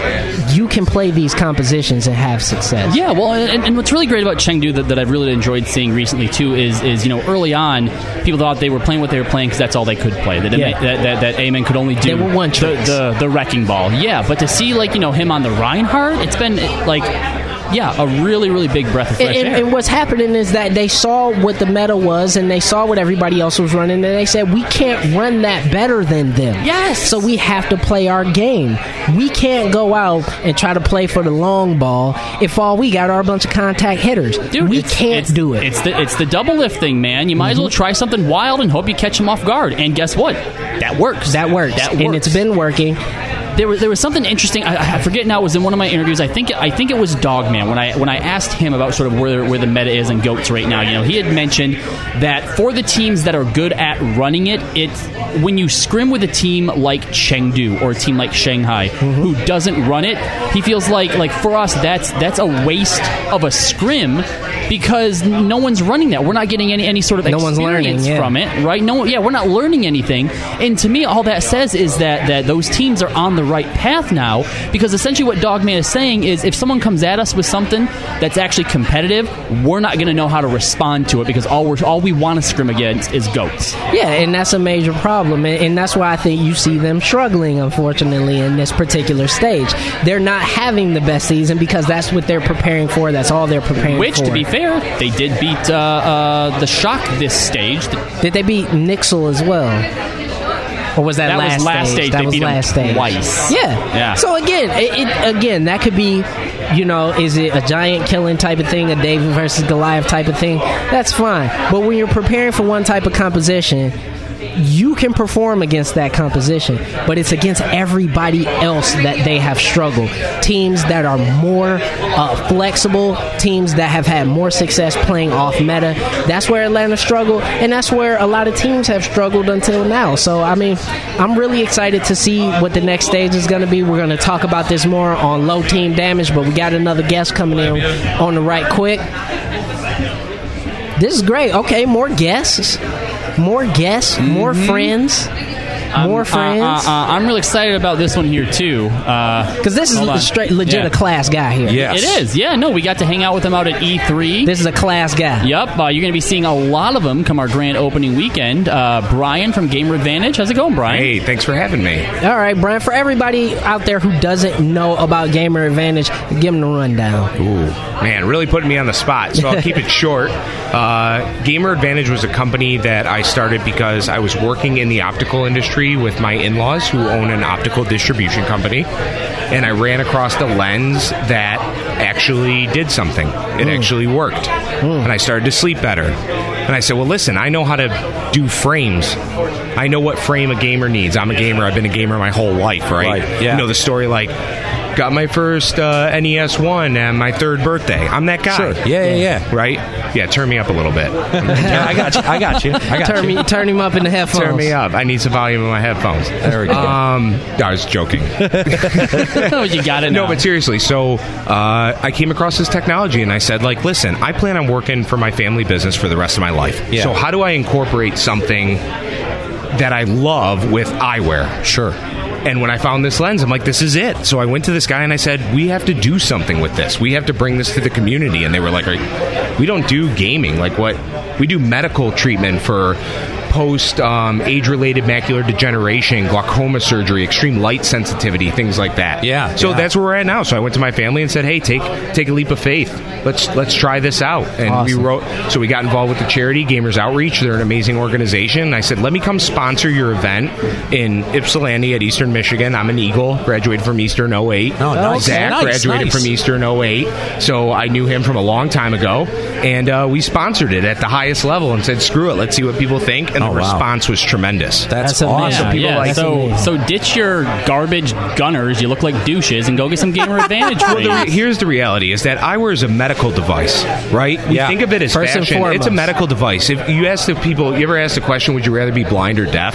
you can play these compositions and have success. Yeah, well, and, and what's really great about Chengdu that, that I've really enjoyed seeing recently too is, is you know, early on, people thought they were playing what they were playing because that's all they could play. That Yeah. that, that, that Amen could only do They were one the, tricks. the the wrecking ball. Yeah, but to see like you know him on the Reinhardt, it's been like. Yeah, a really, really big breath of fresh And, and, air. and what's happening is that they saw what the meta was, and they saw what everybody else was running, and they said, we can't run that better than them. Yes. So we have to play our game. We can't go out and try to play for the long ball if all we got are a bunch of contact hitters. Dude, we it's, can't it's, do it. It's the it's the double lift thing, man. You might as well try something wild and hope you catch them off guard. And guess what? That works. That works. That And works. it's been working. There was there was something interesting. I, I forget now. It was in one of my interviews. I think I think it was Dogman when I when I asked him about sort of where where the meta is in GOATs right now. You know, he had mentioned that for the teams that are good at running it, it's when you scrim with a team like Chengdu or a team like Shanghai who doesn't run it. He feels like like for us that's that's a waste of a scrim because no one's running that. We're not getting any any sort of No experience one's learning, yeah. from it, right? No, yeah, we're not learning anything. And to me, all that says is that that those teams are on the right path now, because essentially what Dogman is saying is if someone comes at us with something that's actually competitive, we're not going to know how to respond to it because all we're all we want to scrim against is goats. Yeah, and that's a major problem, and, and that's why I think you see them struggling, unfortunately, in this particular stage. They're not having the best season because that's what they're preparing for. That's all they're preparing Which, for. to be fair, they did beat uh, uh, the Shock this stage. Did they beat Nixel as well? Or was that, That was last last stage? stage. That They was beat 'em last stage. twice. Yeah. Yeah. So again, it, it again that could be, you know, is it a giant killing type of thing, a David versus Goliath type of thing? That's fine. But when you're preparing for one type of composition, you can perform against that composition, but it's against everybody else that they have struggled. Teams that are more uh, flexible, teams that have had more success playing off meta. That's where Atlanta struggled, and that's where a lot of teams have struggled until now. So, I mean, I'm really excited to see what the next stage is going to be. We're going to talk about this more on low team damage, but we got another guest coming in on the right quick. This is great. Okay, more guests. More guests, more friends, more Um, friends. Uh, uh, uh, I'm really excited about this one here too. Because uh, this is hold a on. straight, legit Yeah. a class guy here. It is. Yeah, no, we got to hang out with him out at E three. This is a class guy. Yep, uh, you're going to be seeing a lot of them come our grand opening weekend. Uh, Brian from Gamer Advantage. How's it going, Brian? Hey, thanks for having me. All right, Brian, for everybody out there who doesn't know about Gamer Advantage, give them the rundown. Ooh, man, really putting me on the spot, so I'll keep it short. Uh, Gamer Advantage was a company that I started because I was working in the optical industry with my in-laws who own an optical distribution company, and I ran across the lens that actually did something. It Mm. actually worked, Mm. and I started to sleep better. And I said, well, listen, I know how to do frames. I know what frame a gamer needs. I'm a gamer. I've been a gamer my whole life, right? Right, yeah. You know the story like, got my first uh, N E S one at my third birthday. I'm that guy. Sure. Yeah, yeah, yeah. Right? Yeah, turn me up a little bit. Yeah, I got you. I got you. I got Turn you. me, turn him up in the headphones. Turn me up. I need some volume in my headphones. There we go. Um, I was joking. Oh, you got it. No, now. but seriously, so uh, I came across this technology and I said, like, listen, I plan on working for my family business for the rest of my life. Yeah. So how do I incorporate something that I love with eyewear? Sure. And when I found this lens, I'm like, this is it. So I went to this guy and I said, we have to do something with this. We have to bring this to the community. And they were like, we don't do gaming. Like what? We do medical treatment for post um, age-related macular degeneration, glaucoma surgery, extreme light sensitivity, things like that. Yeah. So yeah. that's where we're at now. So I went to my family and said, hey, take take a leap of faith. Let's let's try this out. And Awesome. we wrote. So we got involved with the charity Gamers Outreach. They're an amazing organization. And I said, let me come sponsor your event in Ypsilanti at Eastern Michigan. I'm an Eagle, graduated from Eastern oh eight. Oh, nice. Zach Nice, graduated nice. from Eastern oh eight. So I knew him from a long time ago. And uh, we sponsored it at the highest level and said, screw it, let's see what people think. and the Oh, wow. response was tremendous. That's, That's awesome. amazing. Yeah, people yeah. like- so so ditch your garbage gunners. You look like douches, and go get some gamer advantage. Well, the, rings. here's the reality: is that eyewear is a medical device, right? We Yeah. think of it as First and fashion. It's a foremost. medical device. If you ask the people, you ever ask the question, would you rather be blind or deaf?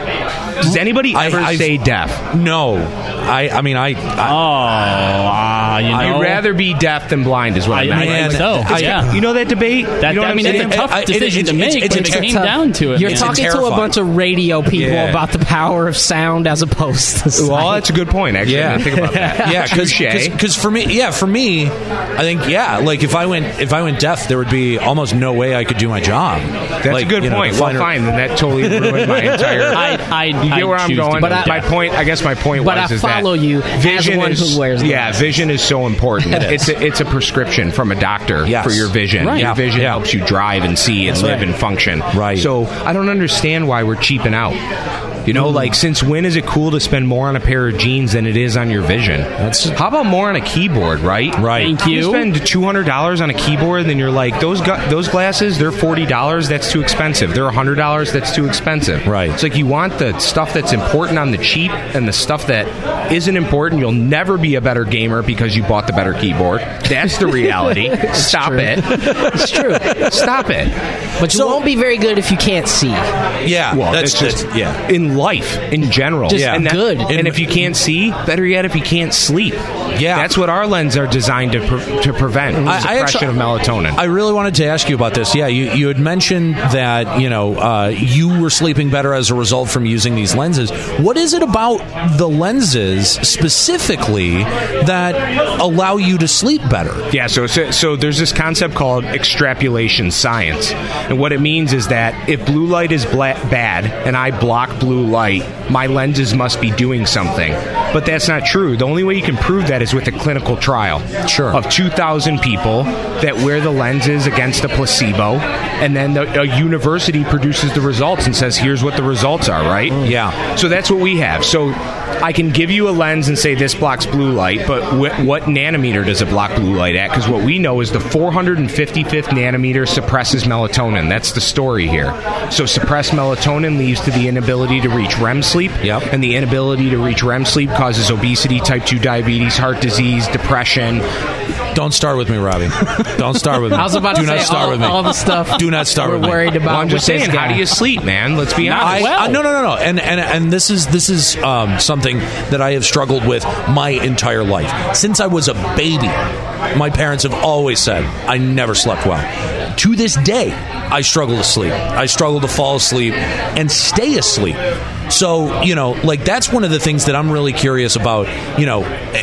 Does anybody I- ever I've- say deaf? No, I. I mean, I. I oh, uh, you know, You'd rather be deaf than blind, is what I, I, meant. I Man, think so. I- yeah, You know that debate? that, you know what I I'm mean, saying? it's a tough I- it- decision it's- to it's- make it's- when it's it came tough. down to it. You're It's man. talking to a terrifying. bunch of radio people Yeah. about the power of sound as opposed to sight. Well, that's a good point, actually. Yeah. I didn't think about that. Yeah, Touche. because for me, yeah, for me, I think yeah, like if I went if I went deaf, there would be almost no way I could do my job. That's like, a good you know, point. the Well, finer- fine. Then that totally ruined my entire. I, I, You get where I'm going. But I- my point, I guess, my point But was I is follow that you as vision one is who wears yeah, glasses. vision is so important. It is. It's a, it's a prescription from a doctor Yes. for your vision. Right. Your Yeah. vision Yeah. helps you drive and see and That's live right. and function. Right. So I don't understand why we're cheaping out. You know, like since when is it cool to spend more on a pair of jeans than it is on your vision? That's- How about more on a keyboard, right? Right. Thank You you. spend two hundred dollars on a keyboard, then you're like, those gu- those glasses, they're forty dollars, that's too expensive. They're one hundred dollars, that's too expensive. Right. It's like you want the stuff that's important on the cheap and the stuff that isn't important. You'll never be a better gamer because you bought the better keyboard. That's the reality. Stop true. it. It's true. Stop it. But you won't be very good if you can't see. Yeah, Well, that's it's just that's- yeah. in life in general. Just and that- good. And if you can't see, better yet, if you can't sleep. Yeah. That's what our lenses are designed to pre- to prevent. I- I suppression actually- of melatonin. I really wanted to ask you about this. Yeah, you, you had mentioned that you know uh, you were sleeping better as a result from using these lenses. What is it about the lenses specifically that allow you to sleep better? Yeah, so, so so there's this concept called extrapolation science, and what it means is that if blue light is bla- bad and I block blue light, my lenses must be doing something. But that's not true. The only way you can prove that is with a clinical trial Sure. of two thousand people that wear the lenses against a placebo, and then the, a university produces the results and says, here's what the results are, right? Yeah. So that's what we have. So I can give you a lens and say this blocks blue light, but wh- what nanometer does it block blue light at? Because what we know is the four hundred fifty-fifth nanometer suppresses melatonin. That's the story here. So suppressed melatonin leads to the inability to reach R E M sleep, Yep. and the inability to reach R E M sleep causes obesity, type two diabetes, heart disease, depression. Don't start with me, Robbie. Don't start with me. I was about Do to not say start all, with me. all the stuff. Do not start we're with me. worried about. Well, I'm just with this saying, how guy. do you sleep, man? Let's be honest. I, well. I- no, no, no, no, and and and this is this is um, something that I have struggled with my entire life since I was a baby. My parents have always said I never slept well. To this day, I struggle to sleep. I struggle to fall asleep and stay asleep. So you know, like that's one of the things that I'm really curious about. You know,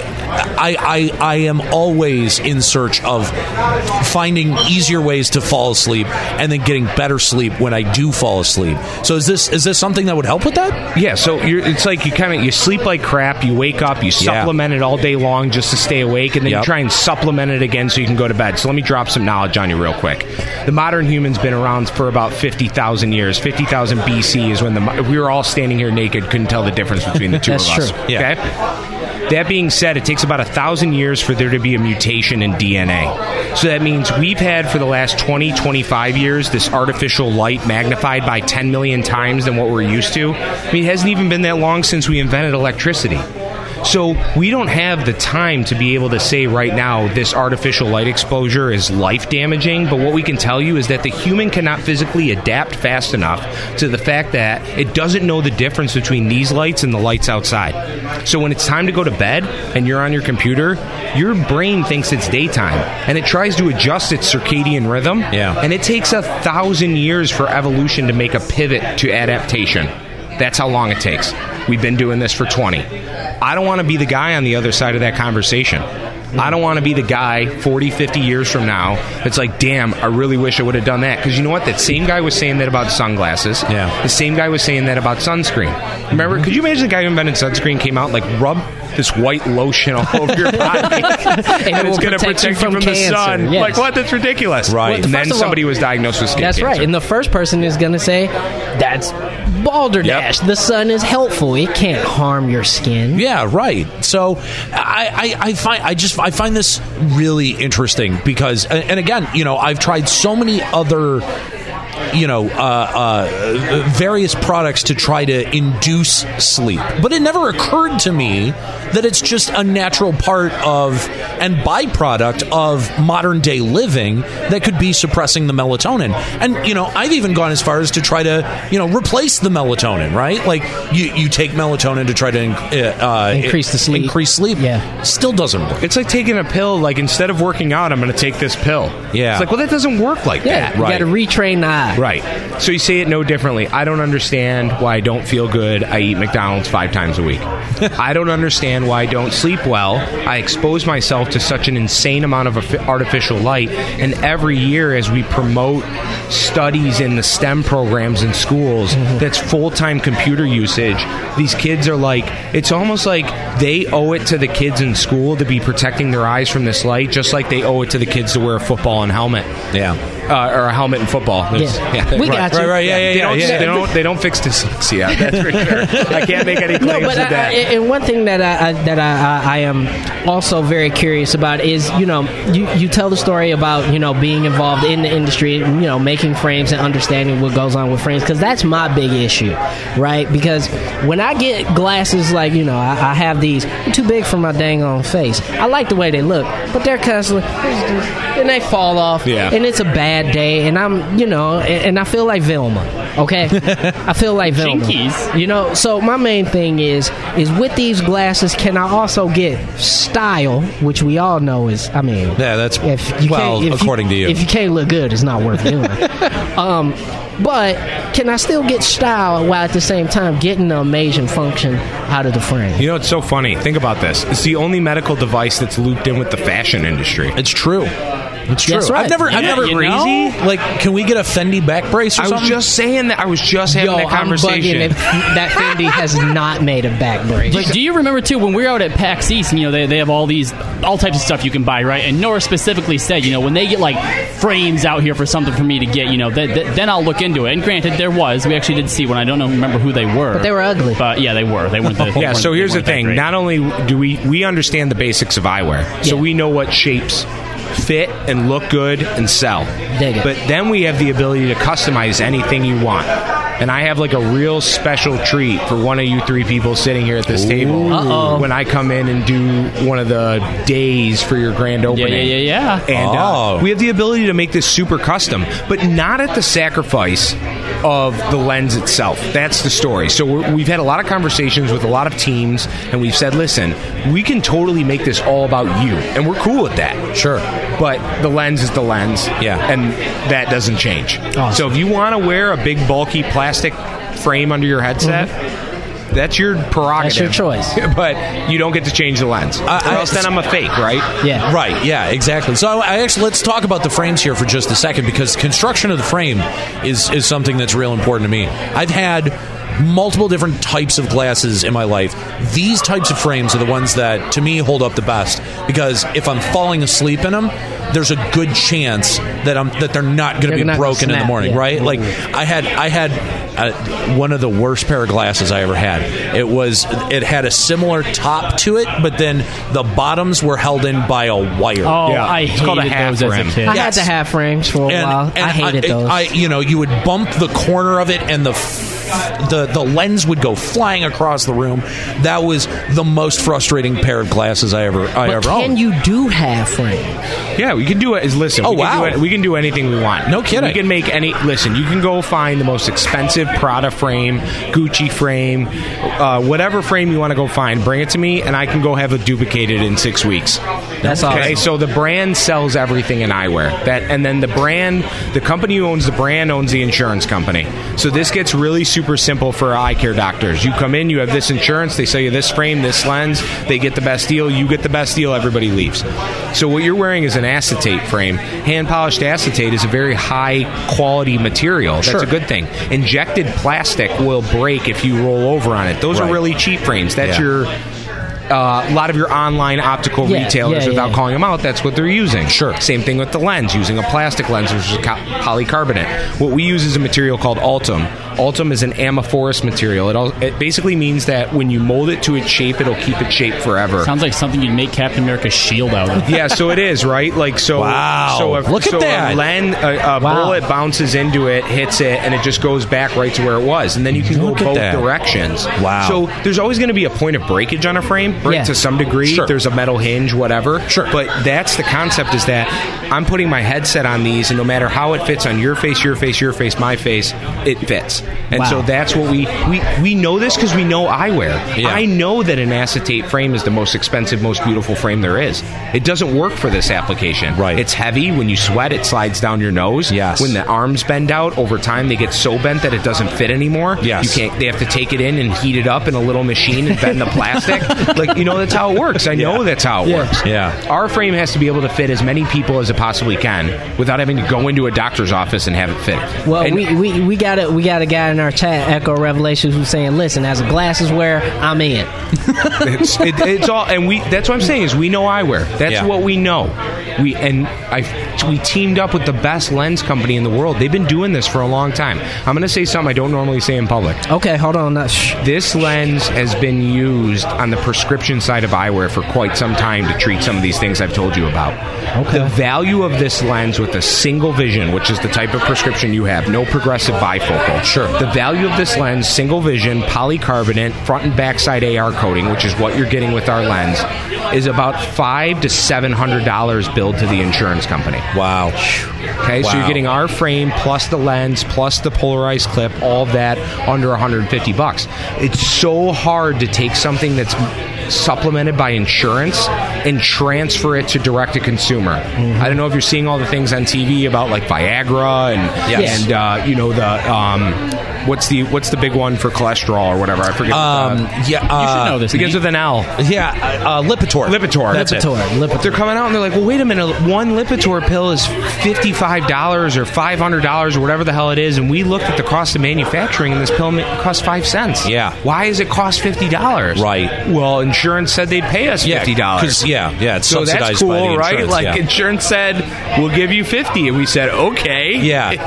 I I, I am always in search of finding easier ways to fall asleep and then getting better sleep when I do fall asleep. So is this is this something that would help with that? Yeah, so you're, it's like you kind of you sleep like crap. You wake up, you supplement it all day long just to stay awake, and then Yep. you try and supplement it again so you can go to bed. So let me drop some knowledge on you real quick. The modern human's been around for about fifty thousand years. fifty thousand B C is when the mo- we were all standing here naked, couldn't tell the difference between the two That's of us. true. Yeah. Okay. That being said, it takes about a thousand years for there to be a mutation in D N A. So that means we've had for the last twenty, twenty-five years this artificial light magnified by ten million times than what we're used to. I mean, it hasn't even been that long since we invented electricity. So we don't have the time to be able to say right now this artificial light exposure is life damaging, but what we can tell you is that the human cannot physically adapt fast enough to the fact that it doesn't know the difference between these lights and the lights outside. So when it's time to go to bed and you're on your computer, your brain thinks it's daytime and it tries to adjust its circadian rhythm. Yeah. And it takes a thousand years for evolution to make a pivot to adaptation. That's how long it takes. We've been doing this for twenty. I don't want to be the guy on the other side of that conversation. I don't want to be the guy forty, fifty years from now that's like, damn, I really wish I would have done that. Because you know what? That same guy was saying that about sunglasses. Yeah. The same guy was saying that about sunscreen. Remember? Could you imagine the guy who invented sunscreen came out and like rub this white lotion all over your body and, it will it's going to protect protect you you from from the cancer. sun? Yes. Like what? That's ridiculous. Right. Well, And then first of all, somebody was diagnosed with skin That's cancer. right. And the first person is going to say, that's balderdash. The sun is helpful. It can't harm your skin. Yeah, right. So I, I, I find I just I find this really interesting because and again, you know, I've tried so many other you know, uh, uh, various products to try to induce sleep. But it never occurred to me that it's just a natural part of and byproduct of modern day living that could be suppressing the melatonin. And, you know, I've even gone as far as to try to, you know, replace the melatonin, right? Like you, you take melatonin to try to uh, increase the sleep. Increase sleep. Yeah. Still doesn't work. It's like taking a pill, like instead of working out, I'm going to take this pill. Yeah. It's like, well, that doesn't work like Yeah, that. you Right. got to retrain the eye. Right. So you say it no differently. I don't understand why I don't feel good. I eat McDonald's five times a week. I don't understand why I don't sleep well. I expose myself to such an insane amount of artificial light. And every year as we promote studies in the STEM programs in schools, mm-hmm. that's full-time computer usage, these kids are like, it's almost like they owe it to the kids in school to be protecting their eyes from this light, just like they owe it to the kids to wear a football and helmet. Yeah. Uh, or a helmet and football. There's- Yeah. We right. got you. Right, right, yeah, yeah, They yeah. don't, yeah. they don't. They don't fix dyslexia. That's for sure. I can't make any claims No, but to I, that. I, and one thing that I, I that I, I, I am also very curious about is, you know, you, you tell the story about, you know, being involved in the industry, you know, making frames and understanding what goes on with frames, because that's my big issue, right? Because when I get glasses, like, you know, I, I have these too big for my dang on face. I like the way they look, but they're constantly, and they fall off, Yeah. and it's a bad day, and I'm, you know, and, and I feel like Vilma, okay? I feel like Vilma. Jinkies. You know, so my main thing is, is with these glasses, can I also get style, which we all know is, I mean, Yeah, that's if you well, can't, if according to you. If you can't look good, it's not worth doing. um, but can I still get style while at the same time getting the amazing function out of the frame? You know, it's so funny. Think about this. It's the only medical device that's looped in with the fashion industry. It's true. It's true. That's right. I've never, I've Yeah, never you crazy. know? Like, can we get a Fendi back brace or I something? was just saying that. I was just having Yo, that I'm conversation. bugging if that Fendi has not made a back brace. Like, do you remember too when we were out at PAX East? And, you know, they, they have all these all types of stuff you can buy, right? And Nora specifically said, you know, when they get like frames out here for something for me to get, you know, th- th- then I'll look into it. And granted, there was. We actually did see one. I don't know, remember who they were, But they were ugly. But yeah, they were. They weren't. The, they Yeah, weren't- so they here's the weren't that thing. great. Not only do we we understand the basics of eyewear, so Yeah. we know what shapes fit and look good and sell. Dig it. But then we have the ability to customize anything you want. And I have like a real special treat for one of you three people sitting here at this table Uh-oh. when I come in and do one of the days for your grand Yeah, opening. yeah, yeah, yeah. And Oh. uh, we have the ability to make this super custom, but not at the sacrifice of the lens itself. That's the story. So we're, we've had a lot of conversations with a lot of teams, and we've said, listen, we can totally make this all about you, and we're cool with that. Sure. But the lens is the lens, Yeah. and that doesn't change. Awesome. So if you want to wear a big, bulky plastic frame under your headset, that's your prerogative. That's your choice. But you don't get to change the lens. I- or else then I'm a fake, right? Yeah. Right, yeah, exactly. So I actually let's talk about the frames here for just a second, because construction of the frame is is something that's real important to me. I've had multiple different types of glasses in my life. These types of frames are the ones that to me hold up the best, because if I'm falling asleep in them, there's a good chance that I'm that they're not going to They're be not gonna broken in the snap, morning, yeah. right? Like I had I had uh, one of the worst pair of glasses I ever had. It was it had a similar top to it, but then the bottoms were held in by a wire. Oh, Yeah. I It's hated called a half those as rim. a kid. I Yes. had the half frames for a while. I hated I, those. I, you know, you would bump the corner of it, and the f- the the lens would go flying across the room. That was the most frustrating pair of glasses I ever I but ever can owned. you do half frames? Yeah, we can do it. Is listen. Oh, we can wow. Do it, we can do anything we want. No kidding. We can make any. Listen, you can go find the most expensive Prada frame, Gucci frame, uh, whatever frame you want to go find. Bring it to me, and I can go have it duplicated in six weeks. That's okay. awesome. So the brand sells everything in eyewear. That, and then the brand, the company who owns the brand owns the insurance company. So this gets really super simple for eye care doctors. You come in, you have this insurance, they sell you this frame, this lens, they get the best deal, you get the best deal, everybody leaves. So what you're wearing is an acetate frame. Hand polished acetate is a very high quality material. That's Sure. a good thing. Injected plastic will break if you roll over on it. Those Right. are really cheap frames. That's Yeah. your uh, a lot of your online optical Yeah, retailers, yeah, without yeah. calling them out, that's what they're using. Sure. Same thing with the lens, using a plastic lens, which is co- polycarbonate. What we use is a material called Altum, Ultem is an amorphous material. It, all, it basically means that when you mold it to its shape, it'll keep its shape forever. Sounds like something you'd make Captain America's shield out of. Yeah, so it is, right? Like so. Wow. So if, Look at so that. A, len, a, a Wow. bullet bounces into it, hits it, and it just goes back right to where it was, and then you can Look go at both that. directions. Wow. So there's always going to be a point of breakage on a frame, right? Yeah. To some degree. Sure. There's a metal hinge, whatever. Sure. But that's the concept. Is that I'm putting my headset on these, and no matter how it fits on your face, your face, your face, my face, it fits. And Wow. so that's what we we we know this because we know eyewear. Yeah. I know that an acetate frame is the most expensive, most beautiful frame there is. It doesn't work for this application. Right. It's heavy. When you sweat, it slides down your nose. Yes. When the arms bend out, over time they get so bent that it doesn't fit anymore. Yes. You can't. They have to take it in and heat it up in a little machine and bend the plastic. Like, you know, that's how it works. I know that's how it Yeah. works. Yeah. Our frame has to be able to fit as many people as it possibly can without having to go into a doctor's office and have it fit. Well, And- we, we, we got a, we got a guy in our chat, Echo Revelations, who's saying, "Listen, as a glasses wearer, I'm in." it's, it, it's all, and we. That's what I'm saying is we know eyewear. That's Yeah. what we know. We and I. We teamed up with the best lens company in the world. They've been doing this for a long time. I'm going to say something I don't normally say in public. Okay, hold on. Now, shh. This lens has been used on the prescription side of eyewear for quite some time to treat some of these things I've told you about. Okay. The value of this lens with a single vision, which is the type of prescription you have, no progressive bifocal. Sure. The value of this lens, single vision, polycarbonate, front and backside A R coating, which is what you're getting with our lens, is about five to seven hundred dollars billed to the insurance company. Wow. Okay, so Wow. you're getting our frame plus the lens plus the polarized clip, all of that under one hundred fifty bucks. It's so hard to take something that's supplemented by insurance and transfer it to direct to consumer. Mm-hmm. I don't know if you're seeing all the things on T V about like Viagra and Yes. and uh, you know the um, what's the what's the big one for cholesterol or whatever? I forget. Um, uh, yeah, You uh, should know this. begins Nate. with an L. Yeah, uh, Lipitor. Lipitor. That's it. Lipitor, Lipitor. They're coming out and they're like, well, wait a minute. One Lipitor pill is fifty-five dollars or five hundred dollars or whatever the hell it is. And we looked at the cost of manufacturing and this pill ma- costs five cents. Yeah. Why does it cost fifty dollars? Right. Well, insurance said they'd pay us Yeah, fifty dollars. 'cause, yeah, yeah, it's so that's subsidized cool, by the right? insurance, Like yeah. insurance said, we'll give you fifty. And we said, okay.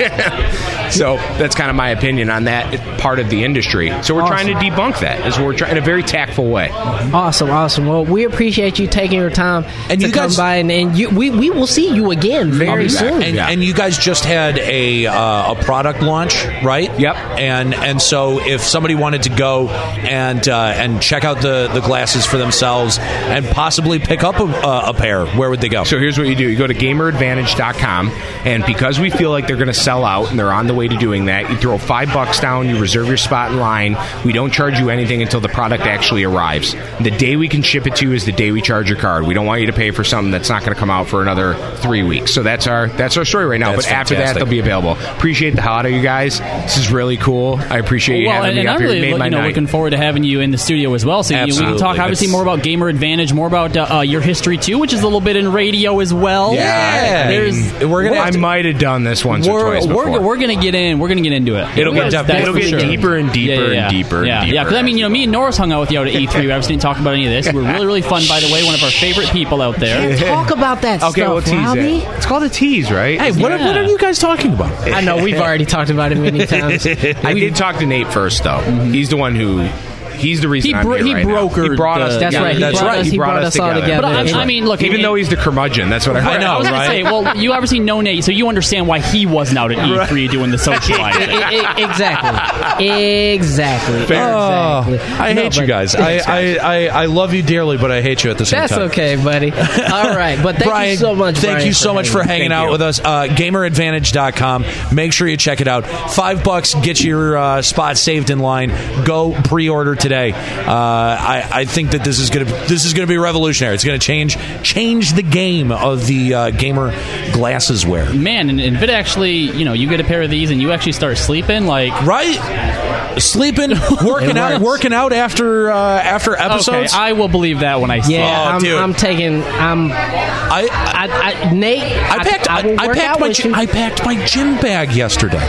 Yeah. So that's kind of my opinion on that part of the industry. So we're trying to debunk that. Is we're trying in a very tactful way. Awesome, awesome. Well, we appreciate you taking your time And to you come guys- by, and, and you, we we will see you again very be back. soon. And, Yeah. and you guys just had a uh, a product launch, right? Yep. And and so if somebody wanted to go and uh, and check out the, the glasses for themselves and possibly pick up a, a pair, where would they go? So here's what you do. You go to gamer advantage dot com, and because we feel like they're going to sell out and they're on the way to doing that, you throw five bucks down, you reserve your spot in line. We don't charge you anything until the product actually arrives. The day we can ship it to you is the day we charge your card. We don't want you to pay for something that's not going to come out for another three weeks. So that's our that's our story right now. That's but after that, fantastic. they'll be available. Appreciate the hell out of you guys. This is really cool. I appreciate you Well, having and, me and up I'm here. really You made look- my you know, night. looking forward to having you in the studio as well. So you know, we can Absolutely. talk obviously That's- more about Gamer Advantage, more about uh, uh, your history too, which is a little bit in radio as well. Yeah. there's We're gonna I have to- might have done this once or we're, twice we're, before. we're gonna get in. We're gonna get into it. It'll get That's- def- it'll that's get for sure. deeper and deeper Yeah, yeah, and yeah. deeper and Yeah, deeper. yeah. Because I mean, you know, me and Norris hung out with you out at E three. We obviously didn't talk about any of this. We were really, really fun, by the way. One of our favorite people out there. Talk about that Okay, stuff, we'll tease Robbie. it. It's called a tease, right? Hey, what, Yeah. what are you guys talking about? I know we've already talked about it many times. I did talk to Nate first, though. He's the one who. He's the reason He I'm bro- here he right now. brokered He brought us. the- That's together. right. He That's brought right. us. He brought us all together. But I, I mean, look, Even it- though he's the curmudgeon, that's what I heard. I know, I was gonna right? say, well, you obviously know Nate, so you understand why he wasn't out at E three doing the socializing. I- I- exactly. Exactly. Oh, Exactly. I No, hate you but- guys. I, I, I, I love you dearly, but I hate you at the same That's time. okay, buddy. All right, but thank Brian, you so much. Thank Brian, you so much for hanging Thank out you. with us. Uh, gamer advantage dot com. Make sure you check it out. Five bucks, get your uh, spot saved in line. Go pre-order today. Uh, I, I think that this is gonna this is gonna be revolutionary. It's gonna change change the game of the uh, gamer glasses wear. Man, and, and if it actually, you know, you get a pair of these and you actually start sleeping, like Right? Sleeping, working It out, works. working out after uh, after okay, episodes. I will believe that when I see Yeah, Oh, I'm, dude. I'm taking. I'm. I, I, I, Nate, I packed. I, I, will I work packed out my. with gy- you. I packed my gym bag yesterday.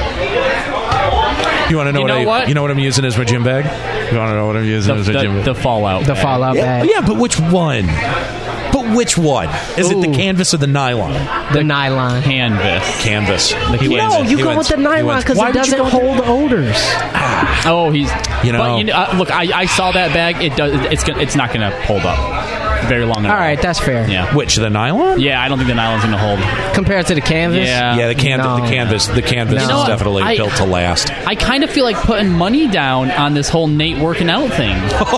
You want to know, You what, know I, what? You know what I'm using as my gym bag? You want to know what I'm using the, as my gym the, bag? the Fallout. the bag. Fallout yeah, bag. yeah, but which one? But which one? Is Ooh. it the canvas or the nylon? The nylon. Canvas. Canvas. He No, wins. you He go wins. with the He nylon wins. because Why it would you doesn't go- hold odors. Oh, he's. You know- But you know, uh, look, I, I saw that bag. It does. It's gonna, it's not going to hold up very long. At All right, that's fair. Yeah. Which, the nylon? Yeah, I don't think the nylon's going to hold. Compared to the canvas? Yeah. Yeah, the, can- No. the canvas. The canvas You know is what? definitely I- built to last. I kind of feel like putting money down on this whole Nate working out thing.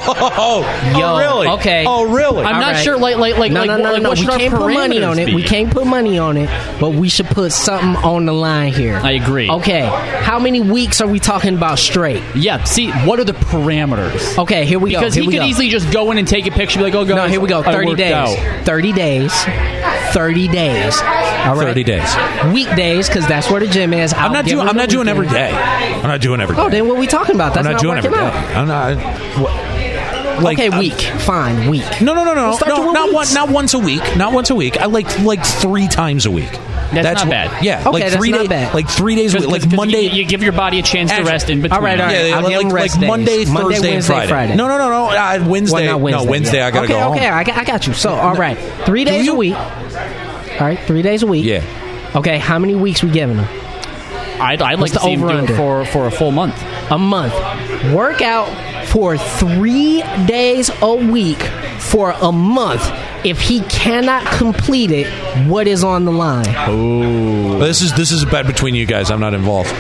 Oh, Yo, oh, really? okay. Oh, really? I'm All not right. sure. Like, like, like, no, like, no, what, no, like, no. what We should our can't put money on parameters it. be? We can't put money on it, but we should put something on the line here. I agree. Okay, how many weeks are we talking about straight? Yeah. See, what are the parameters? Okay, here we go. Because here he we could go. easily just go in and take a picture, be like, "Oh, guys, No, here we go. I Thirty worked days. out." Thirty days. Thirty days. All right. thirty days. Weekdays, because that's where the gym is. I'm I'll not give doing. him I'm the not doing every weekend. day. I'm not doing every day. Oh, then what are we talking about? That's I'm not, doing every working day. out. I'm not. What, like, okay, I'm- week. Fine, week. No, no, no, no, Let's start no. doing Not one. weeks. Not once a week. Not once a week. I like like three times a week. That's not what- bad. Yeah, Okay, like that's three not days. bad. Like three days. a week. Like Monday. You, you give your body a chance to Actually- rest in between. All right, all right. Yeah, yeah, I'll like, give him like, rest like days. Monday, Monday, Thursday, and Wednesday, Friday. Friday. No, no, no, no. Uh, Wednesday. Well, not Wednesday. No, Wednesday. yeah. I gotta okay, go home. Okay, I got, I got you. So, all right, three days you- a week. All right, three days a week. Yeah. Okay, how many weeks we giving them? I'd, I'd like What's to the see him do over-under? it for for a full month. A month. Work out for three days a week for a month. If he cannot complete it, what is on the line? Oh, this is this is a bet between you guys. I'm not involved.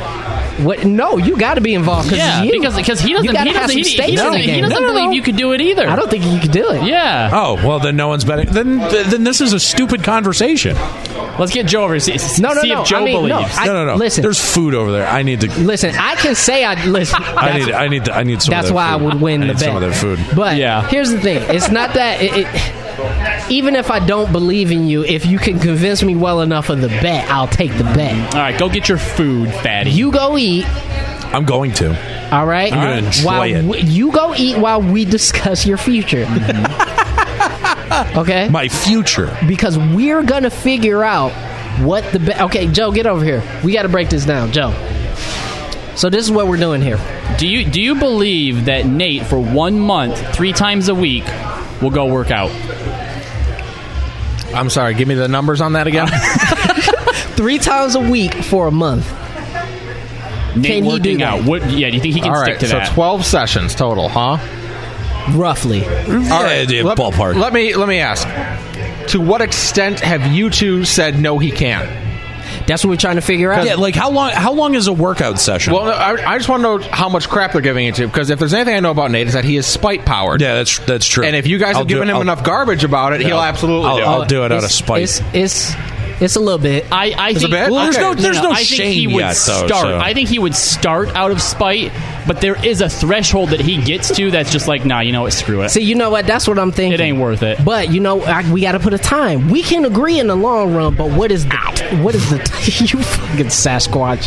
What? No, you got to be involved because Yeah, you. because because he You doesn't gotta he have doesn't some he, stakes he in doesn't, the he game. doesn't No, no, believe no. you could do it either. I don't think you could do it. Yeah. Oh well, then no one's betting. Then then this is a stupid conversation. Let's get Joe over. See, No, no, see no. if Joe I mean, no. believes. I- no, no, no. listen. There's food over there. I need to. Listen, I can say I listen. I that's- need. I need. I need some. That's of that why I food. would win I the need bet. some of that food. But Yeah. here's the thing: it's not that. It, it, even if I don't believe in you, if you can convince me well enough of the bet, I'll take the bet. All right, go get your food, fatty. You go eat. I'm going to. All right. I'm gonna enjoy while it. we- you go eat while we discuss your future. Okay. My future. Because we're gonna figure out what the bet. Okay, Joe, get over here. We got to break this down, Joe. So this is what we're doing here. Do you do you believe that Nate for one month, three times a week, will go work out? I'm sorry. Give me the numbers on that again. Three times a week for a month. Nate Can he working do that? out. What? Yeah. Do you think he can All stick right. to So that? twelve sessions total, huh? Roughly. All right. Yeah, let, ballpark. Let me let me ask. To what extent have you two said no? He can't. That's what we're trying to figure out. Yeah, like how long? How long is a workout session? Well, no, I, I just want to know how much crap they're giving it to. Because if there's anything I know about Nate, is that he is spite powered. yeah, that's that's true. And if you guys I'll have given do, him I'll, enough garbage about it, Yeah, he'll I'll- absolutely I'll, do it. I'll do it out of It's- spite. It's it's it's a little bit. I, I It's a think bit? Well, there's Okay. no there's no, I think shame he would yet, though. start. so- I think he would start out of spite, but there is a threshold that he gets to that's just like, nah, you know what? Screw it. See, you know what? That's what I'm thinking. It ain't worth it. But you know, I, we got to put a time. We can agree in the long run, but what is the what is the you fucking Sasquatch?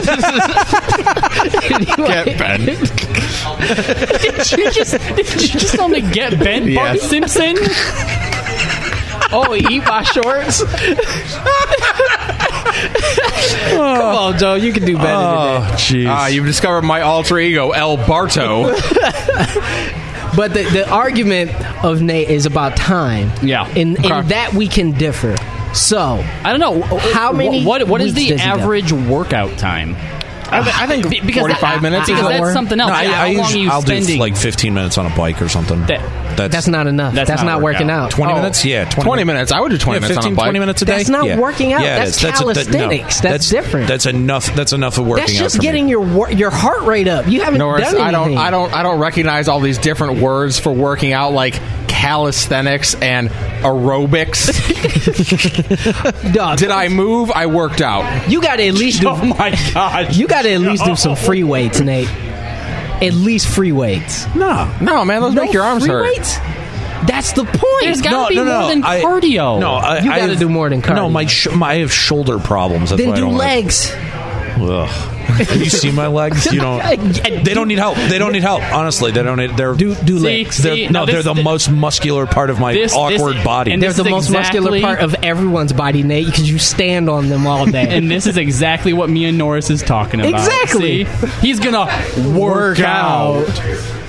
Get Ben. did you just did you just tell me to get Ben Bart Yes. Simpson? Oh, eat my shorts. Come on, Joe. You can do better Oh, than that. jeez. Ah, you've discovered my alter ego, El Barto. But the, the argument of Nate is about time. Yeah. In, in Okay. that we can differ. So, I don't know. How many What what is weeks the does he go? average workout time? I, th- I think Be- because forty-five that- minutes. because is that's more. something else. No, I, Yeah, I how long usually, are you I'll spending? do like fifteen minutes on a bike or something. That- that's that's not enough. That's That's, not not, a working workout. out. twenty Oh. minutes. Yeah, twenty, twenty minutes. I would do twenty Yeah, minutes fifteen, on a bike. twenty minutes a day. That's not yeah. working out. Yeah, That's it is. That's a- that- no. calisthenics. That's different. That's enough. That's enough of working That's out just for me. getting your wor- your heart rate up. You haven't Norris, done anything. I don't, I don't, I don't recognize all these different words for working out, like calisthenics and aerobics. Dog, Did I move? I worked out. You got to at least do. Oh my god! You got to at least do some free weights, Nate. At least free weights. No, No, man, those No make your arms free hurt. weights? That's the point. There's got to no, be no, more no. than I- cardio. No, I, You I gotta have- do more than No, cardio. my sh- my I have shoulder problems. That's then why I do don't like- legs. Ugh. Have you seen my legs? You don't. They don't need help. They don't need help. Honestly, they don't need. They're Do do See, legs. they're, see, no, now this- they're the thi- most muscular part of my This- awkward this- body. and They're this the is most muscular exactly- part of everyone's body, Nate, because you stand on them all day. And this is exactly what me and Norris is talking about. Exactly. See? He's gonna work, Work out. out.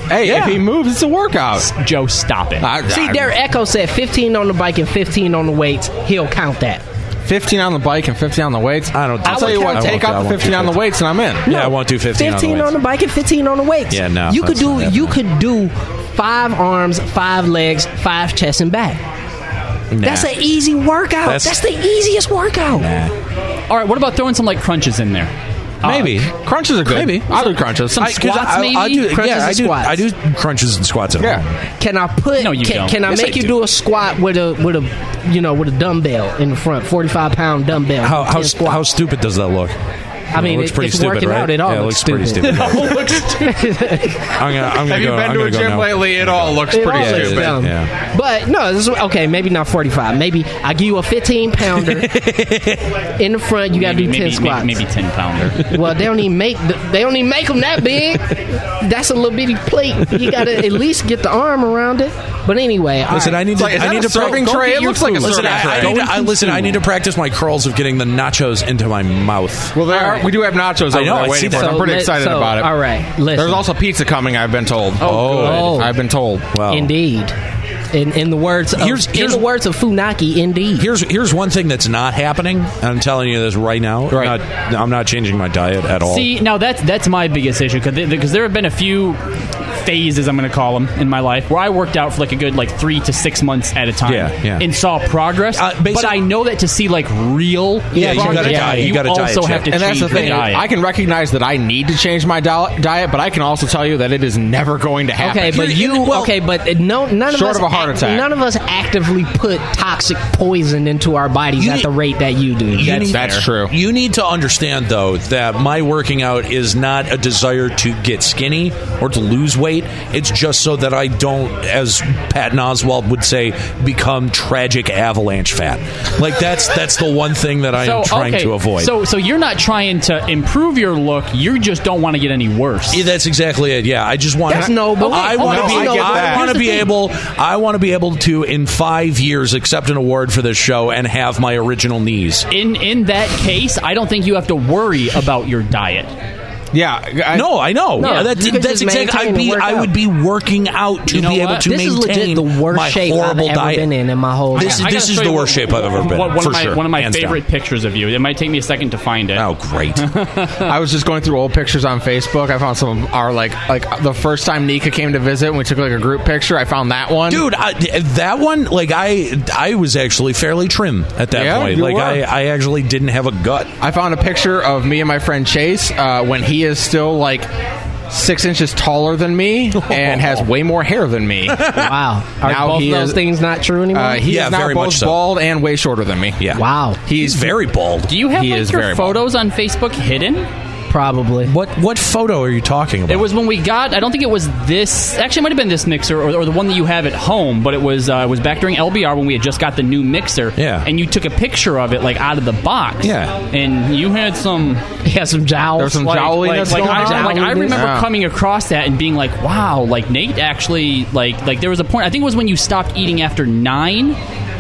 Hey, Yeah. if he moves, it's a workout. Joe, stop it. I, See, I- Derek Echo said fifteen on the bike and fifteen on the weights. He'll count that. fifteen on the bike and fifteen on the weights. I don't. I'll tell you what. I Take won't- I out the won't fifteen do on the fifteen. weights, and I'm in. Yeah, I won't do fifteen, fifteen on the on the weights. bike and fifteen on the weights. Yeah, no, You could that's do. not You could do five arms, five legs, five chest and back. Nah. That's an easy workout. That's- That's, the easiest workout. All right, what about throwing some like crunches in there? Maybe Crunches are good. Maybe. I'll do crunches. Some I- 'cause squats, I, maybe? I do, Crunches yeah, I and do. squats. I do crunches and squats at Yeah. home. Can I put? No, you can, don't. can I Yes, make I you do. do a squat with a with a you know with a dumbbell in the front, forty-five pound dumbbell? How how, ten st- squats. how stupid does that look? I mean, it looks it- pretty it's stupid, working right? out. It all yeah, it looks looks pretty stupid. stupid. I'm gonna, I'm gonna Have you go. been I'm to gonna a go gym now. lately? It all looks It pretty all looks stupid. dumb. Yeah. But no, this is, okay, maybe not forty-five. Maybe I give you a fifteen pounder in the front. You got to do maybe, ten maybe, squats. maybe, maybe ten pounder. Well, they don't even make the, they don't even make them that big. That's a little bitty plate. You got to at least get the arm around it. But anyway, all Listen, right. I need to. like, is I that need a to pra- serving go tray? get It your looks like a food. Listen, serving I, tray. I, need to, I listen. I need to practice my curls of getting the nachos into my mouth. Well, there are, we do have nachos over I know, there I waiting see for us. that. I'm pretty let- excited so, about it. All right, listen. There's also pizza coming, I've been told. Oh, I've been told. Wow. indeed. In, in the words of Here's- in here's- the words of Funaki, indeed. Here's here's one thing that's not happening. And I'm telling you this right now. Right. Not, I'm not changing my diet at all. See, now that's that's my biggest issue because there have been a few phases, I'm going to call them, in my life where I worked out for like a good like three to six months at a time, Yeah, yeah. and saw progress. Uh, basi- but I know that to see like real, Yeah, you progress, gotta diet. You you gotta diet also check. have to And that's change the thing. your diet. I can recognize that I need to change my di- diet, but I can also tell you that it is never going to happen. Okay, but You're- you well- okay, but no, none of Short us of a heart act- attack. None of us actively put toxic poison into our bodies You at need- the rate that you do. You That's need- That's true. You need to understand, though, that my working out is not a desire to get skinny or to lose weight. It's just so that I don't, as Patton Oswalt would say, become tragic avalanche fat. Like that's that's the one thing that I am trying okay, to avoid. So, so you're not trying to improve your look. You just don't want to get any worse. Yeah, that's exactly it. Yeah, I just want. That's noble. I Okay, want to okay, be. I get I that. want to Here's be the thing. able. I want to be able to, in five years, accept an award for this show and have my original knees. In in that case, I don't think you have to worry about your diet. Yeah. I, No, I know. No, yeah, that, you could that's just exactly. I'd maintain be. and work I would out. be working out to You know be able what? to This is maintain legit the worst my shape I've horrible ever diet. been in in my whole This, life. I gotta this is show the you worst shape I've ever been. One, one for of my sure. one of my Hands favorite down. pictures of you. It might take me a second to find it. Oh, great! I was just going through old pictures on Facebook. I found some of our like like the first time Nika came to visit and we took like a group picture. I found that one. Dude, I, that one, like I, I was actually fairly trim at that Yeah, point. you Like were. I, I actually didn't have a gut. I found a picture of me and my friend Chase uh, when he is still like six inches taller than me and has way more hair than me. Wow. Are Now both he those is- things not true anymore? Uh, he Yeah, is now very both much so. bald and way shorter than me. Yeah. wow. He's very bald. Do you have He like is your very bald. photos on Facebook hidden? Probably. What what photo are you talking about? It was when we got. I don't think it was this. Actually, it might have been this mixer or, or the one that you have at home. But it was uh, it was back during L B R when we had just got the new mixer. Yeah. And you took a picture of it like out of the box. Yeah. And you had some. Yeah, some jowls. There's some Like, jowliness like, like, going I, on. like I remember Yeah. coming across that and being like, "Wow!" Like Nate actually like like there was a point. I think it was when you stopped eating after nine.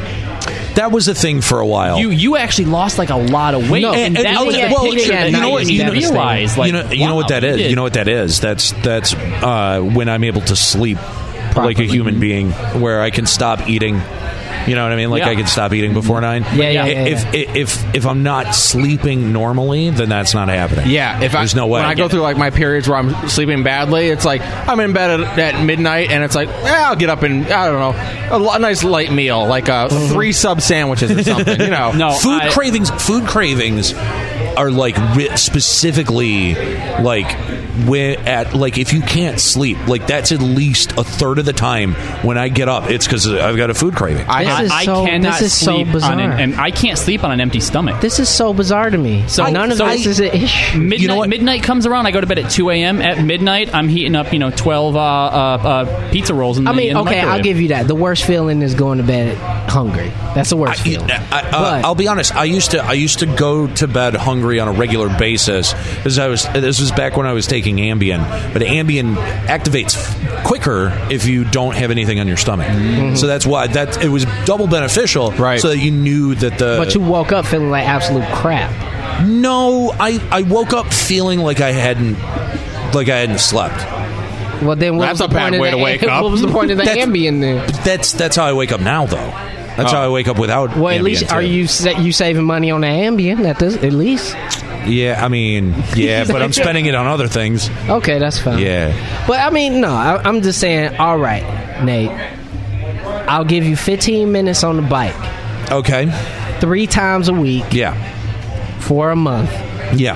that was a thing for a while. You you actually lost like a lot of weight. No, and, and- that and- was well, a well, picture yeah, that you you know what- didn't you know- realize. Like, you know, you know what wow, that you is. did. You know what that is. That's that's uh, when I'm able to sleep like a human being, where I can stop eating. You know what I mean? Like Yeah. I can stop eating before nine. Yeah, yeah, yeah, If, if if if I'm not sleeping normally, then that's not happening. Yeah, if there's I, no way. when I go through like my periods where I'm sleeping badly, it's like I'm in bed at, at midnight, and it's like eh, I'll get up and I don't know a, li- a nice light meal, like uh, three sub sandwiches or something. You know, No, food I- cravings food cravings are like ri- specifically like when at like if you can't sleep, like that's at least a third of the time when I get up, it's because I've got a food craving. I, This I, is I so- cannot this is so sleep on bizarre. an, and I can't sleep on an empty stomach. This is so bizarre to me. So- None of so- this is an issue. Midnight, You know what? midnight comes around. I go to bed at two a.m. At midnight, I'm heating up, you know, twelve uh, uh, uh, pizza rolls. In the, I mean, in the okay, I'll microwave. give you that. The worst feeling is going to bed hungry. That's the worst I, feeling. I, uh, But- I'll be honest. I used to I used to go to bed hungry on a regular basis because I was. This was back when I was taking Ambien, but Ambien activates quicker if you don't have anything on your stomach. Mm-hmm. So that's why that it was double beneficial. Right. So that you knew that the. But you woke up feeling like absolute crap. No, I I woke up feeling like I hadn't like I hadn't slept. Well, then what That's was a the bad point of way the, to wake up. What was the point of the That's- Ambien then? That's that's how I wake up now, though. That's Oh. how I wake up without. Well, at Ambien, least too. are you sa- you saving money on the Ambien? At this, at least. Yeah, I mean, yeah, but I'm spending it on other things. Okay, that's fine. Yeah. But I mean, no, I, I'm just saying. All right, Nate, I'll give you fifteen minutes on the bike, Okay. three times a week Yeah. for a month. Yeah.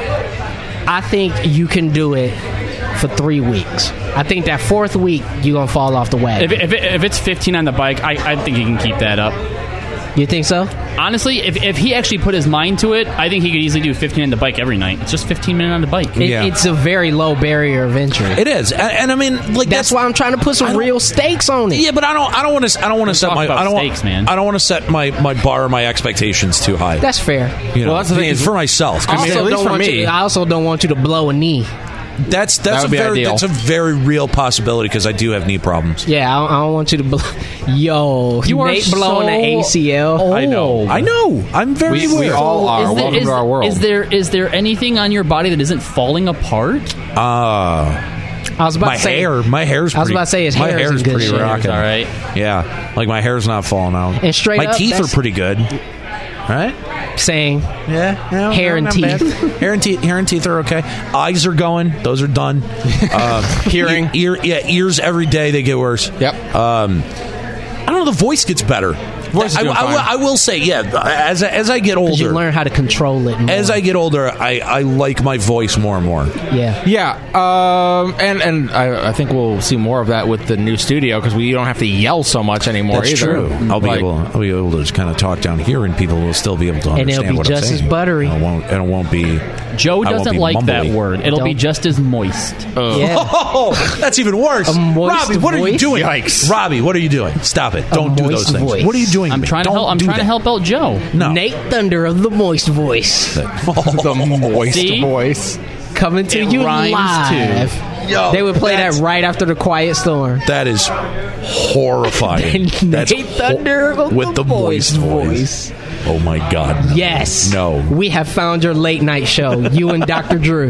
I think you can do it for three weeks. I think that fourth week you're gonna fall off the wagon. If, if, it, if it's fifteen on the bike, I, I think he can keep that up. You think so? Honestly, if, if he actually put his mind to it, I think he could easily do fifteen on the bike every night. It's just fifteen minutes on the bike. It, It's a very low barrier of entry. It is, and, and I mean, like that's, that's why I'm trying to put some real stakes on it. Yeah, but I don't. I don't want to. I don't want to set talk my. about I don't stakes, want, man. I don't want to set my, my bar, my expectations too high. That's fair. You know, Well, that's the thing is- for myself. 'cause I also, at least don't for want me- you, I also don't want you to blow a knee. That's That that's would a be very ideal. that's a very real possibility because I do have knee problems. Yeah, I don't, I don't want you to blow. Yo, You are Nate blowing so- an A C L. I know. I know. I'm very We- we aware. all are. Is there, Welcome is, to our world. is there is there anything on your body that isn't falling apart? Uh, I was about my to say, hair. My hair's. I was pretty, about to say his my hair is hair's in good pretty shape. rocking. All right. Yeah, like my hair's not falling out. And straight my up, teeth are that's- pretty good. Right? Saying Yeah, yeah hair and teeth. hair and teeth. Hair and teeth are okay. Eyes are going. Those are done. Uh, Hearing. ear, yeah, ears every day they get worse. Yep. Um, I don't know. The voice gets better. Voice is I, doing I, fine. will- I will say, yeah. As I- as I get Because you older, learn how to control it more. as I get older, I, I like my voice more and more. yeah. Yeah, um, and and I, I think we'll see more of that with the new studio because we don't have to yell so much anymore. That's either. true. I'll be Like- able. I'll be able to just kind of talk down here, and people will still be able to And understand it'll be what just I'm as saying. buttery. And it won't. And it won't be. Joe I won't doesn't be like that mumbly. word. It'll be Don't. just as moist. Yeah. Oh, that's even worse. A moist Robbie, what are you voice? doing? Yikes. Robbie, what are you doing? Stop it! Don't do moist those things. voice. What are you doing? I'm to me? trying to Don't help. I'm do trying that. to help out Joe. No. Nate Thunder of the Moist Voice the moist See? voice. coming to It you rhymes live. Yo, They would play that that's- right after the Quiet Storm. That is horrifying. Nate That's Thunder of with the the moist voice. Oh my God! No. Yes. No. We have found your late night show. You and Doctor Drew.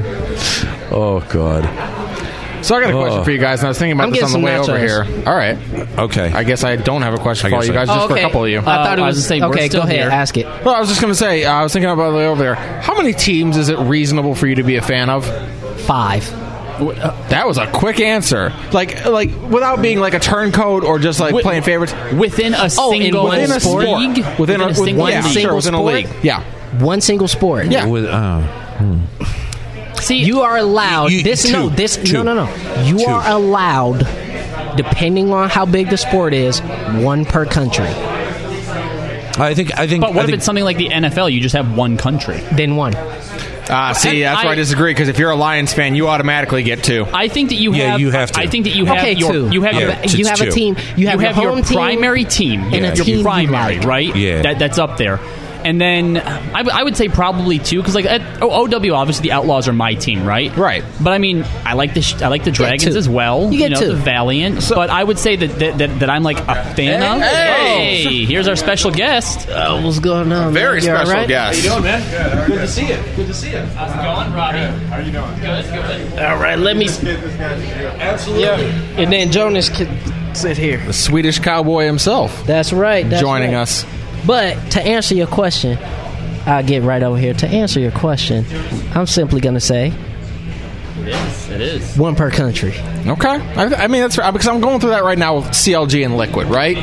Oh God. So I got a question Oh. for you guys, and I was thinking about I'm this on the getting way some over nachos. here. All right. Okay. I guess I don't have a question I for all guess you I- guys, just Oh, for a okay. couple of you. I thought it Uh, I was. was gonna say, we're okay, still go ahead. here. Ask it. Well, I was just going to say, uh, I was thinking about the way over there. How many teams is it reasonable for you to be a fan of? Five. That was a quick answer. Like, like without being like a turncoat or just like Wi- playing favorites. Within a Oh, in single one Within a sport? league, sport. Within, a, a with- single yeah, league. sure, Single within a sport? league. Yeah. One single sport. Yeah. With, uh, hmm. See, You are allowed. You- this two. no. This Two. no no no. You Two. are allowed, depending on how big the sport is, one per country. I think. I think. but I what if think, it's something like the N F L? You just have one country. Then one. Ah, see, that's where I I- disagree because if you're a Lions fan, you automatically get two. I think that you Yeah, have. you have to. I think that you have Okay, your. two. You have Yeah, your. it's you have two. a team. You have, you have your, your home team primary team, and a your team you primary, like. right? Yeah. that, that's up there. And then I, w- I would say probably two because like at O- OW, obviously the Outlaws are my team, right? Right. But I mean, I like the sh- I like the Dragons two. as well. You get know, two. the Valiant. but I would say that that, that that I'm like a fan of. Hey! Hey, here's our special guest. Uh, what's going on? Very man? You all special right? guest. man? Good to see you. Good to see you. How's it going, Robbie? How are you doing? Good, good. All right, let me. Absolutely. Yeah. And then Jonas can sit here. The Swedish cowboy himself That's right. That's joining right. us. But to answer your question, I'll get right over here. To answer your question, I'm simply going to say It is. It is. one per country. Okay. I, I mean, that's right, because I'm going through that right now with C L G and Liquid, right?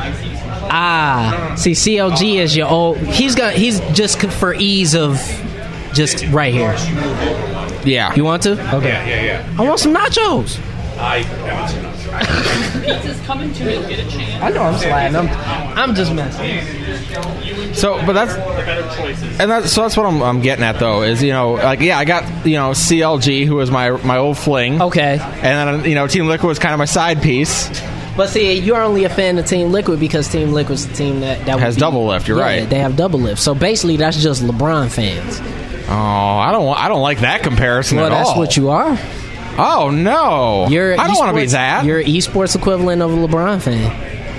Ah, see, C L G is your old. He's got. He's just c- for ease of, just right here. Yeah. You want to? Okay. Yeah, yeah, yeah. I want some nachos. I haven't seen them. Pizza's coming to you. Get a chance. I know I'm sliding. I'm, I'm just messing. So, but that's and that's so that's what I'm, I'm getting at though is you know like yeah I got you know C L G who was my my old fling Okay. and then you know Team Liquid was kind of my side piece. But see, you're only a fan of Team Liquid because Team Liquid's the team that, that would Has be- double lift, you're yeah, right. They have double lift. So basically, that's just LeBron fans. Oh, I don't wa- I don't like that comparison Well, at that's all. what you are. Oh no, You're I don't want to be esports- that. You're an esports equivalent of a LeBron fan.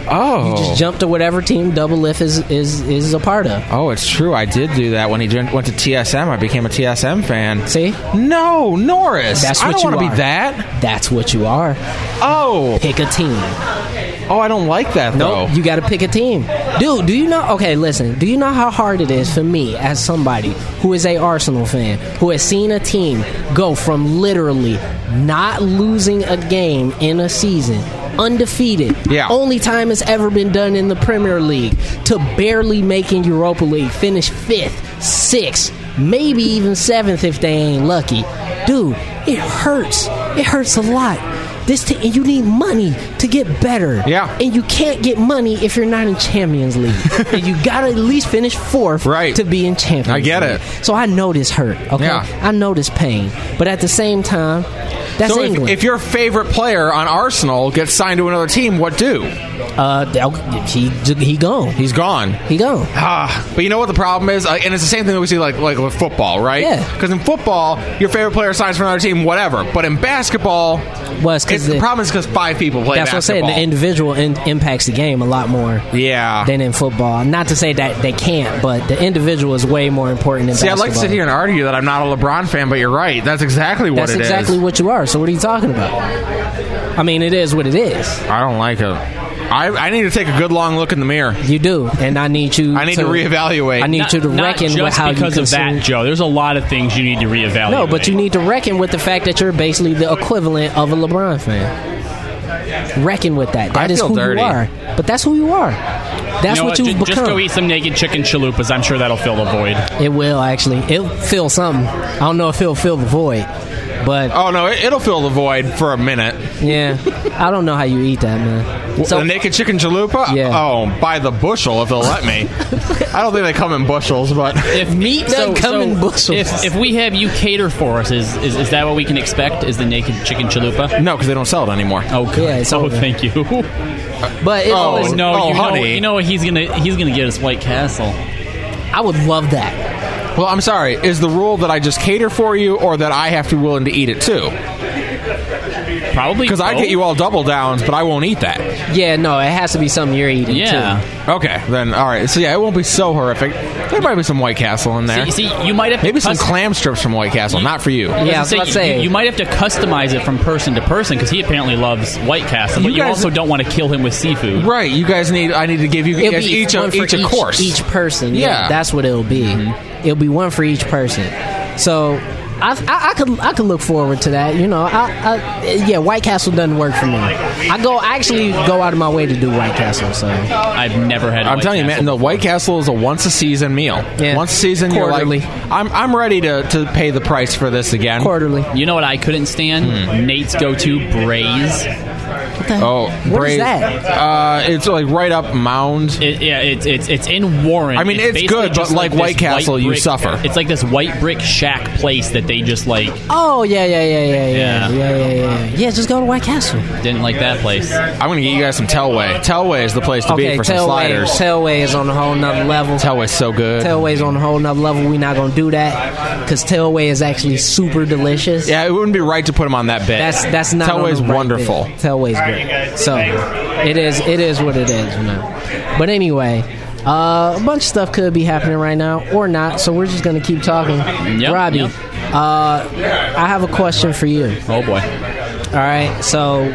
Oh. You just jump to whatever team Double Lift is, is, is a part of. Oh, it's true. I did do that when he went to T S M. I became a T S M fan. See? No, Norris. That's I what don't you want to are. be that. That's what you are. Oh. Pick a team. Oh, I don't like that, Nope, though. you got to pick a team. Dude, do you know? Okay, listen. Do you know how hard it is for me as somebody who is a Arsenal fan, who has seen a team go from literally not losing a game in a season, undefeated, yeah. only time it's ever been done in the Premier League, to barely making Europa League, finish fifth, sixth, maybe even seventh if they ain't lucky. Dude, it hurts. It hurts a lot. This t- and you need money to get better. Yeah. And you can't get money if you're not in Champions League. And you gotta at least finish fourth right. to be in Champions I get League. it. So I know this hurt. Okay. Yeah. I know this pain. But at the same time, that's so England. if, if your favorite player on Arsenal gets signed to another team, what do? Uh, he he gone. He's gone. He gone. Ah, but you know what the problem is, uh, and it's the same thing that we see like like with football, right? Yeah. Because in football, your favorite player signs for another team, whatever. But in basketball, well, it's it's, the, the problem is because five people play that's basketball. what I'm saying. The individual in, impacts the game a lot more. Yeah. Than in football. Not to say that they can't, but the individual is way more important than See, basketball. I'd like to sit here and argue that I'm not a LeBron fan, but you're right. That's exactly what That's it exactly is. what you are. So what are you talking about? I mean, it is what it is. I don't like it. I, I need to take a good long look in the mirror. You do, and I need you. I need to, to reevaluate. I need not, you to not reckon just with how you because consume. of that, Joe. There's a lot of things you need to reevaluate. No, but you need to reckon with the fact that you're basically the equivalent of a LeBron fan. Reckon with that. That I is feel who dirty. you are. But that's who you are. That's you know what what? you've Just, become. just go eat some naked chicken chalupas. I'm sure that'll fill the void. It will actually. It'll fill something. I don't know if it'll fill the void, but oh no, it, it'll fill the void for a minute. Yeah, I don't know how you eat that, man. So, the naked chicken chalupa? Yeah. Oh, by the bushel if they'll let me. I don't think they come in bushels, but if meat doesn't come in bushels. If, if we have you cater for us, is, is is that what we can expect? Is the naked chicken chalupa? No, because they don't sell it anymore. Oh, good. Yeah, it's oh, over. thank you. But it oh always, no, oh, you honey. know, you know what he's gonna he's gonna get us White Castle. I would love that. Well, I'm sorry. Is the rule that I just cater for you, or that I have to be willing to eat it too? Probably because I get you all double downs, but I won't eat that. Yeah, no, it has to be something you're eating. Yeah. Too. Okay, then all right. So yeah, it won't be so horrific. There might be some White Castle in there. See, see you might have to maybe some custom- clam strips from White Castle, not for you. Yeah, I was say, about to say. You, you might have to customize it from person to person because he apparently loves White Castle, but You you, guys- also don't want to kill him with seafood. Right. You guys need. I need to give you It'll guys be each a, one for each a course. Each person. Yeah, Yeah. that's what it'll be. Mm-hmm. It'll be one for each person. So. I, I, I could I could look forward to that, you know. I, I yeah, White Castle doesn't work for me. I go I actually go out of my way to do White Castle. So I've never had. A I'm White telling you, Castle man. The White Castle is a once a season meal. Yeah. Once a season, Quarterly. you're like, I'm I'm ready to, to pay the price for this again. Quarterly. You know what I couldn't stand? Hmm. Nate's go-to Braise. Oh, What Braise. is that? Uh, it's like right up Mound. It, yeah, it's it's it's in Warren. I mean, it's basically good, but just like this White Castle, you brick- suffer. It's like this white brick shack place that they just like Oh yeah yeah yeah yeah yeah Yeah. yeah yeah yeah yeah. Yeah, just go to White Castle. didn't like that place. I'm gonna get you guys some Telway. Telway is the place to Okay, be for some Tailway, sliders. Tailway is on a whole nother level. Telway's so good. Tailway's on a whole nother level. We're not gonna do that because Tailway is actually super delicious. Yeah, it wouldn't be right to put them on that bit. That's that's not on Telway's the right wonderful. bit. Tailway's great. So it is it is what it is, you know. But anyway, uh, a bunch of stuff could be happening right now or not. So we're just gonna keep talking. Yep, Robbie, yep. uh, I have a question for you. Oh boy. All right, so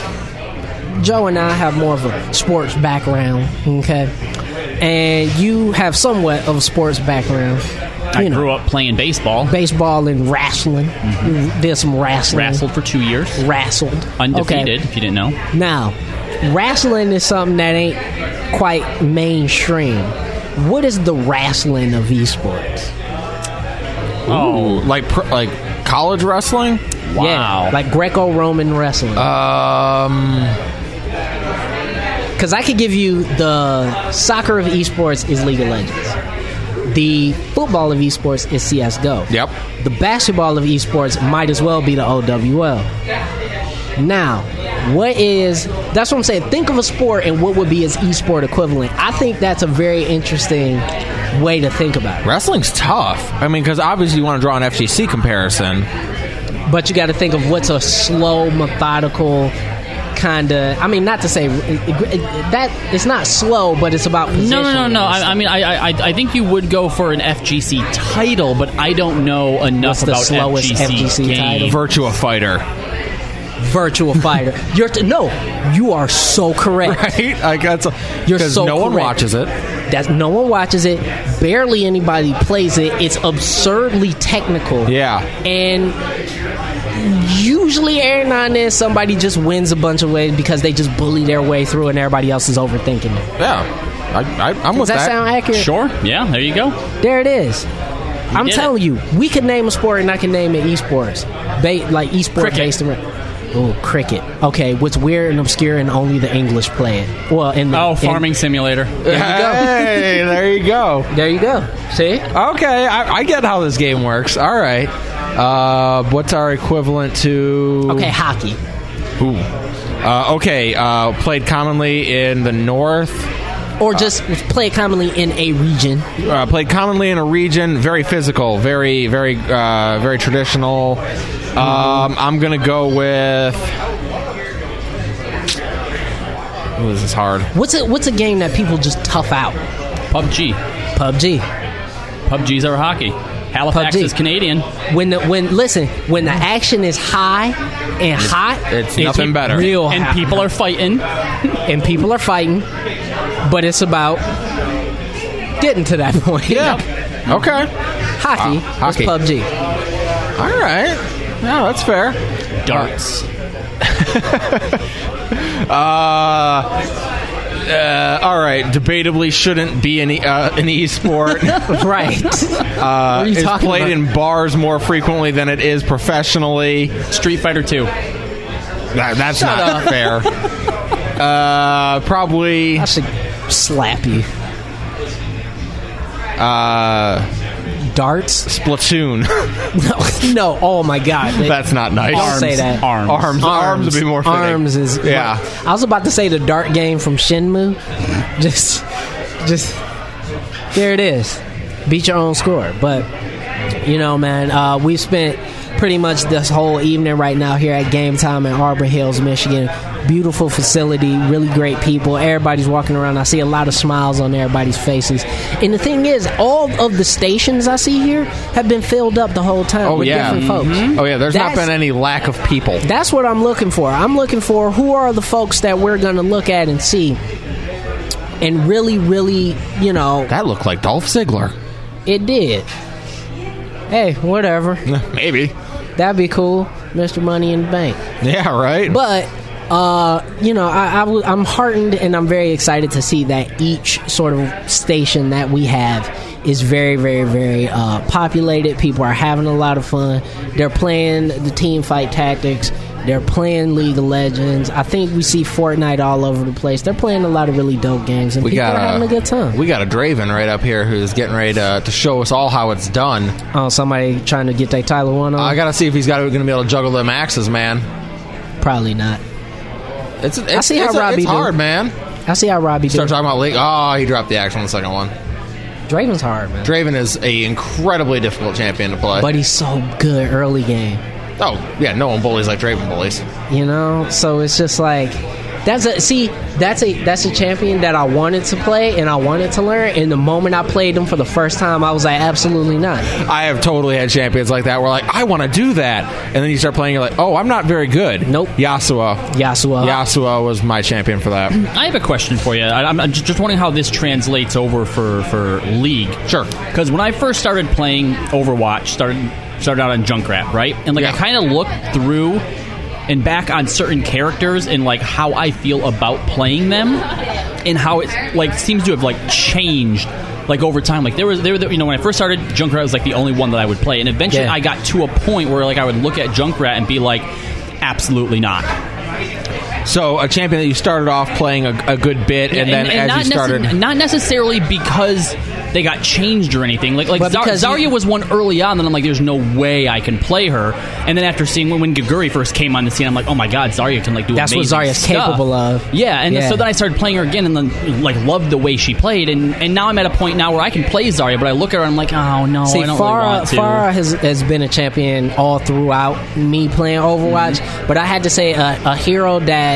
Joe and I have more of a sports background, okay, and you have somewhat of a sports background. I You know, grew up playing baseball. baseball and wrestling. You did some wrestling. Wrestled for two years. Wrestled. Undefeated, Okay. if you didn't know. Now, wrestling is something that ain't quite mainstream. What is the wrestling of esports? Oh, like pr- like college wrestling? Yeah, like Greco-Roman wrestling. Um, Because I could give you the soccer of esports is League of Legends. The football of esports is C S G O. Yep. The basketball of esports might as well be the O W L. Now, what is... That's what I'm saying. Think of a sport and what would be its esport equivalent. I think that's a very interesting way to think about it. wrestling's tough. I mean, because obviously you want to draw an F G C comparison. But you got to think of what's a slow, methodical kind of. I mean, not to say that it's not slow, but it's about position. No, no, no, no. I, I mean, I, I, I think you would go for an F G C title, but I don't know enough What's the about slowest F G C, F G C game. title? Virtua Fighter. Virtua Fighter. You're t- no, you are so correct. Right? I got so, You're because so no one correct. watches it. That no one watches it. Barely anybody plays it. It's absurdly technical. Yeah. And usually, every now and then, somebody just wins a bunch of ways because they just bully their way through, and everybody else is overthinking it. Yeah, I, I, I'm Does with that that. sound accurate? Sure. Yeah, there you go. There it is. I'm did telling it. you, we could name a sport, and I can name it esports, ba- like esports Cricket. based around. Oh, cricket. Okay, what's weird and obscure, and only the English play it. Well, in the Oh, in- Farming Simulator. There you go. Hey, there you go. There you go. See? Okay, I, I get how this game works. All right. Uh, what's our equivalent to? Okay, hockey. Ooh. Uh, okay, uh, played commonly in the north. Or just play it commonly in a region. Uh, played commonly in a region. Very physical. Very, very, uh, very traditional. Um, I'm gonna go with. Ooh, this is hard. What's a what's a game that people just tough out? P U B G. P U B G. P U B G's our hockey. Halifax P U B G. is Canadian. When the when listen when the action is high and hot, It's nothing better. Real And hot. people are fighting. and people are fighting, but it's about getting to that point. Yeah. Okay. Hockey. Uh, was hockey. P U B G. All right. No, that's fair. Darts. Uh, uh, all right. Debatably shouldn't be an, e- uh, an e-sport. Right. Uh, are you it's talking played about? in bars more frequently than it is professionally. Street Fighter two. That, that's Shut not up. fair. Uh, probably. I should slap you. Uh, Darts? Splatoon. No, no. Oh my God. That's not nice. Don't say that. Arms. Arms. Arms would be more fitting. Arms is Yeah. I was about to say the dart game from Shenmue. Just, just there it is. Beat your own score. But you know, man, uh, we spent pretty much this whole evening right now here at Game Time in Auburn Hills, Michigan. Beautiful facility, really great people. Everybody's walking around. I see a lot of smiles on everybody's faces. And the thing is, all of the stations I see here have been filled up the whole time Oh with yeah. different folks. Oh yeah. There's not That's- been any lack of people. That's what I'm looking for. I'm looking for who are the folks that we're going to look at and see and really, really, you know, That looked like Dolph Ziggler. it did. Hey, whatever. Maybe. That'd be cool. Mister Money in the Bank. Yeah. Right. But, uh, you know, I, I w- I'm heartened and I'm very excited to see that each sort of station that we have is very, very, very uh, populated. People are having a lot of fun. They're playing the team fight tactics. They're playing League of Legends. I think we see Fortnite all over the place. They're playing a lot of really dope games, and we people got are having a good time. We got a Draven right up here who's getting ready to, to show us all how it's done. Oh, somebody trying to get their Tyler one on? I got to see if he's got going to be able to juggle them axes, man. Probably not. It's, it's I see how it's, Robbie it's do. hard, man. I see how Robbie Start do. talking about League. Oh, he dropped the axe on the second one. Draven's hard, man. Draven is a incredibly difficult champion to play. But he's so good early game. Oh, yeah, no one bullies like Draven bullies. You know, so it's just like that's a see that's a that's a champion that I wanted to play and I wanted to learn. And the moment I played him for the first time, I was like, absolutely not. I have totally had champions like that where like I want to do that, and then you start playing, you're like, oh, I'm not very good. Nope. Yasuo. Yasuo. Yasuo was my champion for that. I have a question for you. I, I'm just wondering how this translates over for, for League. Sure. Because when I first started playing Overwatch, started started out on Junkrat, right? And like Yeah. I kind of looked through and back on certain characters and like how I feel about playing them and how it like seems to have like changed like over time. Like there was there you know when I first started, Junkrat was like the only one that I would play, and eventually Yeah. I got to a point where like I would look at Junkrat and be like, absolutely not. So a champion that you started off playing a, a good bit, and, then as not you started, necess- not necessarily because they got changed or anything. Like like But Zar- because Zarya you- was one early on, and I'm like, there's no way I can play her. And then after seeing when, when Gaguri first came on the scene, I'm like, oh my god, Zarya can like do That's what amazing Zarya's stuff. capable of. Yeah, and Yeah. so then I started playing her again, and then like loved the way she played, and, and now I'm at a point now where I can play Zarya, but I look at her and I'm like, oh no, See, I don't Farah, really want to. Farah has, has been a champion all throughout me playing Overwatch, Mm-hmm. but I had to say a, a hero that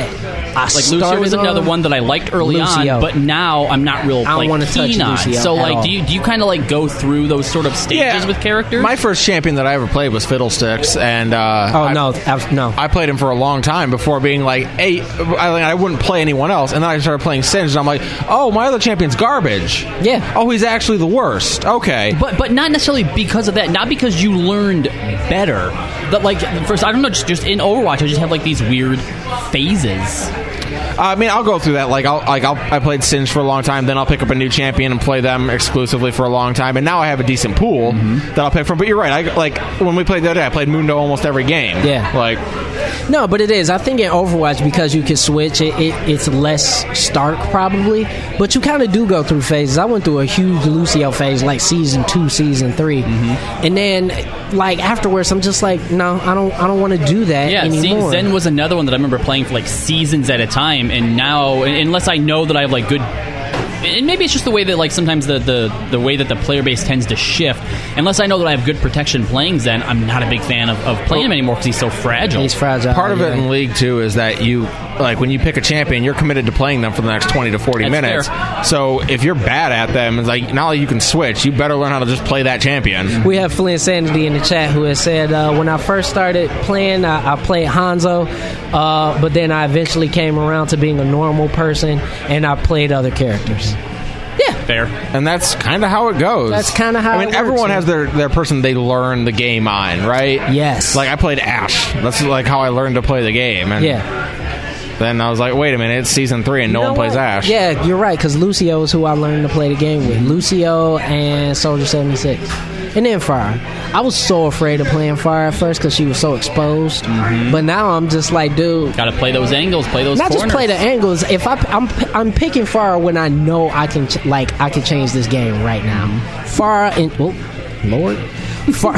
I like Lucio started was another on one that I liked early Lucio. on, but now I'm not real I don't like wanna touch keen on. Lucio So at like, all. do you do you kind of like go through those sort of stages Yeah. with characters? My first champion that I ever played was Fiddlesticks, and uh, Oh I, no, I've, no. I played him for a long time before being like, hey, I, I wouldn't play anyone else, and then I started playing Singe, and I'm like, oh, my other champion's garbage. Yeah. Oh, he's actually the worst. Okay. But but not necessarily because of that. Not because you learned better. But like first, I don't know. Just, just in Overwatch, I just have like these weird phases. I mean, I'll go through that. Like, I'll, like I'll, I played Singe for a long time. Then I'll pick up a new champion and play them exclusively for a long time. And now I have a decent pool Mm-hmm. that I'll pick from. But you're right. I like when we played the other day. I played Mundo almost every game. Yeah. Like, No, but it is. I think in Overwatch, because you can switch, it, it it's less stark probably. But you kind of do go through phases. I went through a huge Lucio phase, like season two, season three, Mm-hmm. and then like afterwards, I'm just like, no, I don't, I don't want to do that Yeah, see, anymore. Zen was another one that I remember playing for like seasons at a time, and now, unless I know that I have like good, and maybe it's just the way that like sometimes the, the, the way that the player base tends to shift. Unless I know that I have good protection playing Zen, I'm not a big fan of, of playing him anymore because he's so fragile. He's fragile. part of it yeah. in League Two is that you like when you pick a champion, you're committed to playing them for the next twenty to forty That's minutes. fair. So if you're bad at them, it's like not like you can switch. You better learn how to just play that champion. We have Flint Sanity in the chat who has said, uh, when I first started playing, I, I played Hanzo, uh, but then I eventually came around to being a normal person, and I played other characters. Fair. And that's kind of how it goes. That's kinda how I mean, it works, everyone yeah. has their, their person they learn the game on, right? Yes. Like I played Ashe. That's like how I learned to play the game. And Yeah. then I was like, wait a minute, it's season three and no You know one plays what? Ashe. Yeah, you're right, because Lucio is who I learned to play the game with. Lucio and Soldier seventy-six. And then Fire. I was so afraid of playing Fire at first because she was so exposed. Mm-hmm. But now I'm just like, dude. Got to play those angles, play those Not corners. just play the angles. If I, I'm, I'm picking Fire when I know I can, ch- like, I can change this game right now. Mm-hmm. Fire and oh, Lord, Fire,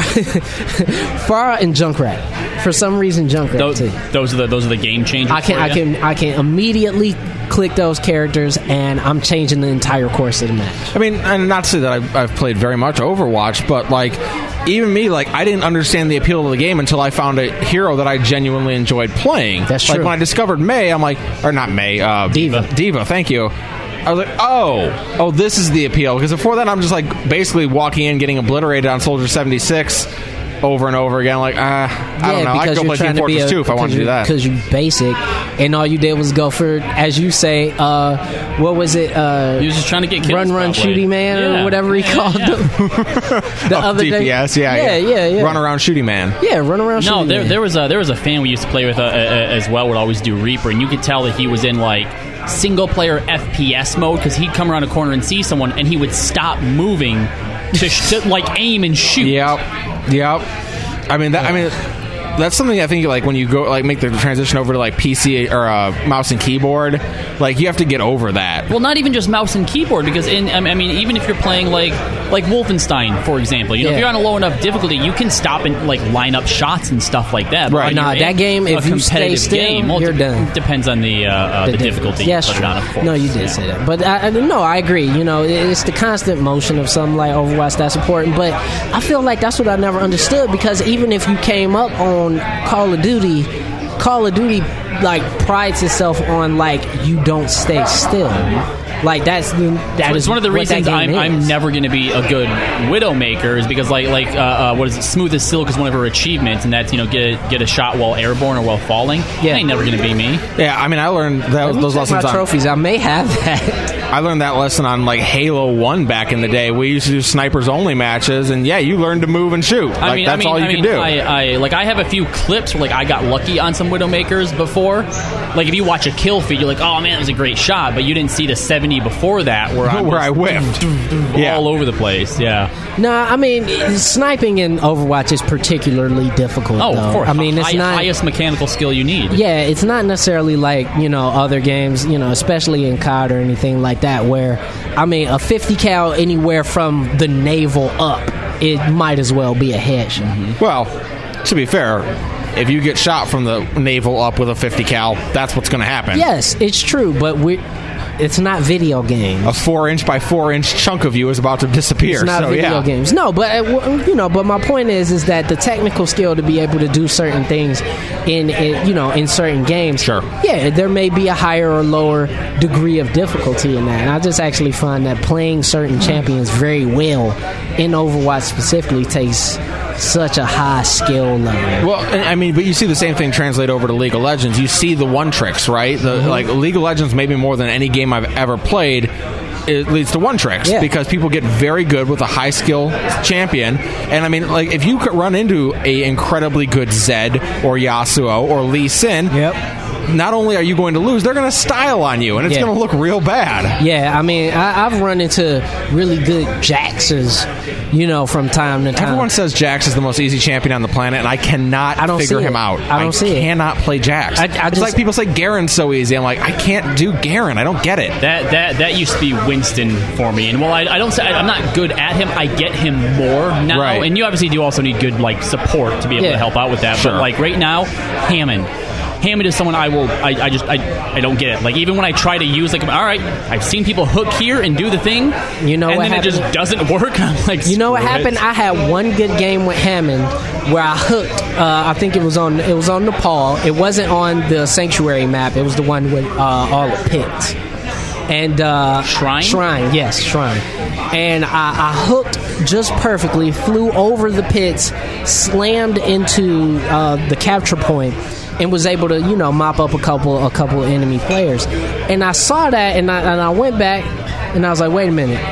Fire and Junkrat. For some reason, Junkrat Those, too. those are the those are the game changers. I can, for I ya? can, I can immediately click those characters, and I'm changing the entire course of the match. I mean, and not to say that I've, I've played very much Overwatch, but like, even me, like, I didn't understand the appeal of the game until I found a hero that I genuinely enjoyed playing. That's like true. when I discovered May, I'm like, or not May, uh, Diva. Diva, thank you. I was like, oh, oh, this is the appeal. Because before that, I'm just like basically walking in, getting obliterated on Soldier seventy-six over and over again. Like, uh, I don't know. I could go play Team Fortress two if I wanted to do that. Because you're basic, and all you did was go for, as you say, uh, what was it? Uh, He was just trying to get kills, Run, run, probably. shooty man, Yeah. or whatever he Yeah, called yeah. them. the Oh, other D P S, day. yeah, yeah, yeah, yeah. Run around, shooty man. Yeah, run around. No, shooty there, man. there was a there was a fan we used to play with uh, uh, as well. Would always do Reaper, and you could tell that he was in like single player F P S mode because he'd come around a corner and see someone, and he would stop moving to, sh- to like aim and shoot. Yep, yep. I mean, that, I mean, that's something I think like when you go like make the transition over to like P C or uh, mouse and keyboard, like you have to get over that. Well, not even just mouse and keyboard, because in I mean, even if you're playing like like Wolfenstein, for example, you know, Yeah. if you're on a low enough difficulty, you can stop and like line up shots and stuff like that. But Right. when Nah, you're that in game, a if you stay competitive still, game, well, you're it done. Depends on the uh, uh, the, difficulty. Yeah, you put it on, of course. No, you did Yeah. say that, but I, I, no, I agree. You know, it- it's the constant motion of something like Overwatch that's important. But I feel like that's what I never understood, because even if you came up on Call of Duty, Call of Duty like prides itself on like you don't stay still. Like that's the, that So is it's one of the what that reasons game I'm, is. I'm never going to be a good Widowmaker is because like like uh, uh, what is it? Smooth as Silk is one of her achievements, and that's you know get get a shot while airborne or while falling. Yeah. That ain't never going to be me. Yeah, I mean, I learned that, Let me those check lessons my on. trophies. I may have that. I learned that lesson on like Halo One back in the day. We used to do snipers only matches, and yeah, you learned to move and shoot. Like I mean, that's I mean, all you I can mean, do. I, I like I have a few clips where like I got lucky on some Widowmakers before. Like if you watch a kill feed, you're like, oh man, that was a great shot, but you didn't see the seventy before that where I'm Where just I whiffed. Yeah. all over the place. Yeah. No, I mean sniping in Overwatch is particularly difficult. Oh, though. of course. I mean, it's High- not highest mechanical skill you need. Yeah, it's not necessarily like, you know, other games, you know, especially in C O D or anything like that, where, I mean, a fifty cal anywhere from the navel up, it might as well be a headshot. Well, to be fair, if you get shot from the navel up with a fifty cal, that's what's going to happen. Yes, it's true, but we it's not video games. A four inch by four inch chunk of you is about to disappear. It's not so, video yeah. games. No, but uh, w- you know, but my point is, is that the technical skill to be able to do certain things in, in you know, in certain games. Sure. Yeah, there may be a higher or lower degree of difficulty in that. And I just actually find that playing certain champions very well in Overwatch specifically takes such a high skill level. Well, I mean, but you see the same thing translate over to League of Legends. You see the one tricks, right? The mm-hmm. like League of Legends, maybe more than any game I've ever played, it leads to one tricks yeah. because people get very good with a high skill champion. And I mean, like if you could run into a incredibly good Zed or Yasuo or Lee Sin, yep. not only are you going to lose, they're going to style on you, and it's yeah. going to look real bad. Yeah, I mean, I, I've run into really good Jaxes, you know, from time to time. Everyone says Jax is the most easy champion on the planet, and I cannot I don't figure see him it. out. I don't I see it. cannot play Jax. I, I it's just, like people say Garen's so easy. I'm like, I can't do Garen. I don't get it. That that that used to be Winston for me, and while I, I don't say I'm not good at him, I get him more now. Right. And you obviously do also need good like support to be able Yeah. to help out with that. Sure. But like right now, Hammond. Hammond is someone I will. I, I just. I. I don't get it. Like even when I try to use, like, all right, I've seen people hook here and do the thing. You know and what then happened? it just doesn't work. I'm like, you know what screw happened? it. I had one good game with Hammond where I hooked. Uh, I think it was on. It was on Nepal. It wasn't on the Sanctuary map. It was the one with uh, all the pits. And uh, Shrine? Shrine, yes, Shrine. And I, I hooked just perfectly, flew over the pits, slammed into uh, the capture point, and was able to, you know, mop up a couple, a couple enemy players. And I saw that, and I, and I went back, and I was like, wait a minute.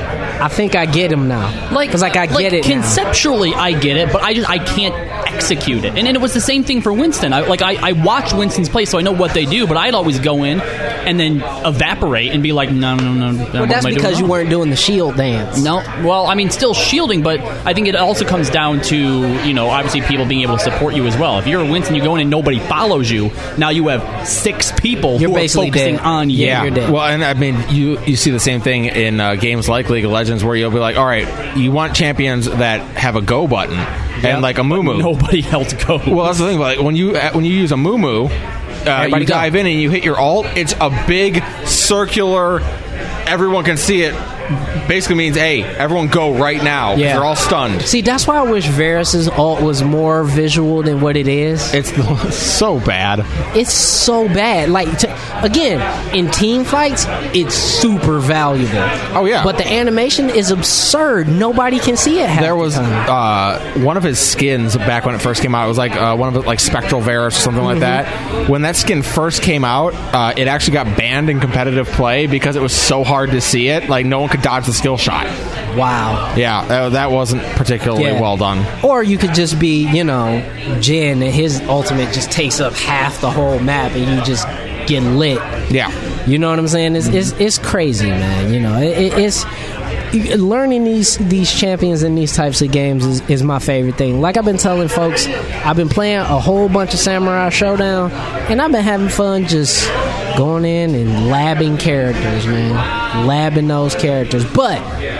I think I get him now. Like, Cause like I get like it. Conceptually, now. I get it, but I just I can't execute it. And, and it was the same thing for Winston. I, like I, I watch Winston's play, so I know what they do. But I'd always go in and then evaporate and be like, no, no, no. no well, that's because you weren't doing the shield dance. No, well, I mean, still shielding, but I think it also comes down to, you know, obviously people being able to support you as well. If you're a Winston, you go in and nobody follows you. Now you have six people you're who basically are focusing dead. on you. Yeah, you're dead. Well, and I mean, you you see the same thing in uh, games like League of Legends where you'll be like, all right, you want champions that have a go button Yep, and like a Mumu. Nobody else go. Well, that's the thing. Like when you when you use a Mumu, uh, you go. dive in and you hit your ult. It's a big circular. Everyone can see it. Basically means, hey, everyone go right now. 'Cause Yeah. they're all stunned. See, that's why I wish Varus's ult was more visual than what it is. It's so bad. It's so bad. Like, to, again, in team fights, it's super valuable. Oh, yeah. But the animation is absurd. Nobody can see it half There was the time. uh, one of his skins back when it first came out. It was like uh, one of the, like Spectral Varus or something like that. When that skin first came out, uh, it actually got banned in competitive play because it was so hard to see it. Like no one could dodge the skill shot. Wow. Yeah, uh, that wasn't particularly Yeah. well done. Or you could just be, you know, Jin, and his ultimate just takes up half the whole map, and you just get lit. Yeah. You know what I'm saying? It's it's, it's crazy, man. You know, it, it, it's learning these these champions in these types of games is, is my favorite thing. Like I've been telling folks, I've been playing a whole bunch of Samurai Showdown, and I've been having fun just going in and labbing characters, man. Labbing those characters. But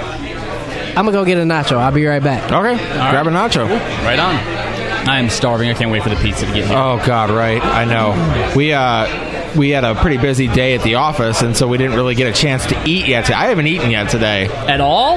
I'm going to go get a nacho. I'll be right back. Okay. Grab a nacho. Right on. I am starving. I can't wait for the pizza to get here. Oh God, right? I know. We uh, we had a pretty busy day at the office, and so we didn't really get a chance to eat yet. I haven't eaten yet today. At all?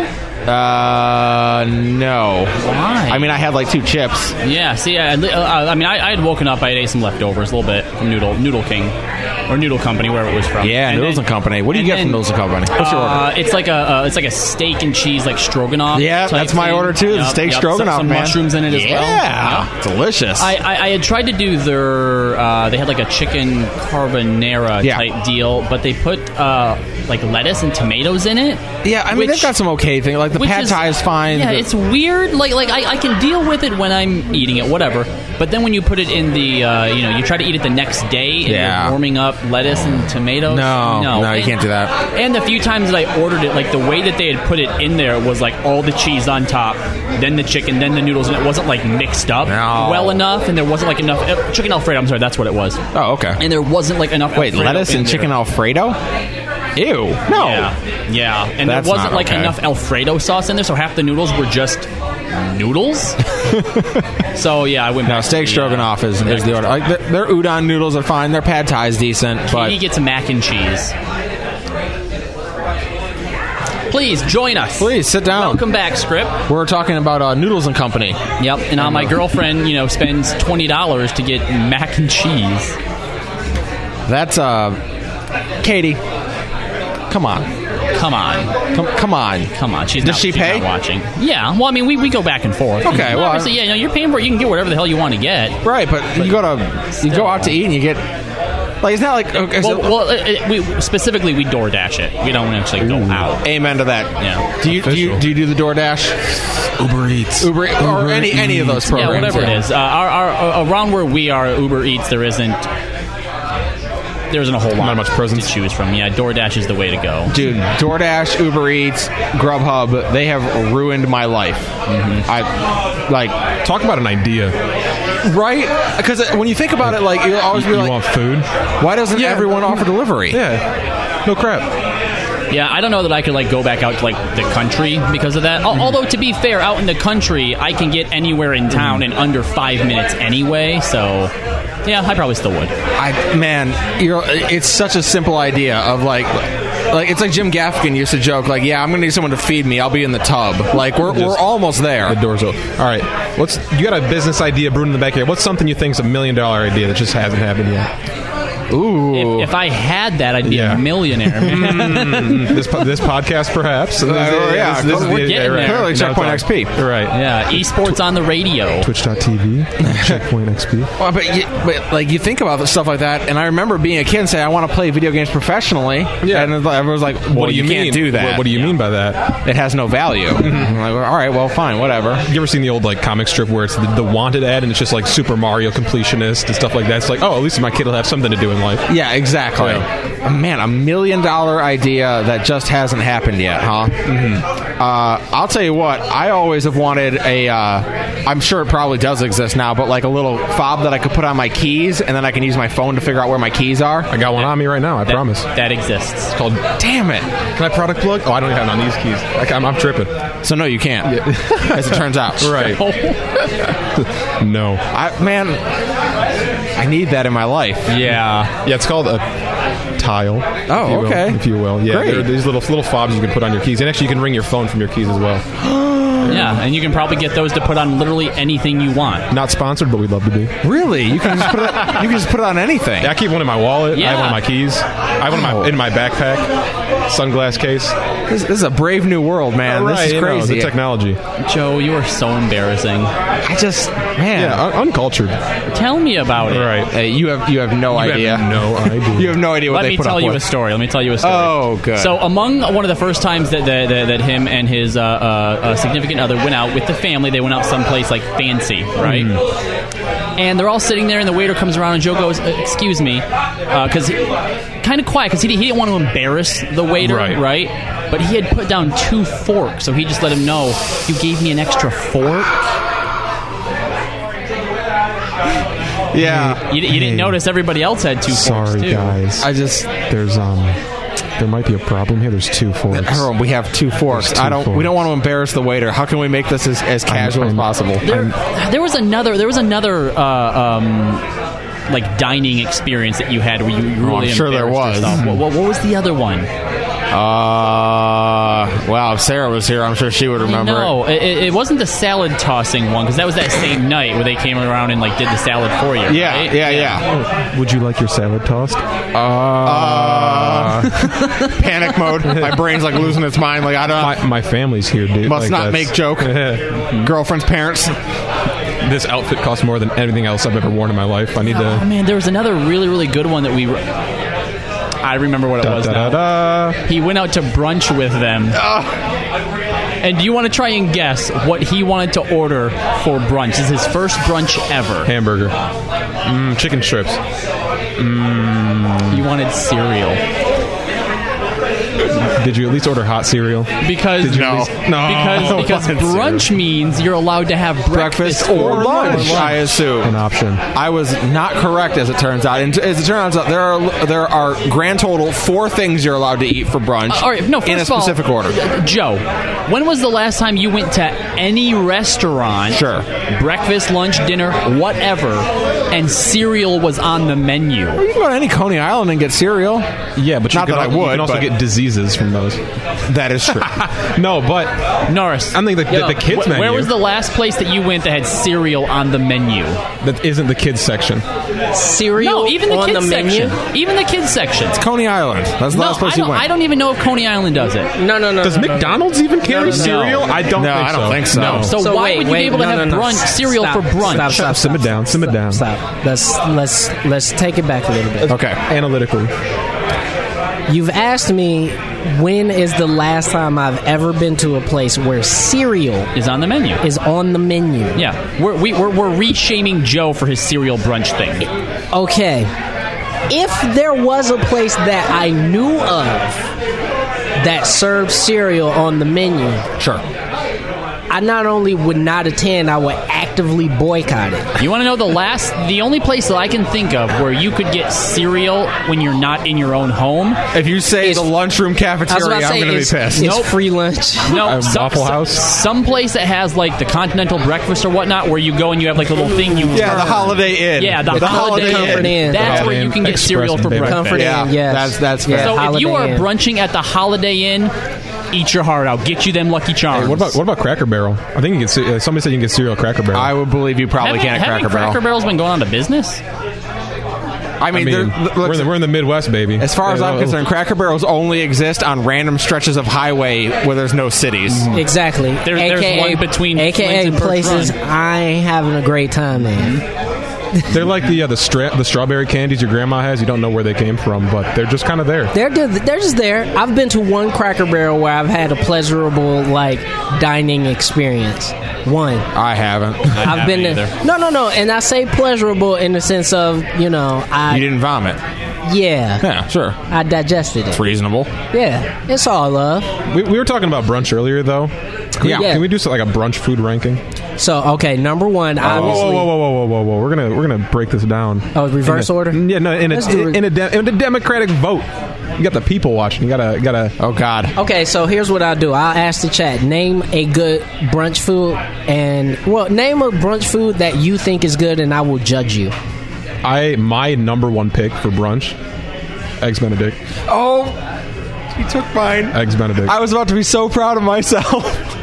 Uh, no. Why? I mean, I had like two chips. Yeah. See, I, uh, I mean, I, I had woken up. I ate some leftovers, a little bit from Noodle Noodle King or Noodle Company, wherever it was from. Yeah, and Noodles then, and Company. What do you get then, from Noodles and Company? What's your uh, order? It's like a uh, it's like a steak and cheese like stroganoff. Yeah, type that's my thing. order too. The Yep, steak yep. stroganoff, some, some man. mushrooms in it as well. Yeah, Yep. delicious. I, I, I had tried to do their. Uh, they had like a chicken carbonara Yeah. type deal, but they put uh, like lettuce and tomatoes in it. yeah, I mean which- they've got some okay things. Like the which pad thai is fine. Yeah, The- it's weird. Like, like I, I can deal with it when I'm eating it, whatever. But then when you put it in the, uh, you know, you try to eat it the next day, and Yeah. you're warming up lettuce and tomatoes. No, no, no, you And- can't do that. And the few times that I ordered it, like the way that they had put it in there was like all the cheese on top, then the chicken, then the noodles, and it wasn't like mixed up No. well enough, and there wasn't like enough uh, chicken Alfredo. I'm sorry, that's what it was. Oh, okay. And there wasn't like enough. Wait, Alfredo lettuce in and there. chicken Alfredo? Ew. No. Yeah, yeah, and That's there wasn't not like okay. enough Alfredo sauce in there, so half the noodles were just noodles. So yeah, I went. No, back steak to the, stroganoff uh, is, is the order. Like their, their udon noodles are fine. Their pad thai is decent, but Katie gets mac and cheese. Please join us. Please sit down. Welcome back, Script. We're talking about uh, Noodles and Company. Yep, and uh, my girlfriend, you know, spends twenty dollars to get mac and cheese. That's, uh... Katie. Come on. Come on. Come, come on. Come on. She's Does not, she she's pay? not watching. Yeah. Well, I mean, we, we go back and forth. Okay, And well, obviously, yeah, you know, you're paying for it. You can get whatever the hell you want to get. Right, but, but you go to you go out to eat and you get like it's not like okay, well, so, well it, it, we specifically we DoorDash it. We don't actually go out. Amen to that. Yeah. Do you do you, do you do the DoorDash? Uber Eats, Uber, Uber or any any of those programs? Yeah, whatever yeah. it is. Uh, our, our uh, around where we are, Uber Eats. There isn't. There isn't a whole lot Not much presence to choose from. Yeah, DoorDash is the way to go. Dude, DoorDash, Uber Eats, Grubhub, they have ruined my life. Mm-hmm. I like talk about an idea, right? Because when you think about it, like you'll always you, be you like, want food? Why doesn't yeah. everyone offer delivery? Yeah, no crap. Yeah, I don't know that I could like go back out to like the country because of that. Mm-hmm. Although to be fair, out in the country, I can get anywhere in town in under five minutes anyway. So. Yeah, I probably still would. I man, you're, it's such a simple idea of like, like it's like Jim Gaffigan used to joke like, yeah, I'm gonna need someone to feed me. I'll be in the tub. Like we're Just, we're almost there. The door's open. All right, what's you got a business idea brewing in the back here? What's something you think is a million dollar idea that just hasn't happened yet? Ooh. If, if I had that, I'd be yeah. a millionaire. mm, this this podcast, perhaps. Uh, yeah, this, this we're is, getting right. there. Clearly, Checkpoint X P. Right. Yeah, esports on the radio. Twitch dot T V. Checkpoint X P. Well, but, you, but like you think about stuff like that, and I remember being a kid and saying, "I want to play video games professionally." Yeah. And everyone's like, "What well, do you, you can't mean? do that? What, what do you yeah. mean by that? It has no value." Mm-hmm. I'm like, all right, well, fine, whatever. You ever seen the old like comic strip where it's the, the wanted ad and it's just like Super Mario completionist and stuff like that? It's like, oh, at least my kid will have something to do in life. Yeah, exactly. Yeah. Man, a million dollar idea that just hasn't happened yet, huh? Mm-hmm. Uh, I'll tell you what, I always have wanted a, uh, I'm sure it probably does exist now, but like a little fob that I could put on my keys and then I can use my phone to figure out where my keys are. I got one on me right now, I that, promise. That exists. It's called, damn it. Can I product plug? Oh, I don't even have it on these keys. I, I'm, I'm tripping. So no, you can't, yeah. As it turns out. Right. No. I, man, I need that in my life. Yeah. Yeah, it's called a tile. Oh, if you will, okay. If you will. Yeah, Great. there are these little little fobs you can put on your keys. And actually, you can ring your phone from your keys as well. Yeah, and you can probably get those to put on literally anything you want. Not sponsored, but we'd love to be. Really? You can just put it, you can just put it on anything. Yeah, I keep one in my wallet. Yeah. I have one in my keys. I have one in my, in my backpack. Sunglass case. This, this is a brave new world, man. Right, this is you know, crazy. the technology. Joe, you are so embarrassing. I just, man. Yeah, un- uncultured. Tell me about it. Right. Hey, you have you have no you idea. Have no idea. You have no idea what Let they me put tell up you with. a story. Let me tell you a story. Oh, good. So, among one of the first times that that, that, that him and his uh, uh, uh, significant other went out with the family, they went out someplace like fancy, right? Mm. And they're all sitting there, and the waiter comes around, and Joe goes, uh, "Excuse me," because uh, kind of quiet, because he, he didn't want to embarrass the waiter, right. right? But he had put down two forks, so he just let him know, "You gave me an extra fork." Yeah, you, you didn't Hey. notice everybody else had two Sorry, forks too. guys. I just There's um, there might be a problem here. There's two forks. everyone, we have two forks. There's two I don't. forks. We don't want to embarrass the waiter. How can we make this as, as casual I'm- as possible? There, there was another. There was another. Uh, um, like dining experience that you had where you really Oh, I'm sure there embarrassed was. yourself. What, what, what was the other one? Uh, wow. If Sarah was here, I'm sure she would remember. No, it, it, it wasn't the salad tossing one, because that was that same night where they came around and like did the salad for you. Yeah, right? yeah, yeah. Would you like your salad tossed? Uh, panic mode. My brain's like losing its mind. Like I don't. My, my family's here, dude. Must Like, not that's- make joke. Girlfriend's parents. This outfit costs more than anything else I've ever worn in my life. I need Oh to. man, there was another really really good one that we. I remember what it Da, was da, now. da, da. He went out to brunch with them. And do you want to try and guess what he wanted to order for brunch? This is his first brunch ever. Hamburger. Mm, chicken strips. Mm. He wanted cereal. Did you at least order hot cereal? Because Did you No. at least- no. because because What? brunch means you're allowed to have breakfast, Breakfast or lunch, I An assume. option. I was not correct, as it turns out. And as it turns out, there are there are grand total four things you're allowed to eat for brunch. Uh, all right, no, first in a of all, specific order. uh, Joe, when was the last time you went to any restaurant? Sure. Breakfast, lunch, dinner, whatever, and cereal was on the menu. You can go to any Coney Island and get cereal. Yeah, but you Not can, that I al- you would, can also but- get diseases from those. That is true. No, but Norris, I think the, yo, the, the kids wh- menu. Where was the last place that you went that had cereal on the menu? That isn't the kids section. Cereal No, even the on kids the section. menu? Even the kids section. It's Coney Island. That's the No, last place I you don't, went. I don't even know if Coney Island does it. No, no, no. Does no, no, McDonald's even carry no, no. cereal? I don't No, think I don't so. think so. No. So, So why wait, would you wait, be able to no, have no, no. brunch cereal Stop, for brunch? Stop, stop, Simmer stop, down, simmer stop, down. Stop. Let's let's let's take it back a little bit. Okay. Analytically. You've asked me when is the last time I've ever been to a place where cereal Is on the menu. is on the menu. Yeah, we're we, we're, we're re-shaming Joe for his cereal brunch thing. Okay. If there was a place that I knew of that served cereal on the menu, Sure. I not only would not attend, I would actively boycott it. You want to know the last, the only place that I can think of where you could get cereal when you're not in your own home? If you say the lunchroom I was cafeteria, about to I'm say going to be it's, pissed. it's Nope. free lunch. No, A some, Waffle some- House? Some place that has like the continental breakfast or whatnot, where you go and you have like a little thing you Yeah, turn. the Holiday Inn. Yeah, the, The Holiday, Holiday Inn. Comfort Inn. That's Holiday where you Inn can get Express, cereal for baby. breakfast. Comfort Yeah, Inn, yes. that's- that's fair. Yeah, So if Holiday you are Inn. brunching at the Holiday Inn, eat your heart out. Get you them Lucky Charms. Hey, what about what about Cracker Barrel? I think you can. ce- Uh, somebody said you can get cereal at Cracker Barrel. I would believe you probably Haven't, can at haven't Cracker Barrel. Cracker Barrel's been going out of business? I I mean, mean, they're- we're, look, in the, we're in the Midwest, baby. as far as I'm Uh, concerned, Cracker Barrels only exist on random stretches of highway where there's no cities. Exactly. There- there's A K A, one between A K A Flint and Perch places Run. I ain't having a great time there. They're like the uh, the, stra- the strawberry candies your grandma has. You don't know where they came from, but they're just kind of there. They're good. They're just there. I've been to one Cracker Barrel where I've had a pleasurable like dining experience. One. I haven't. I've been to, no, no, no, and I say pleasurable in the sense of you know I You didn't vomit. yeah Yeah, sure. I digested it. It's reasonable. Yeah, it's all love. We, we were talking about brunch earlier, though. Can, Yeah. we, can we do something like a brunch food ranking? So okay, number one, Whoa, whoa, obviously. whoa, whoa, whoa, whoa, whoa, whoa! We're gonna we're gonna break this down. Oh, reverse In a- order? Yeah, no, in a Let's do it. in a, de- in a democratic vote. You got the people watching. You gotta gotta. Oh God. Okay, so here's what I'll do. I'll ask the chat, name a good brunch food, and well, name a brunch food that you think is good, and I will judge you. I my number one pick for brunch, eggs Benedict. Oh, you took mine. Eggs Benedict. I was about to be so proud of myself.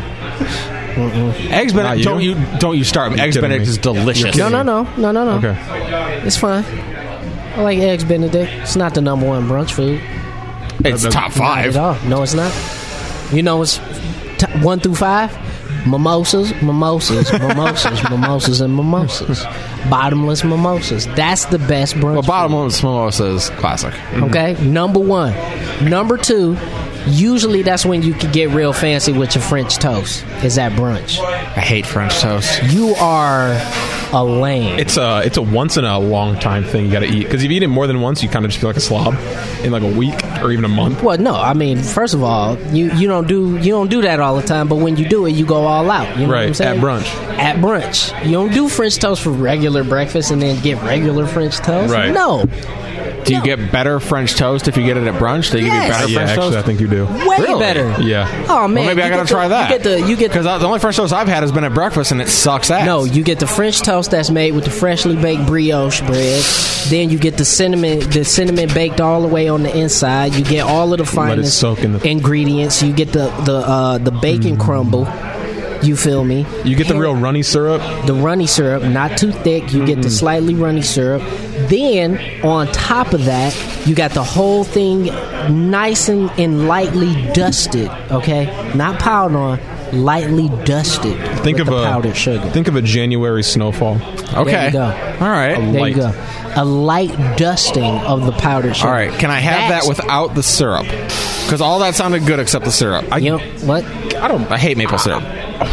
Eggs Not Benedict. you? Don't you don't you start. You're Eggs kidding Benedict me. is delicious. No, no, no, no, no, no. Okay. It's fine. I like eggs Benedict. It's not the number one brunch food. It's top Not five. at all. No, it's not. You know, it's t- one through five. Mimosas, mimosas, mimosas, mimosas, and mimosas. Bottomless mimosas. That's the best brunch. Well, bottomless mimosa is classic. food. Okay, number one. Number two. Usually, that's when you can get real fancy with your French toast. Is at brunch. I hate French toast. You are a lame. It's a it's a once in a long time thing you got to eat because if you eat it more than once, you kind of just feel like a slob in like a week or even a month. Well, no, I mean, first of all, you, you don't do you don't do that all the time, but when you do it, you go all out. You know what I'm Right, saying? at brunch. At brunch, you don't do French toast for regular breakfast and then get regular French toast. Right. No, Do you get better French toast if you get it at brunch? Do you Yes. get better Yeah, French actually, toast? I think you do. way Really? better. Yeah. Oh man, Well, maybe I you gotta get the- try that. You get the you get Because the only French toast I've had has been at breakfast, and it sucks ass. no, you get the French toast that's made with the freshly baked brioche bread. Then you get the cinnamon, the cinnamon baked all the way on the inside. You get all of the finest soak in the- ingredients. You get the the uh, the bacon crumble. You feel me? You get the real runny syrup. The runny syrup, not too thick. You get the slightly runny syrup. Then on top of that, you got the whole thing nice and, and lightly dusted. Okay, not powdered on, lightly dusted. Think with of the a powdered sugar. Think of a January snowfall. Okay. There you go. All right. A There light. you go. A light dusting of the powdered sugar. All right. Can I have That's- that without the syrup? Because all that sounded good except the syrup. I, You know, what? I don't. I hate maple syrup.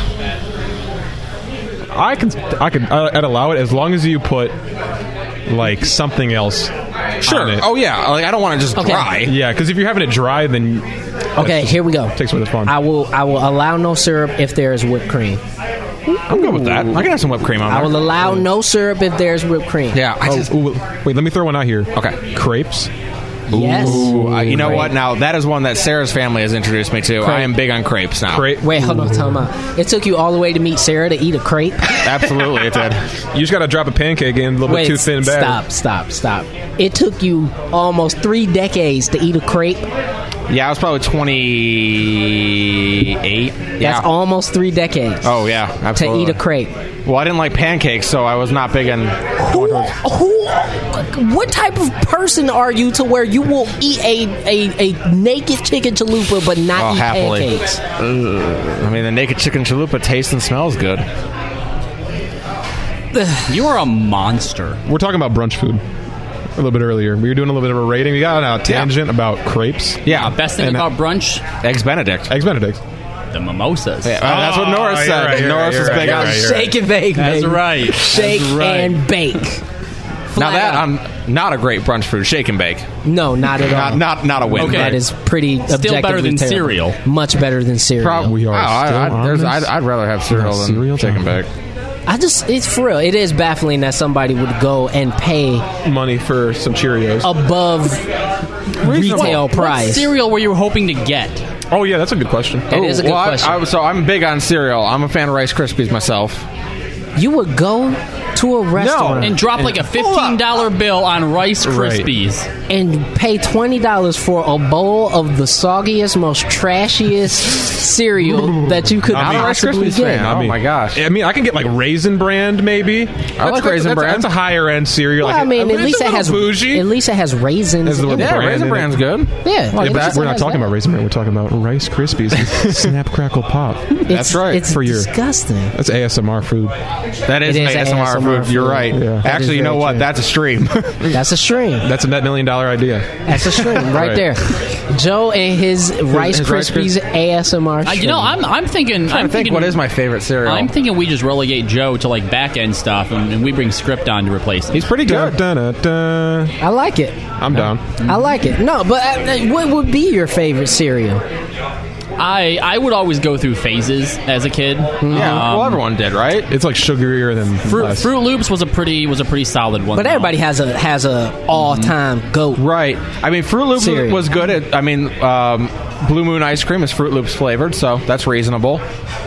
I can I could I'd allow it as long as you put like something else. Sure. on it. Oh yeah. Like I don't want it just Okay. dry. Yeah, because if you're having it dry, then Okay, here we go. takes away the fun. I will. I will allow no syrup if there is whipped cream. I'm good with that. I can have some whipped cream on I there. will allow no syrup if there's whipped cream. Yeah. I Oh, just. ooh, wait, let me throw one out here. Okay. Crepes. Yes. Ooh, uh, you know what? Now, that is one that Sarah's family has introduced me to. Crepe. I am big on crepes now. Crepe. Wait, hold on, time out. It took you all the way to meet Sarah to eat a crepe? Absolutely, it did. You just got to drop a pancake in a little Wait, bit too thin batter. stop, stop, stop. It took you almost three decades to eat a crepe? Yeah, I was probably twenty-eight. That's Yeah. almost three decades. Oh, yeah, absolutely. To eat a crepe. Well, I didn't like pancakes, so I was not big on... Who, who, what type of person are you to where you will eat a, a, a naked chicken chalupa but not Oh, eat happily. pancakes? Ugh. I mean, the naked chicken chalupa tastes and smells good. You are a monster. We're talking about brunch food. A little bit earlier, we were doing a little bit of a rating. We got on a tangent yeah. about crepes. Yeah, best thing and about brunch: eggs Benedict. Eggs Benedict. The mimosas. Yeah, oh, that's what Norris said. Right, Norris right, was big right, on right, shake and bake. That's baby. right. Shake That's right. and bake. Now that out. I'm not a great brunch food, shake and bake. No, not at all. Not not, not a win. Okay. That is pretty Still objectively better than terrible. cereal. Much better than cereal. Prob- We are oh, I, still I, on there's, this? I'd, I'd rather have cereal than cereal shake and time. bake. I just, it's for real. It is baffling that somebody would go and pay Money for some Cheerios. above retail What price. cereal were you hoping to get? Oh yeah, that's a good question. That is a good well, question. I, I, so I'm big on cereal. I'm a fan of Rice Krispies myself. You would go to a restaurant And drop like a fifteen dollar bill on Rice Krispies. and pay twenty dollars for a bowl of the soggiest, most trashiest cereal that you could I'm a Rice possibly Krispies get. fan. I Oh mean- my gosh. I mean, I can get like Raisin Brand, maybe. That's, like Raisin that's, Bran. That's a higher end cereal. Well, like I mean, it- at it's least a it little has bougie. at least it has raisins. Has the in word it. Yeah, brand Raisin in it. Bran's good. Yeah, Yeah, at but least we're it not has talking that. about Raisin Bran. We're talking about Rice Krispies. and Snap Crackle Pop. It's, right. It's For your- disgusting. That's A S M R food. That is, It is A S M R A S M R food. You're food. right. Yeah. That Actually, is you know very what? true. That's a stream. That's a stream. That's a net million dollar idea. That's a stream right, Right. there. Joe and his Rice his Rice Krispies A S M R. I, you know, I'm I'm thinking. I'm I'm trying to think thinking. what is my favorite cereal. I'm thinking we just relegate Joe to like back end stuff, and, and we bring script on to replace him. He's pretty Da, good. da, da, da. I like it. I'm down. I like it. No, but uh, what would be your favorite cereal? I I would always go through phases as a kid. Yeah, Um, well, everyone did, right? It's like sugarier than Fruit, less. Fruit Loops was a pretty was a pretty solid one. But though. everybody has a has a all time goat. Right. I mean, Fruit Loops Cereal. was good. At, I mean, um, Blue Moon ice cream is Fruit Loops flavored, so that's reasonable.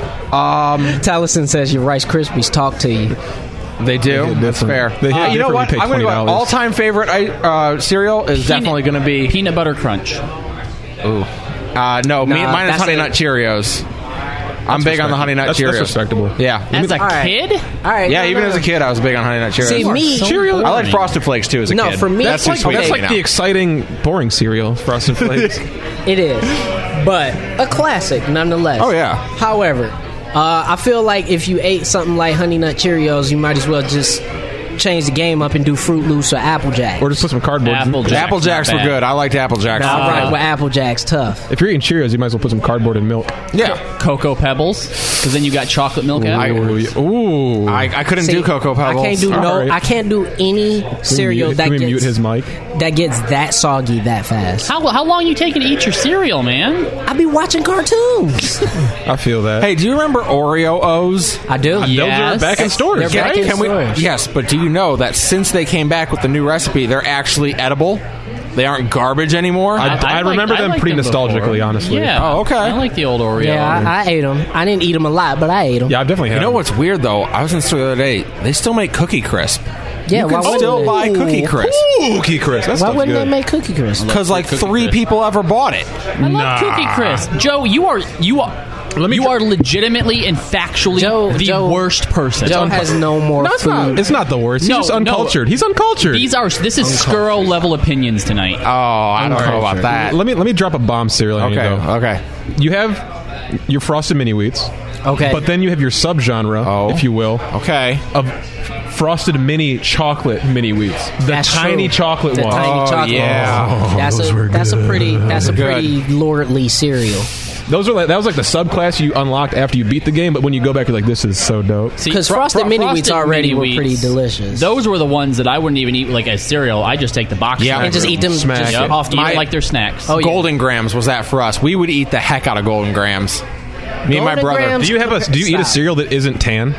Um, Tallison says your Rice Krispies talk to you. they do. hit That's fair. different. They hit Uh, you know different what? when you pay I'm going to go twenty dollars. all time favorite uh, cereal is Peanut- definitely going to be. Peanut Butter Crunch. Ooh. Uh, no, me, Nah, mine is that's Honey a- Nut Cheerios. I'm big on the Honey Nut That's, Cheerios. that's respectable. Yeah. As a All right. kid, All right. Yeah, no, even no. as a kid, I was big on Honey Nut Cheerios. See, me, I like Frosted Flakes too as a No, kid. for me- that's That's too like- sweet. That's like now. the exciting, boring cereal, Frosted Flakes. It is, but a classic nonetheless. Oh, yeah. However, uh, I feel like if you ate something like Honey Nut Cheerios, you might as well just change the game up and do Fruit Loops or Apple Jacks. Or just put some cardboard. Apple Jacks. Apple Jacks not were bad. good. I liked Apple Jacks. All right, with Apple Jacks, tough. If you're eating Cheerios, you might as well put some cardboard and milk. Yeah. Cocoa Pebbles, because then you got chocolate milk I, afterwards. Ooh. I, I couldn't See, do Cocoa Pebbles. I can't do All no. right. I can't do any cereal Can that we mute gets his mic? that gets that soggy that fast. How how long you taking to eat your cereal, man? I be watching cartoons. I feel that. Hey, do you remember Oreo O's? I do. Those Yes. are back in stores, They're back right? in Can we, stores. yes, but do you know that since they came back with the new recipe, they're actually edible? They aren't garbage anymore? I, I, like- remember I them liked pretty them before. nostalgically, honestly. Yeah. Oh, okay. I like the old Oreo. Yeah, I, I ate them. I didn't eat them a lot, but I ate them. Yeah, I've definitely had You know them. what's weird, though? I was in the store the other day. They still make Cookie Crisp. Yeah, you why can wouldn't still they? buy Cookie Crisp. Ooh, Cookie Crisp. That Why stuff's wouldn't good. they make Cookie Crisp? Because like Cookie three Crisp. people ever bought it. I love Nah. Cookie Crisp. Joe, you are you are Let me you dr- are legitimately and factually Joe- the Joe- worst person. Joe has no more No, it's food. not. It's not the worst. He's No, just no. uncultured. He's uncultured. These are this is Skuro level opinions tonight. Oh, I don't know about that. Let me let me drop a bomb cereal. on you, Okay, though. okay. You have your Frosted Mini Wheats. Okay. But then you have your subgenre, Oh. if you will, Okay. of Frosted Mini Chocolate Mini Wheats. The That's tiny true. chocolate The one. tiny Oh, chocolate. yeah. that's those a were that's a good. pretty that's a Good. pretty lordly cereal. Those are like, that was like the subclass you unlocked after you beat the game, but when you go back, you're like, this is so dope. See, Because Fro- Frosted Fro- Mini Frosted Wheats already Mini were Wheats, pretty delicious. Those were the ones that I wouldn't even eat like as cereal. I just take the box Yeah. and just eat them Smack just it. off Eat the it like they're snacks. Oh, yeah. Golden Grams was that for us. We would eat the heck out of Golden Grams. Me and my Golden brother. Grams- Do you have a Do you eat a Stop. cereal that isn't tan?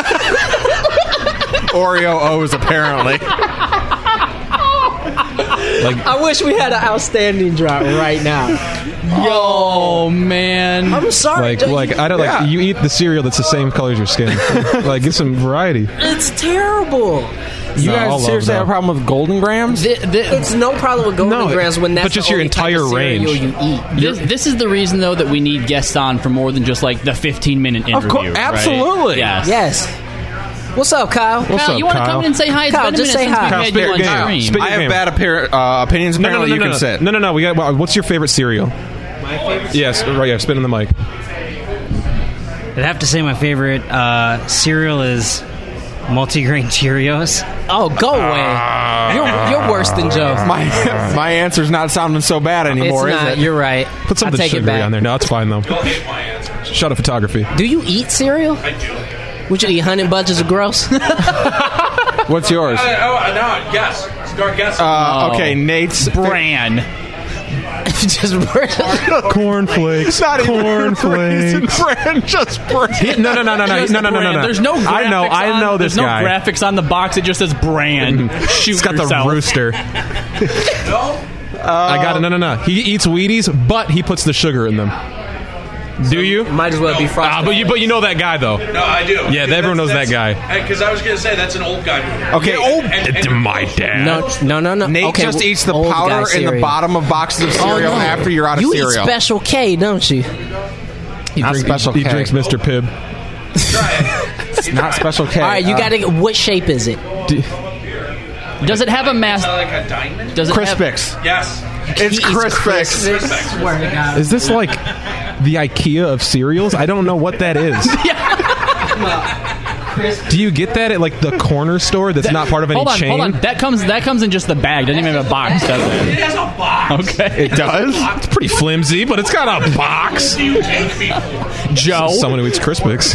Oreo O's, apparently. Like, I wish we had an outstanding drop right now. Yo, man. I'm sorry. like, like I don't Yeah. like. You eat the cereal that's the same color as your skin. Like, get some variety. It's terrible. You No, I'll guys love seriously that. have a problem with Golden Grams? Th- th- It's no problem with Golden No, Grams when that's but just the your only type entire of cereal range. you eat. This, this is the reason, though, that we need guests on for more than just like the fifteen minute interview. Of course, right? absolutely. Yes. Yes. What's up, Kyle? What's Kyle, up, you want to Kyle? come in and say hi? It's Kyle, been a just minute say since hi. we Kyle, had spit you your on game. stream. Spit I your have game. bad appear, uh, opinions. No, no, no, Apparently, no, you no, can no. sit. No, no, no. We got. Well, what's your favorite cereal? My favorite. Yes, right. Yeah, spit in the mic. I'd have to say my favorite uh, cereal is multigrain Cheerios. Oh, go away. You're, you're worse than Joe. My my answer's not sounding so bad anymore, it's is not. it? You're right. Put something I take it sugary back. on there. No, it's fine though. Shut up, photography. Do you eat cereal? I do. Would you eat Honey Bunches of Gross? What's yours? oh, no, guess. Start guessing. Uh, okay, Nate's Bran. Just Cornflakes. not even Cornflakes. Brand, just brand. No, no, no, no, no, Just no, no, no, no, Bran. no. There's no graphics I know, I on- know this there's guy. no graphics on the box. It just says brand. Shoot It's got yourself. the rooster. I got it. No, no, no. He eats Wheaties, but he puts the sugar in them. Do you? Might as well be frosted. Ah, but you, but you know that guy though. No, I do. Yeah, everyone knows that guy. Because I was going to say that's an old guy. Okay, old. And, and, My dad. No, no, no, no. Nate okay, just well, eats the old guy powder in the cereal. bottom of boxes of Oh, cereal no. after you're out of you cereal. eat Special K, don't you? He, Not drink- Special he K. drinks Mister Pibb. It's not Special K. All right, you Uh, got to. What shape is it? Does it have a mass? like a diamond? Does it Crispix. Yes. It's He eats Crispix. Swear to God. Is this like the IKEA of cereals? I don't know what that is. Do you get that at like the corner store that's not part of any hold on, chain? hold on. That comes that comes in just the bag. Doesn't even have a box, does it? It has a box. Okay. It does? It's pretty flimsy, but it's got a box. Do you take people? Joe. Someone who eats Crispix.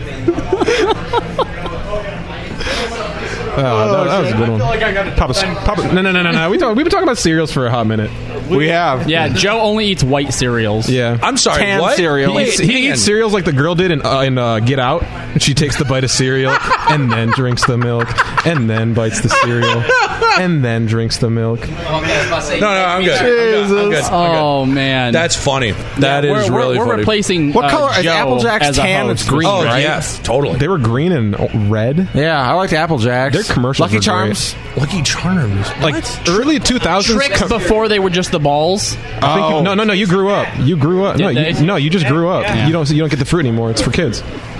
Oh, that, that was a good one. Papa, Papa, no, no, no, no, no. We talk, we've been talking about cereals for a hot minute. We have. Yeah, Joe only eats white cereals. Yeah. I'm sorry, Canned what? cereal. He eats, he eats cereals like the girl did in, uh, in uh, Get Out. And she takes the bite of cereal and then drinks the milk and then bites the cereal and then drinks the milk. No, no, I'm good. I'm good. I'm good. I'm good. Oh man, That's funny. That Yeah, is we're, really we're, we're funny. replacing. What uh, color is Joe Apple Jacks as a tan? host. It's green, Oh, right? yes, totally. They were green and red. Yeah, I like the Apple Jacks. Their commercials Lucky are Charms. Lucky Charms. Like early two thousands. Tricks before they were just the balls. I think you, no, no, no. You grew up. You grew up. No, Did you, they? no, you just grew up. Yeah. You don't. You don't get the fruit anymore. It's for kids.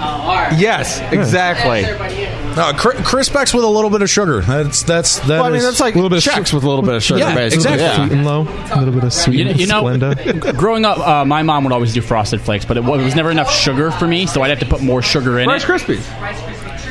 Yes, exactly. No, Cri- Crispix with a little bit of sugar. That's that's that Well, I mean, is- that's like a little bit of checks with a little bit of sugar, Yeah, basically. exactly. Sweet and low. A little bit of sweet. You, you know, Splenda. growing up, uh, my mom would always do Frosted Flakes, but it, wa- it was never enough sugar for me, so I'd have to put more sugar in Rice it. Krispies.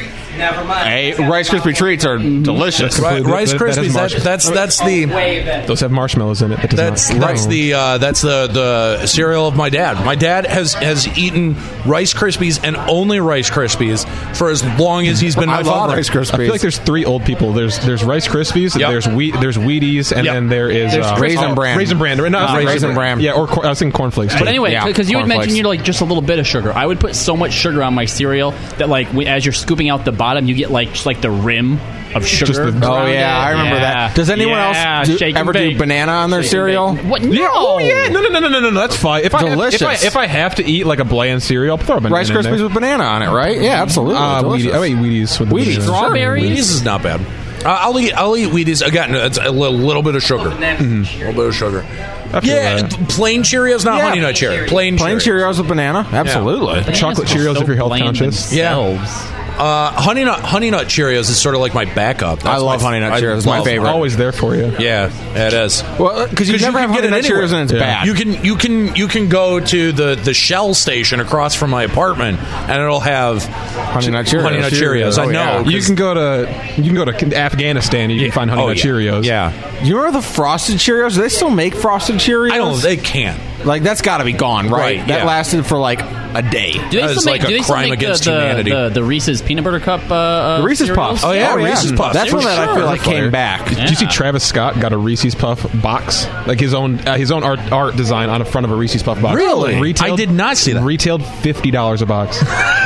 Hey, Rice Krispie treats are delicious. That's Ri- Rice that- that has Krispies. That, marsh- that's that's the Those have marshmallows in it. That does that's not. that's the uh, that's the the cereal of my dad. My dad has has eaten Rice Krispies and only Rice Krispies for as long as he's been my I love father. Rice Krispies. I feel like there's three old people. There's there's Rice Krispies. Yep. There's wheat. There's Wheaties, and Yep. then there is There's uh, Raisin oh, Bran. Raisin Bran. No, Uh, Raisin, Raisin Bran. Bran. Yeah, or cor- I was thinking cornflakes. But too. anyway, Yeah, because you had cornflakes. mentioned you like just a little bit of sugar. I would put so much sugar on my cereal that like when, as you're scooping out the bottom, you get like just like the rim of sugar. Just the- Oh around yeah, it. I remember Yeah. that. Does anyone Yeah, else do, shake and ever bake. do banana on their Shake and cereal? bake. What? No. Yeah, oh yeah, no, no, no, no, no, no, no. That's fine. If I, Delicious. if I if I have to eat like a bland cereal, I'll throw a banana Rice in Krispies there. with banana on it, right? Yeah, absolutely. Uh, Delicious. Wheaties. I eat Wheaties with the Wheaties. banana. Strawberries? Wheaties is not bad. Uh, I'll eat I'll eat Wheaties again. It's a little, little bit of sugar. Mm-hmm. A little bit of sugar. I feel Yeah, that. plain Cheerios, not Yeah. Honey Nut Cheerios. Plain, Plain Cheerios. Cheerios with banana? Absolutely. Chocolate Cheerios if you're health conscious. Yeah. Uh, honey nut, honey nut Cheerios is sort of like my backup. That's I love my, Honey Nut I Cheerios. It's my love- favorite. Always there for you. Yeah, it is. Well, because you never have Honey Nut Cheerios and it's Yeah. bad. You can you can you can go to the, the Shell station across from my apartment, and it'll have Honey Nut Cheerios. Honey Nut Cheerios. I Oh, know. yeah. You can go to you can go to Afghanistan and you can find Honey Oh, Nut yeah. Cheerios. Yeah, You remember the Frosted Cheerios? Do they still make Frosted Cheerios? I don't. They can't. Like, that's got to be gone, right? Right, That yeah. lasted for like a day. Do they That still is make, like a do they still crime make against the, the, humanity. The, the Reese's peanut butter cup? Uh, uh, The Reese's cereals? Puffs. Oh, yeah, Oh, Reese's Puffs. That's They one were that I sure. feel like came back. Did you see Travis Scott got a Reese's Puff box, like his own uh, his own art art design on the front of a Reese's Puff box? Really? Retailed, I did not see that. Retailed fifty dollars a box.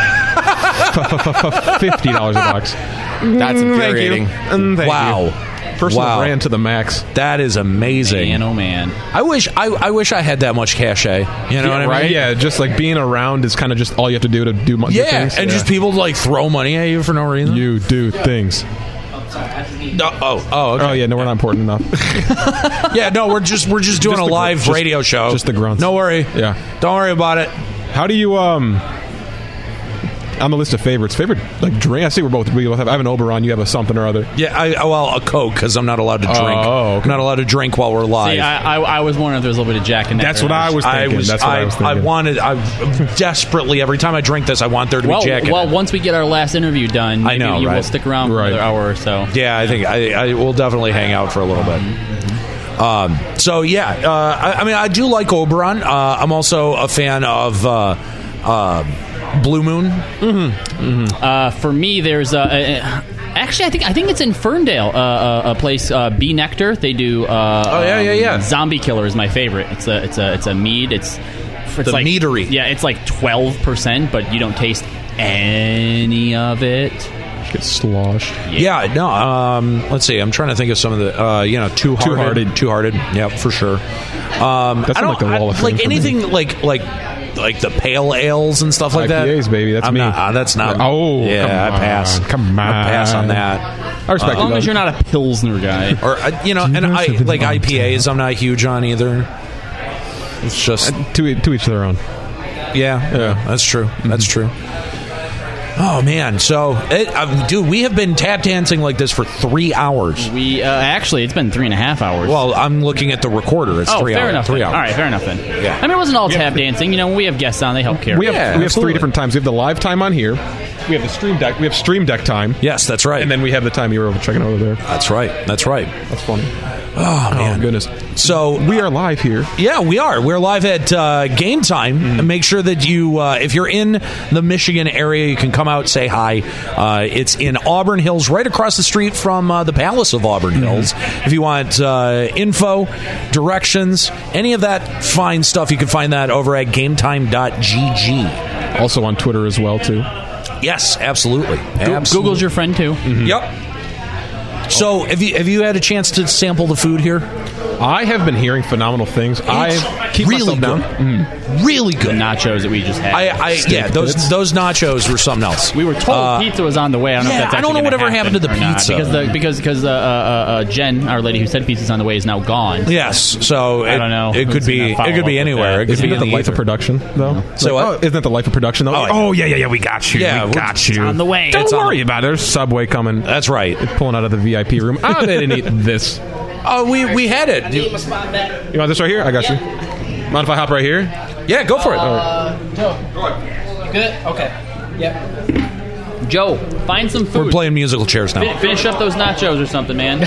Fifty dollars a box. That's infuriating. Mm, thank Wow. you. Personal Wow. brand to the max. That is amazing. Man, oh man. I wish I, I wish I had that much cachet. You know Yeah, what I mean? right? Yeah, just like being around is kind of just all you have to do to do mo- Yeah, good things. and Yeah. just people like throw money at you for no reason. You do things. No, oh, oh, okay. Oh yeah, no, we're not important enough. Yeah, no, we're just we're just doing Just a the gr- live just- radio show. Just the grunts. No worry. Yeah. Don't worry about it. How do you um? On the list of favorites, favorite like drink. I see we're both we both have. I have an Oberon. You have a something or other. Yeah, I well a Coke because I'm not allowed to drink. Oh, okay. I'm not allowed to drink while we're live. See, I, I, I was wondering if there was a little bit of Jack in that. That's what I was I thinking. was, That's what I, I, was I thinking. wanted, I desperately every time I drink this, I want there to Well, be Jack in well, it. once we get our last interview done, I maybe know, you right? will stick around for Right. another hour or so. Yeah, I think I, I will definitely hang out for a little bit. Um, so yeah, uh, I, I mean, I do like Oberon. Uh, I'm also a fan of uh, uh, Blue Moon. Mm-hmm. Uh, for me, there's uh, uh, actually I think I think it's in Ferndale, uh, uh, a place uh, Bee Nectar. They do. Uh, Oh, yeah, yeah, yeah. Zombie Killer is my favorite. It's a it's a it's a mead. It's it's The like, meadery. Yeah, it's like twelve percent, but you don't taste any of it. Get sloshed. Yeah, no. Um, let's see. I'm trying to think of some of the, uh, you know, two hearted, two hearted. Yeah, for sure. Um, That's I in, don't like, the Wall of I- Fame like for me. anything like like like the pale ales and stuff like I P As, that. baby. That's I'm me. Not, uh, that's not. Oh, yeah. come I pass. on, come I pass on on. that. I respect As you, long as though. you're not a Pilsner guy. Or uh, you know, and I like I P As. I'm not huge on either. It's just to e- to each their own. yeah, yeah. That's true. That's true. Oh man, so it, uh, dude, we have been tap dancing like this for three hours. We uh, actually, it's been three and a half hours. Well, I'm looking at the recorder. It's oh, three fair hours. enough. Three then. hours. All right, fair enough then. Yeah. I mean, it wasn't all tap dancing. You know, when we have guests on, they help carry. We have Yeah, we have absolutely. three different times. We have the live time on here. We have the stream deck. We have stream deck time. Yes, that's right. And then we have the time you were over checking over there. That's right. That's right. That's funny. Oh man, Oh goodness. So We are live here. yeah, we are. We're live at uh, Game Time. Mm-hmm. And make sure that you, uh, if you're in the Michigan area, you can come out, say hi. Uh, it's in Auburn Hills, right across the street from uh, the Palace of Auburn Mm-hmm. Hills. If you want uh, info, directions, any of that fine stuff, you can find that over at gametime dot g g. Also on Twitter as well too. Yes, absolutely. Go- absolutely. Google's your friend too. Yep. So, have you have you had a chance to sample the food here? I have been hearing phenomenal things. I keep really myself good. down. Mm. Really The good. nachos that we just had. I, I yeah, those bits. those nachos were something else. we were told Uh, pizza was on the way. I don't know yeah, if that's I don't actually know gonna whatever happened to the happen or not, pizza. because the, because because uh, uh, uh, Jen, our lady who said pizza's on the way, is now gone. Yes, so I it, don't know It could who's be gonna follow it could be up with anywhere. that. It could Isn't be that in the the life of ether. production though? So Like, what? oh, isn't that the life of production though? Oh, Oh, yeah. yeah, yeah, yeah. We got you. Yeah, we we're- got you. on the way. Don't It's on worry the- about it. There's Subway coming. That's right. Pulling out of the V I P room. Oh, they didn't eat this. Oh, we we had it. You want this right here? I got you. Mind if I hop right here? Yeah, go for it. Good? Okay. Yep. Joe, find some food. We're playing musical chairs now. Fin- finish up those nachos or something, man.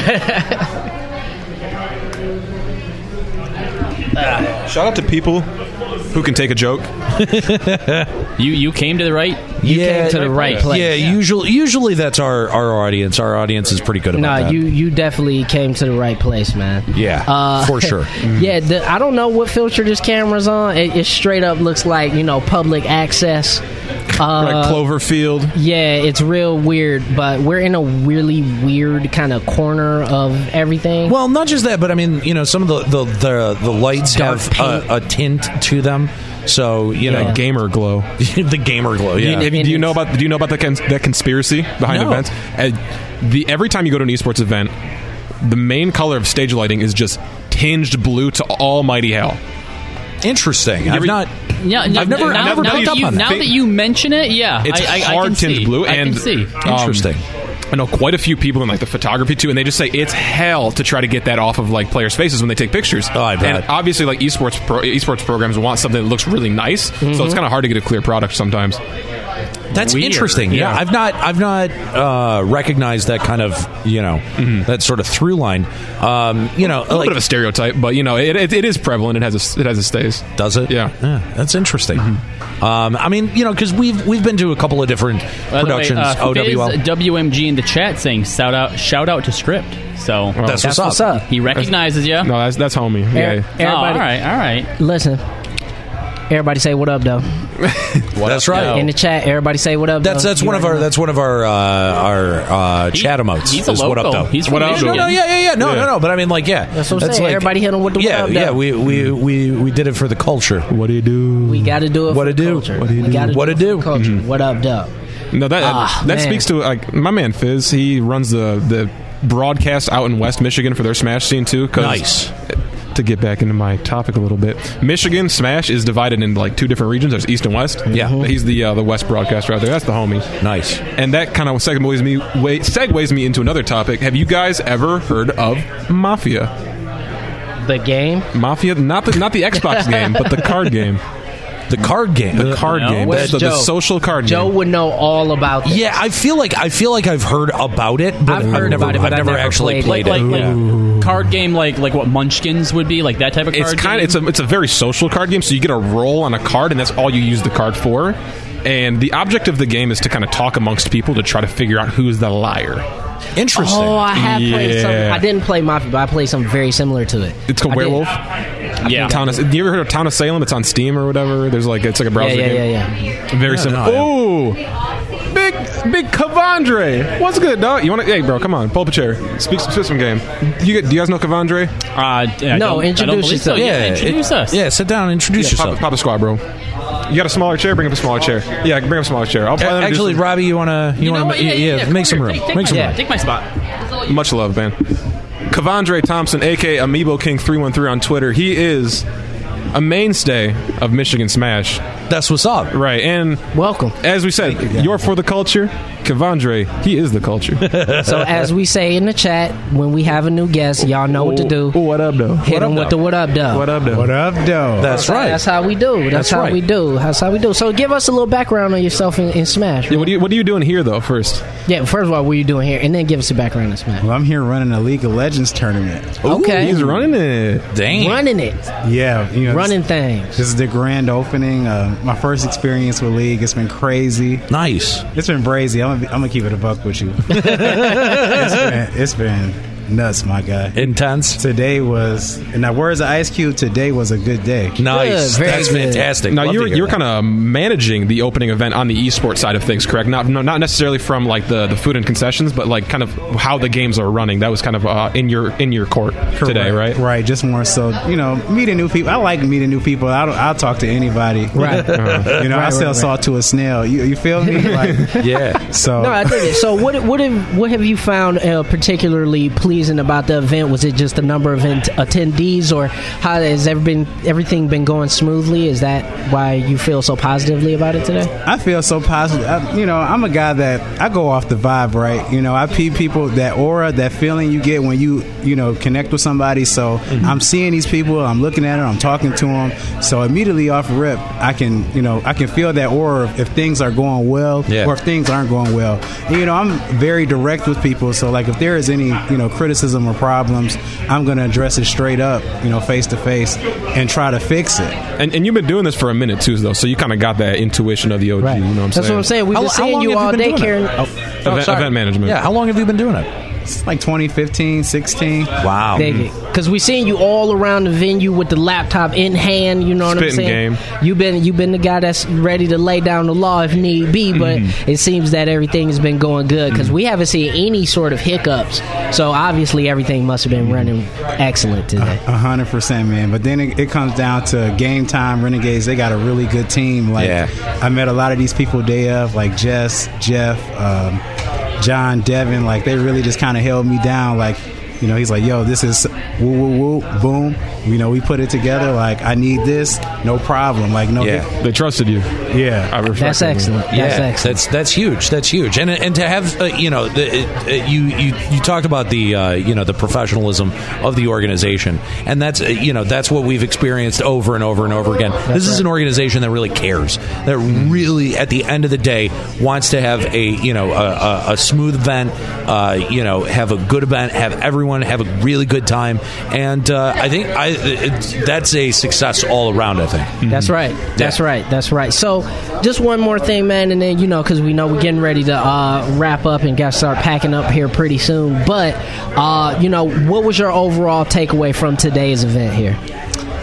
Shout out to people who can take a joke. you you came to the right. You yeah, came to the right place. Yeah, usually usually that's our, our audience. Our audience is pretty good about No, that. you you definitely came to the right place, man. Yeah, Uh, for sure. Yeah, the, I don't know what filter this camera's on. It, it straight up looks like, you know, public access. Uh, Like Cloverfield. Yeah, it's real weird, but we're in a really weird kind of corner of everything. Well, not just that, but I mean, you know, some of the the, the, the lights Dark have paint. a, a tint to them. So you Yeah. know, Gamer glow. the gamer glow. Do you- Yeah. do you, know about do you know about the cons- that conspiracy behind No. events? Uh, the every time you go to an esports event, the main color of stage lighting is just tinged blue to almighty hell. Interesting. You I've ever- not. Yeah, no, I've never- now, never now picked that up you, on that. Now that you mention it, yeah, It's I, I, I hard can tinged see. blue, I and can see. um, Interesting. I know quite a few people in like the photography too, and they just say it's hell to try to get that off of like players' faces when they take pictures. Oh, I bet. And obviously, like esports pro- esports programs want something that looks really nice, so Mm-hmm. it's kind of hard to get a clear product sometimes. That's Weird. interesting. Yeah. Yeah. I've not I've not uh, recognized that kind of you know that sort of through line. Um, you know, A little like, bit of a stereotype, but you know, it, it, it is prevalent. It has a, it has a stays. does it? Yeah. that's interesting. Um, I mean, you know, because we've we've been to a couple of different By the way, productions. uh, O W L. Fizz W M G in the chat saying shout out shout out to Script. So That's That's what's up. what's up. he recognizes you. No, that's that's homie. Er- Yeah. Oh, all everybody, right, all right. listen. Everybody say what up, though. That's right. In the chat, everybody say what up. That's though. that's You one of already our know. that's one of our uh, our uh, chat emotes. he's a is what up local. though? He's from what up? No, no, yeah, yeah, yeah. No, Yeah. no, no. But I mean, like, yeah. That's what I'm saying. like- Everybody hit him with the what yeah, up, yeah. though. We we we we did it for the culture. What do you do? We got to do it. What for it the do? Culture. What do you we do? gotta What do it it do? for the culture. Mhm. What up, though? No, that Ah, that man. speaks to like my man Fizz. He runs the the broadcast out in West Michigan for their Smash scene too. 'cause Nice. To get back into my topic a little bit, Michigan Smash is divided into like two different regions. There's East and West. Yeah. he's the uh, the West broadcaster out there. That's the homie. Nice. And that kind of segues me way, segues me into another topic. Have you guys ever heard of Mafia? The game? Mafia, not the not the Xbox game, but the card game. The card game. The card No. game. Where's The, the Joe? social card Joe game. would know all about this. Yeah, I feel like I feel like I've heard about it, but I've heard never, about it, but I've I've never never actually played played, it. Like, it. like card game, like like what Munchkins would be, like that type of card It's kind game? of it's a it's a very social card game. So you get a roll on a card, and that's all you use the card for. And the object of the game is to kind of talk amongst people to try to figure out who's the liar. Interesting. Oh, I have played Yeah. something. I didn't play Mafia, but I played something very similar to it. It's called I did. Werewolf. Yeah. Town of, have you ever heard of Town of Salem? It's on Steam or whatever. There's like it's like a browser Yeah, yeah, game. yeah, yeah. Very Yeah, similar. no, Oh, big big Kavandre. What's good, dog? You want to? Hey, bro, come on, pull up a chair. Speak some system game. You get? Do you guys know Kavandre? Uh, yeah, I No, don't- I introduce don't believe so. yourself. Yeah, Yeah, introduce it- us. Yeah, sit down and introduce Yeah, pop, yourself. pop a squad, bro. You got a smaller chair? Bring up a smaller chair. Yeah, bring up a smaller chair. I'll probably introduce Actually, them. Robbie, you wanna you, You know wanna what? Yeah, yeah, yeah. make Come some here. room. Take, take Make my, some yeah, room. take my spot. Much love, man. Kavandre Thompson, aka Amiibo King three one three on Twitter. He is a mainstay of Michigan Smash. That's what's up. Right, and Welcome. as we said, you're for the culture. Kavandre, he is the culture. So as we say in the chat, when we have a new guest, y'all know what to do. Oh, what up, though? Hit them with the what up, though. What up, though? What up, though? That's right. That's how we do. That's, That's how right. we do. That's how we do. So give us a little background on yourself in, in Smash. Yeah, what, are you, what are you doing here, though, first? Yeah, first of all, what are you doing here? And then give us a background in Smash. Well, I'm here running a League of Legends tournament. Okay. He's running it. Dang. Running it. Yeah, you know, Running This, things. this is the grand opening. Uh, my first experience with League. It's been crazy. Nice. It's been crazy. I'm gonna, I'm gonna keep it a buck with you. it's been, it's been nuts, my guy. Intense. Today was, in the words of Ice Cube, today was a good day. Nice. Good, very That's good. fantastic. Now Love you're to hear you're that. kind of managing the opening event on the esports side of things, correct? Not no, not necessarily from like the, the food and concessions, but like kind of how the games are running. That was kind of uh, in your in your court today, right? Right. Just more so, you know, meeting new people. I like meeting new people. I'll, I'll talk to anybody. Right. Uh-huh. You know, I Right, sell right, salt to a snail. You, you feel me? Like, Yeah. so No, I dig it. So, what what have what have you found uh, particularly pleasing about the event? Was it just the number of ent- attendees, or how has ever been everything been going smoothly? Is that why you feel so positively about it today? I feel so positive. I, you know, I'm a guy that I go off the vibe, right? You know, I peep people, that aura, that feeling you get when you, you know, connect with somebody. So Mm-hmm. I'm seeing these people, I'm looking at them, I'm talking to them. So immediately off rip, I can, you know, I can feel that aura if things are going well Yeah. or if things aren't going well. And, you know, I'm very direct with people. So like if there is any, you know, criticism or problems, I'm going to address it straight up, you know, face to face and try to fix it. And and you've been doing this for a minute too, though. So you kind of got that intuition of the O G. Right. You know what I'm That's saying? what I'm saying. We've How- been how seeing long you have you all been day, doing Karen. it? Oh, Event, sorry. event management. Yeah. How long have you been doing it? It's like twenty fifteen, sixteen. Wow. Because we seen you all around the venue with the laptop in hand. You know what I'm Spitting saying? game. You've been you've been the guy that's ready to lay down the law if need be. But Mm-hmm. it seems that everything has been going good because we haven't seen any sort of hiccups. So obviously everything must have been running excellent today. A hundred percent, man. But then it, it comes down to game time. Renegades, they got a really good team. Like Yeah. I met a lot of these people day of, like Jess, Jeff, um, John, Devin. Like they really just kind of held me down. Like, you know, he's like, "Yo, this is woo woo woo, boom." You know, we put it together. Like, I need this, no problem. Like, no, Yeah. They trusted you. yeah. I respect That's that, man. excellent. That's Yeah, excellent. that's that's huge. That's huge, and and to have uh, you know the, uh, you you you talked about the uh, you know the professionalism of the organization, and that's uh, you know that's what we've experienced over and over and over again. This is an organization that really cares, that really at the end of the day wants to have a you know a, a, a smooth event, uh, you know have a good event, have everyone have a really good time, and uh, I think I it's, that's a success all around. I think That's right. That's right. That's right. So, just one more thing, man, and then you know, because we know we're getting ready to uh, wrap up and got to start packing up here pretty soon. But uh, you know, what was your overall takeaway from today's event here?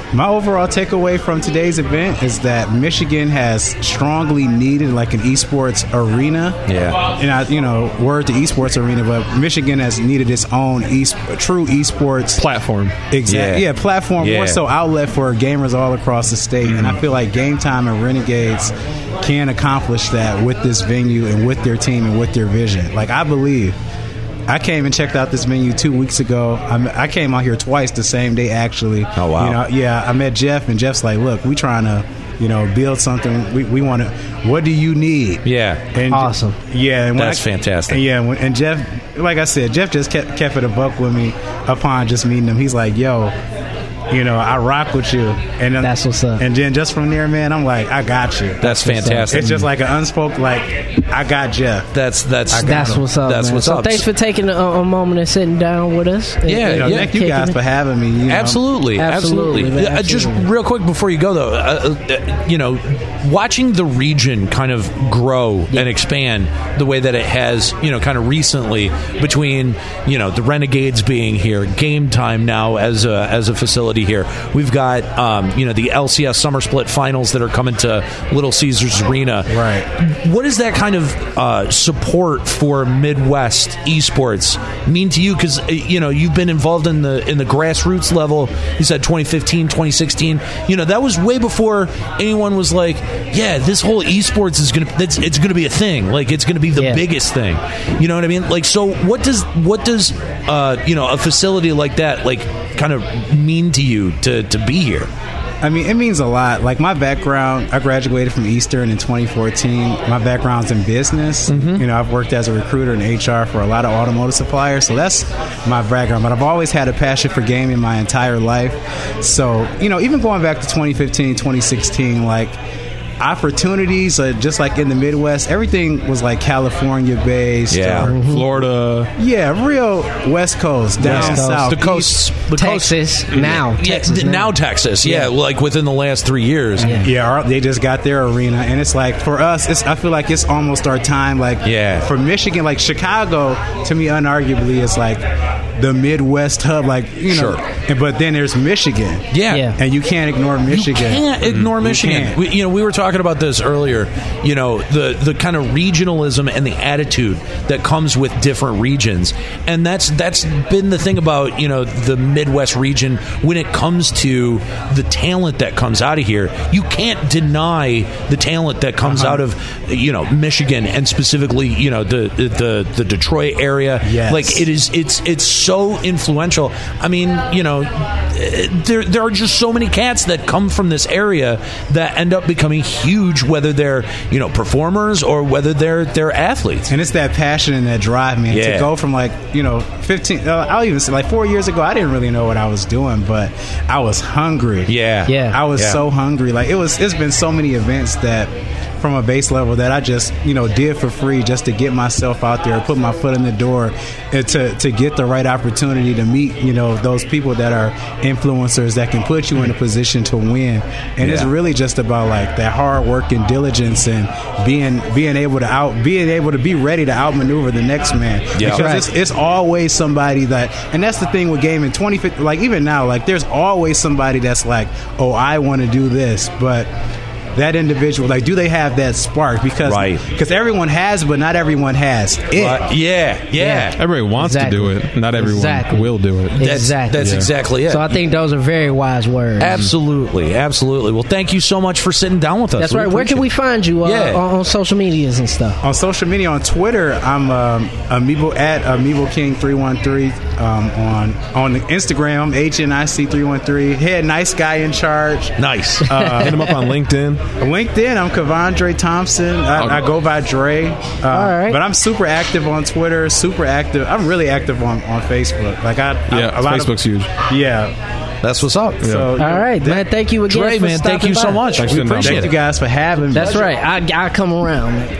My overall takeaway from today's event is that Michigan has strongly needed like an esports arena. Yeah. And I, you know, word to esports arena, but Michigan has needed its own e- true esports platform. Exactly. Yeah, Yeah. platform, Yeah. more so outlet for gamers all across the state. And I feel like Game Time and Renegades can accomplish that with this venue and with their team and with their vision. Like, I believe. I came and checked out this venue two weeks ago. I, I came out here twice the same day, actually. Oh, wow. You know, yeah, I met Jeff, and Jeff's like, look, we trying to, you know, build something. We, we want to, what do you need? Yeah. And Awesome. Yeah. And when That's I- fantastic. And yeah, when, and Jeff, like I said, Jeff just kept, kept it a buck with me upon just meeting him. He's like, yo, you know, I rock with you. And then, That's what's up. And then just from there, man, I'm like, I got you. That's fantastic. It's just like an unspoken, like, I got Jeff. That's that's I got That's him. what's up. That's man. what's so up. thanks for taking a, a moment and sitting down with us. and- Yeah, You know, and thank you kicking guys it. for having me. You know. Absolutely, absolutely. Absolutely, man, Uh, Just absolutely. real quick before you go, though, uh, uh, you know, watching the region kind of grow and expand the way that it has, you know, kind of recently between, you know, the Renegades being here, Game Time now as a as a facility here. We've got, um, you know, the L C S Summer Split Finals that are coming to Little Caesars Arena. Right. What does that kind of uh, support for Midwest esports mean to you? Because you know you've been involved in the in the grassroots level. You said twenty fifteen, twenty sixteen. You know that was way before anyone was like, yeah, this whole esports is gonna it's, it's gonna be a thing. Like it's gonna be the Yeah. biggest thing. You know what I mean? Like so, what does what does uh, you know a facility like that like kind of mean to you to to be here? I mean, it means a lot. Like, my background, I graduated from Eastern in twenty fourteen. My background's in business. You know, I've worked as a recruiter in H R for a lot of automotive suppliers, so that's my background. But I've always had a passion for gaming my entire life. So, you know, even going back to twenty fifteen, twenty sixteen, like, opportunities, uh, just like in the Midwest, everything was like California based. Yeah. or- Florida. yeah, real West Coast, down West Coast. south, The coast, the Texas coast, now. yeah, Texas th- now Texas, yeah, like within the last three years. Yeah. Yeah, our, they just got their arena, and it's like for us, it's I feel like it's almost our time. Like, Yeah. for Michigan, like Chicago, to me, unarguably, is like the Midwest hub. Like, you know, Sure. and, but then there's Michigan, Yeah. Yeah. and you can't ignore Michigan. You can't ignore You Michigan. can't. We, you know, we were talking about this earlier. You know, the the kind of regionalism and the attitude that comes with different regions, and that's that's been the thing about you know the Midwest region when it comes to the talent that comes out of here. You can't deny the talent that comes Uh-huh. out of you know Michigan and specifically you know the the the Detroit area. Yes. Like it is, it's it's so influential. I mean, you know, there there are just so many cats that come from this area that end up becoming huge, whether they're you know performers or whether they're they're athletes. And it's that passion and that drive, man. Yeah. To go from like, you know, fifteen, uh, I'll even say like four years ago, I didn't really know what I was doing, but I was hungry. Yeah. Yeah. I was Yeah. so hungry. Like, it was, it's been so many events that from a base level that I just, you know, did for free just to get myself out there, put my foot in the door, and to, to get the right opportunity to meet, you know, those people that are influencers that can put you in a position to win. And it's Yeah. really just about like that hard work and diligence and being being able to out being able to be ready to outmaneuver the next man. Yeah. Because Right. it's, it's always somebody that, and that's the thing with gaming. twenty fifty, like even now, like there's always somebody that's like, oh, I want to do this, but that individual, like, do they have that spark? Because Right. because everyone has, but not everyone has it. Right. Yeah, yeah. Everybody wants Exactly. to do it. Not everyone Exactly. will do it. That's, Exactly. that's Yeah. exactly it. So I think those are very wise words. Absolutely, absolutely. Well, thank you so much for sitting down with us. That's We right. Where can appreciate we it. find you uh, Yeah. on, on social medias and stuff? On social media, on Twitter, I'm um, Amiibo at Amiibo King three one three. Um, on on Instagram, I'm H N I C three one three. Head nice guy in charge. Nice. Uh, Hit him up on LinkedIn. LinkedIn, I'm Kavondre Thompson. I, I go by Dre. Uh, All right. But I'm super active on Twitter. Super active. I'm really active on, on Facebook. Like I, Yeah, I, a lot Facebook's of, huge. Yeah. That's what's up. So, All right, man. Thank you again. Dre, for man, thank stopping you so by. much. Thanks We for appreciate Thank it. you guys for having me. That's right. I I come around, man.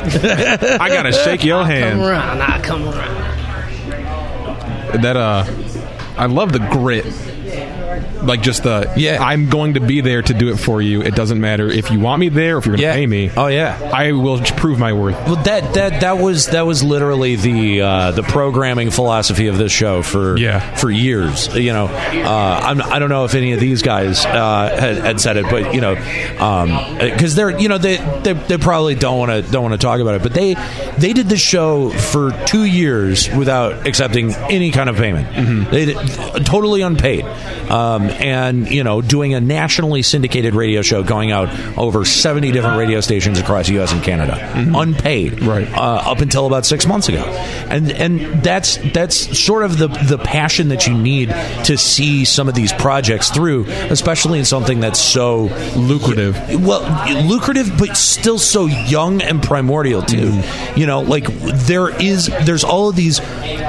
I gotta shake your Come hand. around. I come around. That uh, I love the grit. Like just the yeah, I'm going to be there to do it for you. It doesn't matter if you want me there or if you're going to Yeah. pay me. Oh yeah, I will prove my worth. Well, that that that was that was literally the uh, the programming philosophy of this show for Yeah. for years. You know, uh, I'm, I don't know if any of these guys uh, had, had said it, but you know, because they're you know they, they they probably don't want to don't want to talk about it, but they they did this show for two years without accepting any kind of payment. Mm-hmm. They did, totally unpaid, um, and you know, doing a nationally syndicated radio show, going out over seventy different radio stations across the U S and Canada, Mm-hmm. unpaid, right? Uh, up until about six months ago, and and that's that's sort of the the passion that you need to see some of these projects through, especially in something that's so lucrative. Well, lucrative, but still so young and primordial too. Mm-hmm. You know, like there is there's all of these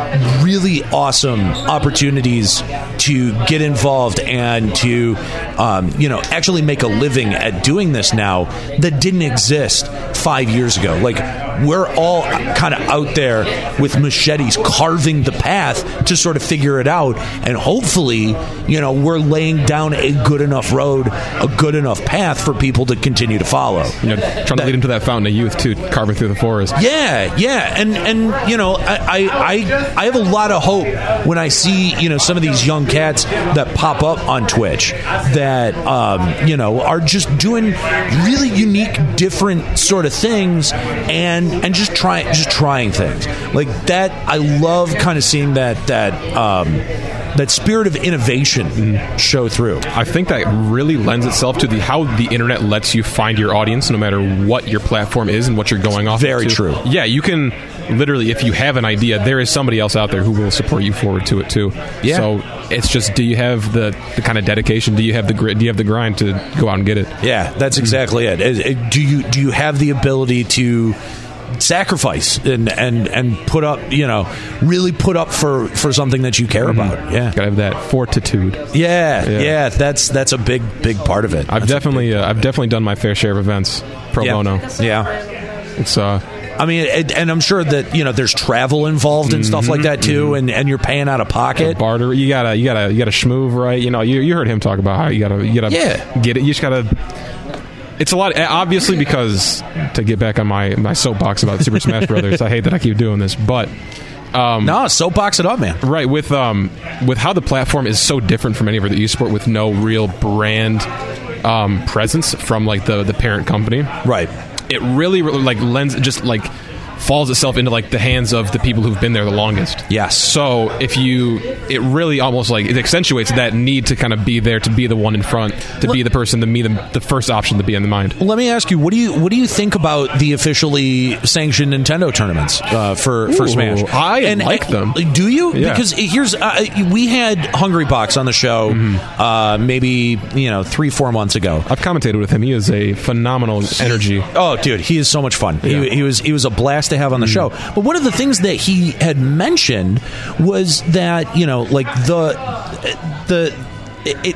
really awesome opportunities to get involved and to um, you know actually make a living at doing this now that didn't exist five years ago. Like we're all kind of out there with machetes carving the path to sort of figure it out, and hopefully you know we're laying down a good enough road, a good enough path for people to continue to follow. You know, trying to lead them to that fountain of youth too, carving through the forest. Yeah, yeah, and and you know, I, I I I have a lot of hope when I see you know some of these young cats that pop up on Twitch that um, you know are just doing really unique, different sort of things, and and just trying just trying things like that. I love kind of seeing that that. Um, that spirit of innovation show through. I think that really lends itself to the how the internet lets you find your audience, no matter what your platform is and what you're going off. Very to. true. Yeah, you can literally, if you have an idea, there is somebody else out there who will support you forward to it too. Yeah. So it's just, do you have the, the kind of dedication? Do you have the grit? Do you have the grind to go out and get it? Yeah, that's exactly it. It- it- Do you do you have the ability to sacrifice and, and and put up, you know, really put up for, for something that you care about? Yeah, gotta have that fortitude. Yeah, Yeah. yeah, that's that's a big big part of it. I've That's a definitely uh, I've definitely done my fair share of events pro Yeah. bono. Yeah, it's uh. I mean, it, and I'm sure that you know there's travel involved and stuff like that too, and, and you're paying out of pocket. Barter, you gotta, you gotta, you gotta schmoove, right? You know, you, you heard him talk about how you gotta, you gotta Yeah. get it. You just gotta. It's a lot, obviously, because to get back on my my soapbox about Super Smash Brothers. I hate that I keep doing this, but um, no, soapbox it up, man. Right, with um, with how the platform is so different from any other esport, with no real brand um, presence from like the the parent company. Right. It really, really like lends just like falls itself into like the hands of the people who've been there the longest. Yes. So if you, it really almost like it accentuates that need to kind of be there, to be the one in front, to be the person, to be the, the first option to be in the mind. Let me ask you, what do you what do you think about the officially sanctioned Nintendo tournaments uh, for for Ooh, Smash? I like them. Do you? Yeah. Because here's uh, we had Hungry Box on the show Mm-hmm. uh, maybe you know three four months ago. I've commentated with him. He is a phenomenal energy. Oh, dude, he is so much fun. Yeah. He, he was he was a blast to have on the Mm-hmm. show. But one of the things that he had mentioned was that you know like the the it. it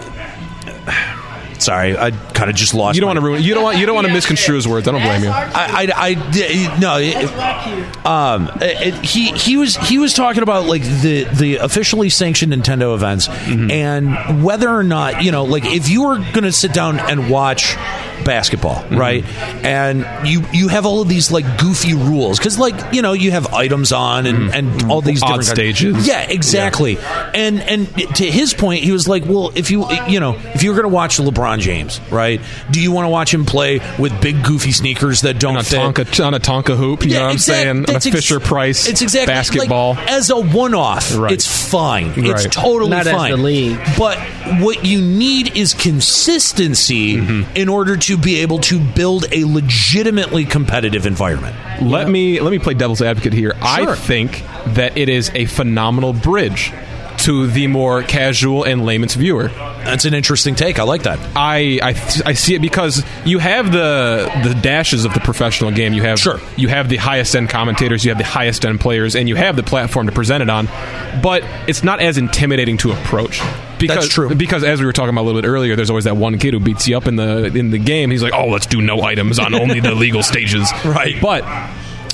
Sorry, I kind of just lost. You don't my- want to ruin. You don't want. You don't want to misconstrue his words. I don't blame you. I, I, I no. It, um, it, he he was he was talking about like the the officially sanctioned Nintendo events Mm-hmm. and whether or not you know like if you were going to sit down and watch basketball, Mm-hmm. right? And you you have all of these like goofy rules because like you know you have items on and, and all these Mm-hmm. Odd different stages. Yeah, exactly. And and to his point, he was like, well, if you you know if you were going to watch LeBron James, right? Do you want to watch him play with big goofy sneakers that don't On a fit? Tonka, on a Tonka hoop, you Yeah, know what I'm exact- saying? On a that's ex- Fisher Price It's exactly basketball. like, as a one-off. Right. It's fine. It's Right. totally Not as fine. the league. But what you need is consistency Mm-hmm. in order to be able to build a legitimately competitive environment. Let me let me play devil's advocate here. I think that it is a phenomenal bridge to the more casual and layman's viewer. That's an interesting take. I like that. I I, I see it because you have the the dashes of the professional game. You have Sure. you have the highest end commentators, you have the highest end players, and you have the platform to present it on. But it's not as intimidating to approach. Because, That's true. Because as we were talking about a little bit earlier, there's always that one kid who beats you up in the in the game. He's like, "Oh, let's do no items on only the legal stages." Right. But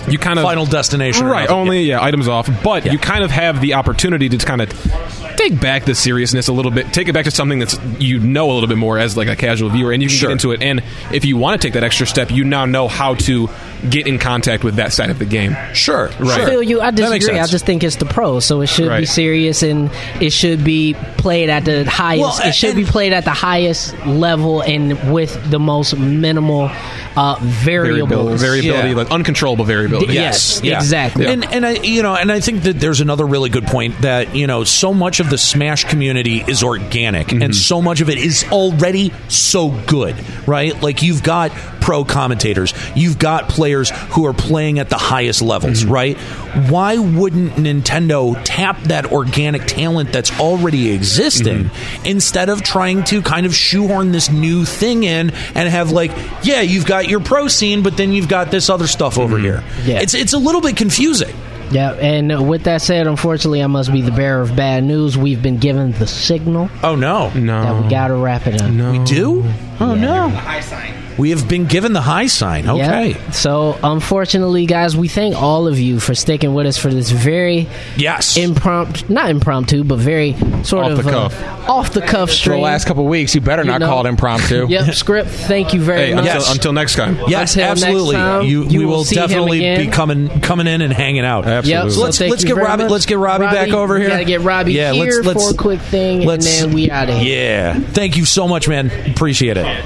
you kind of final destination, right? Only yeah, items off, but yeah. you kind of have the opportunity to kind of take back the seriousness a little bit, take it back to something that's you know a little bit more as like a casual viewer, and you can sure. get into it. And if you want to take that extra step, you now know how to get in contact with that side of the game. Sure, right. I feel you. I disagree. I just think it's the pros, so it should right. be serious and it should be played at the highest. Well, it should be played at the highest level and with the most minimal uh, variables, variability, variability yeah. like uncontrollable variability. Yes, yeah. exactly. Yeah. And and I you know and I think that there's another really good point that you know so much of the Smash community is organic, mm-hmm. and so much of it is already so good, right? Like you've got pro commentators, you've got players who are playing at the highest levels, mm-hmm. right? Why wouldn't Nintendo tap that organic talent that's already existing mm-hmm. instead of trying to kind of shoehorn this new thing in and have like, yeah, you've got your pro scene, but then you've got this other stuff over mm-hmm. here. Yeah. It's it's a little bit confusing. Yeah, and with that said, unfortunately, I must be the bearer of bad news. We've been given the signal. Oh, no. No. That we got to wrap it up. No. We do? Oh, yeah. no. The high sign. We have been given the high sign. Okay. Yep. So, unfortunately, guys, we thank all of you for sticking with us for this very yes impromptu, not impromptu, but very sort off of the cuff. Uh, off the cuff stream. For the last couple of weeks, you better you not know. call it impromptu. Yep, Script. Thank you very hey, much. Until, yes. until next time. Yes, until absolutely. Next time, you, you we will, will see definitely him be coming coming in and hanging out. Absolutely. Yep. So let's let's get Robbie. Much. Let's get Robbie, Robbie back over here. Gotta get Robbie yeah, here let's, let's, for a quick thing, and then we out of here. Yeah. Thank you so much, man. Appreciate it.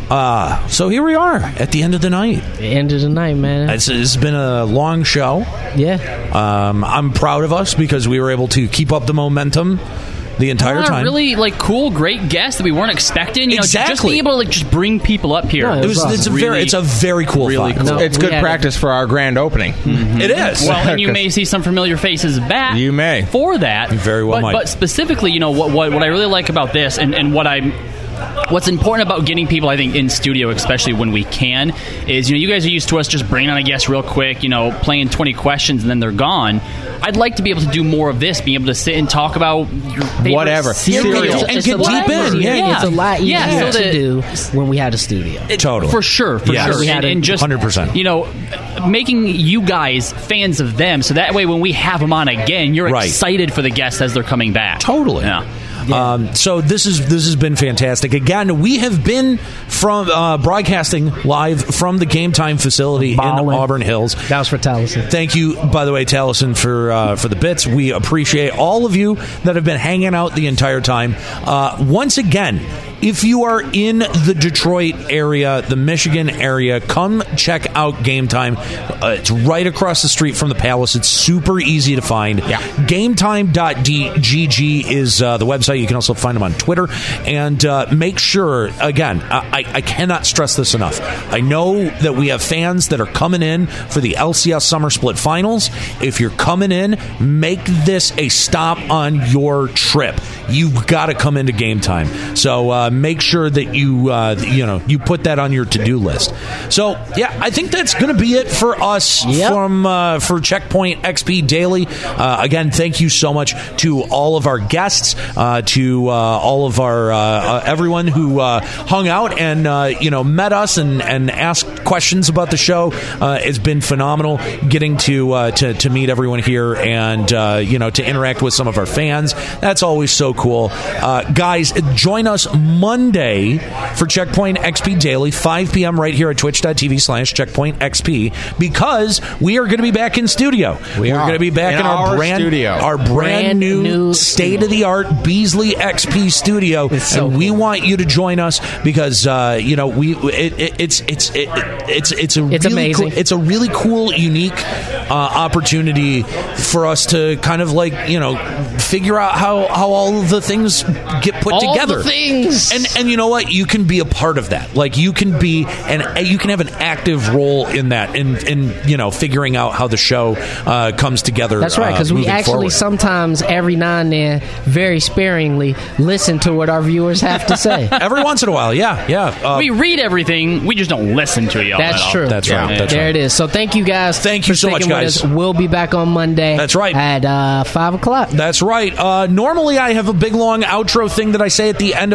Uh, so here we are at the end of the night. The end of the night, man. It's, it's been a long show. Yeah. Um, I'm proud of us because we were able to keep up the momentum the entire yeah, time. Really, like, cool, great guests that we weren't expecting. You exactly. know, just being able to like just bring people up here. No, it was, it was it's a really, very, it's a very cool. Really thought. cool. No, it's good practice it. for our grand opening. Mm-hmm. It is. Well, and you may see some familiar faces back. You may for that. You very well but, might. But specifically, you know, what what, what I really like about this, and, and what I'm. What's important about getting people, I think, in studio, especially when we can, is, you know, you guys are used to us just bringing on a guest real quick, you know, playing twenty questions and then they're gone. I'd like to be able to do more of this, being able to sit and talk about your favorite whatever cereal. And get deep in. Yeah, yeah, it's a lot easier yeah, so to do when we had a studio. It, totally. For sure, for yes. sure. We and, and just, one hundred percent. You know, making you guys fans of them, so that way when we have them on again, you're right. excited for the guests as they're coming back. Totally. Yeah. Yeah. Um, so this is this has been fantastic. Again, we have been from uh, broadcasting live from the Game Time facility Ballin. in Auburn Hills. That was for Taliesin. Thank you, by the way, Taliesin, for uh, for the bits. We appreciate all of you that have been hanging out the entire time. Uh, once again, if you are in the Detroit area, the Michigan area, come check out Game Time. Uh, it's right across the street from the Palace. It's super easy to find. Yeah. GameTime dot g g is uh, the website. You can also find them on Twitter. And uh, make sure, again, I, I cannot stress this enough. I know that we have fans that are coming in for the L C S Summer Split Finals. If you're coming in, make this a stop on your trip. You've got to come into Game Time. So uh, make sure that you uh, you know you put that on your to-do list. So yeah, I think that's going to be it for us yep. from uh, for Checkpoint X P Daily. Uh, again, thank you so much to all of our guests, uh, to uh, all of our uh, uh, everyone who uh, hung out and uh, you know met us and, and asked questions about the show. Uh, it's been phenomenal getting to uh, to to meet everyone here and uh, you know to interact with some of our fans. That's always so cool. Uh, guys, join us Monday for Checkpoint X P Daily, five p.m. right here at twitch.tv slash Checkpoint XP, because we are going to be back in studio. We We're going to be back in, in our, our brand studio. our brand, Brand new, new state-of-the-art Beasley X P studio. so and we cool. want you to join us because uh, you know we it, it, it's it's it, it's it's a It's really amazing. cool, it's a really cool, unique uh, opportunity for us to kind of like you know figure out how, how all the things get put All together. the things. And and you know what? You can be a part of that. Like you can be and you can have an active role in that in in you know figuring out how the show uh, comes together. That's right, because uh, we moving actually forward. sometimes, every now and then, very sparingly, listen to what our viewers have to say. Every once in a while, yeah, yeah. Uh, we read everything, we just don't listen to you. That's true. That's Yeah. right. That's there right. it is. So thank you guys. Thank you for so much, sticking with guys. us. We'll be back on Monday. That's right. At uh, five o'clock. That's right. Uh, normally, I have a big long outro thing that I say at the end of a show,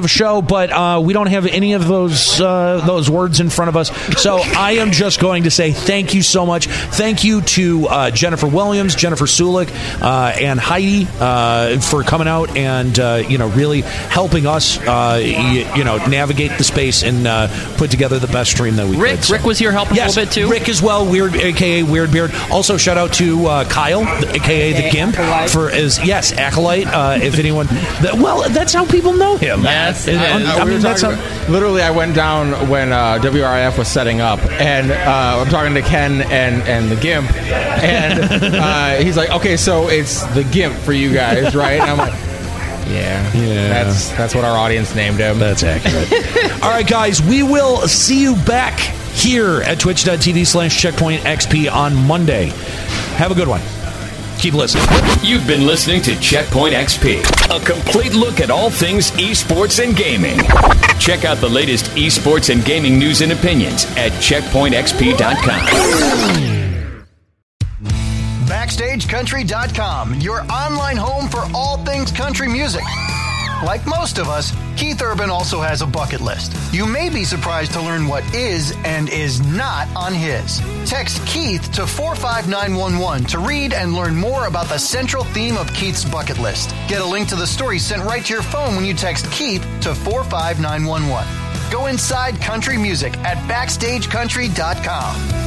but uh, we don't have any of those uh, those words in front of us. So I am just going to say thank you so much. Thank you to uh, Jennifer Williams, Jennifer Sulik, uh, and Heidi uh, for coming out and uh, you know really helping us uh, you, you know navigate the space and uh, put together the best stream that we Rick, could. So. Rick was here helping yes, a little bit too. Rick as well, Weird, aka Weird Beard. Also, shout out to uh, Kyle, aka the Gimp, for his yes acolyte. Uh, if anyone, that, well, that's how people know him. Yes, And, And, I, uh, we mean were that's talking how. about- literally, I went down when uh, W R I F was setting up, and uh, I'm talking to Ken and, and the Gimp, and uh, he's like, "Okay, so it's the Gimp for you guys, right?" And I'm like, "Yeah, Yeah. that's that's what our audience named him." That's accurate. All right, guys, we will see you back here at twitch.tv slash checkpoint XP on Monday. Have a good one. Keep listening. You've been listening to Checkpoint X P, a complete look at all things esports and gaming. Check out the latest esports and gaming news and opinions at checkpoint x p dot com. Backstage Country dot com, your online home for all things country music. Like most of us, Keith Urban also has a bucket list. You may be surprised to learn what is and is not on his. Text Keith to four five nine one one to read and learn more about the central theme of Keith's bucket list. Get a link to the story sent right to your phone when you text Keith to four five nine one one. Go inside country music at backstage country dot com.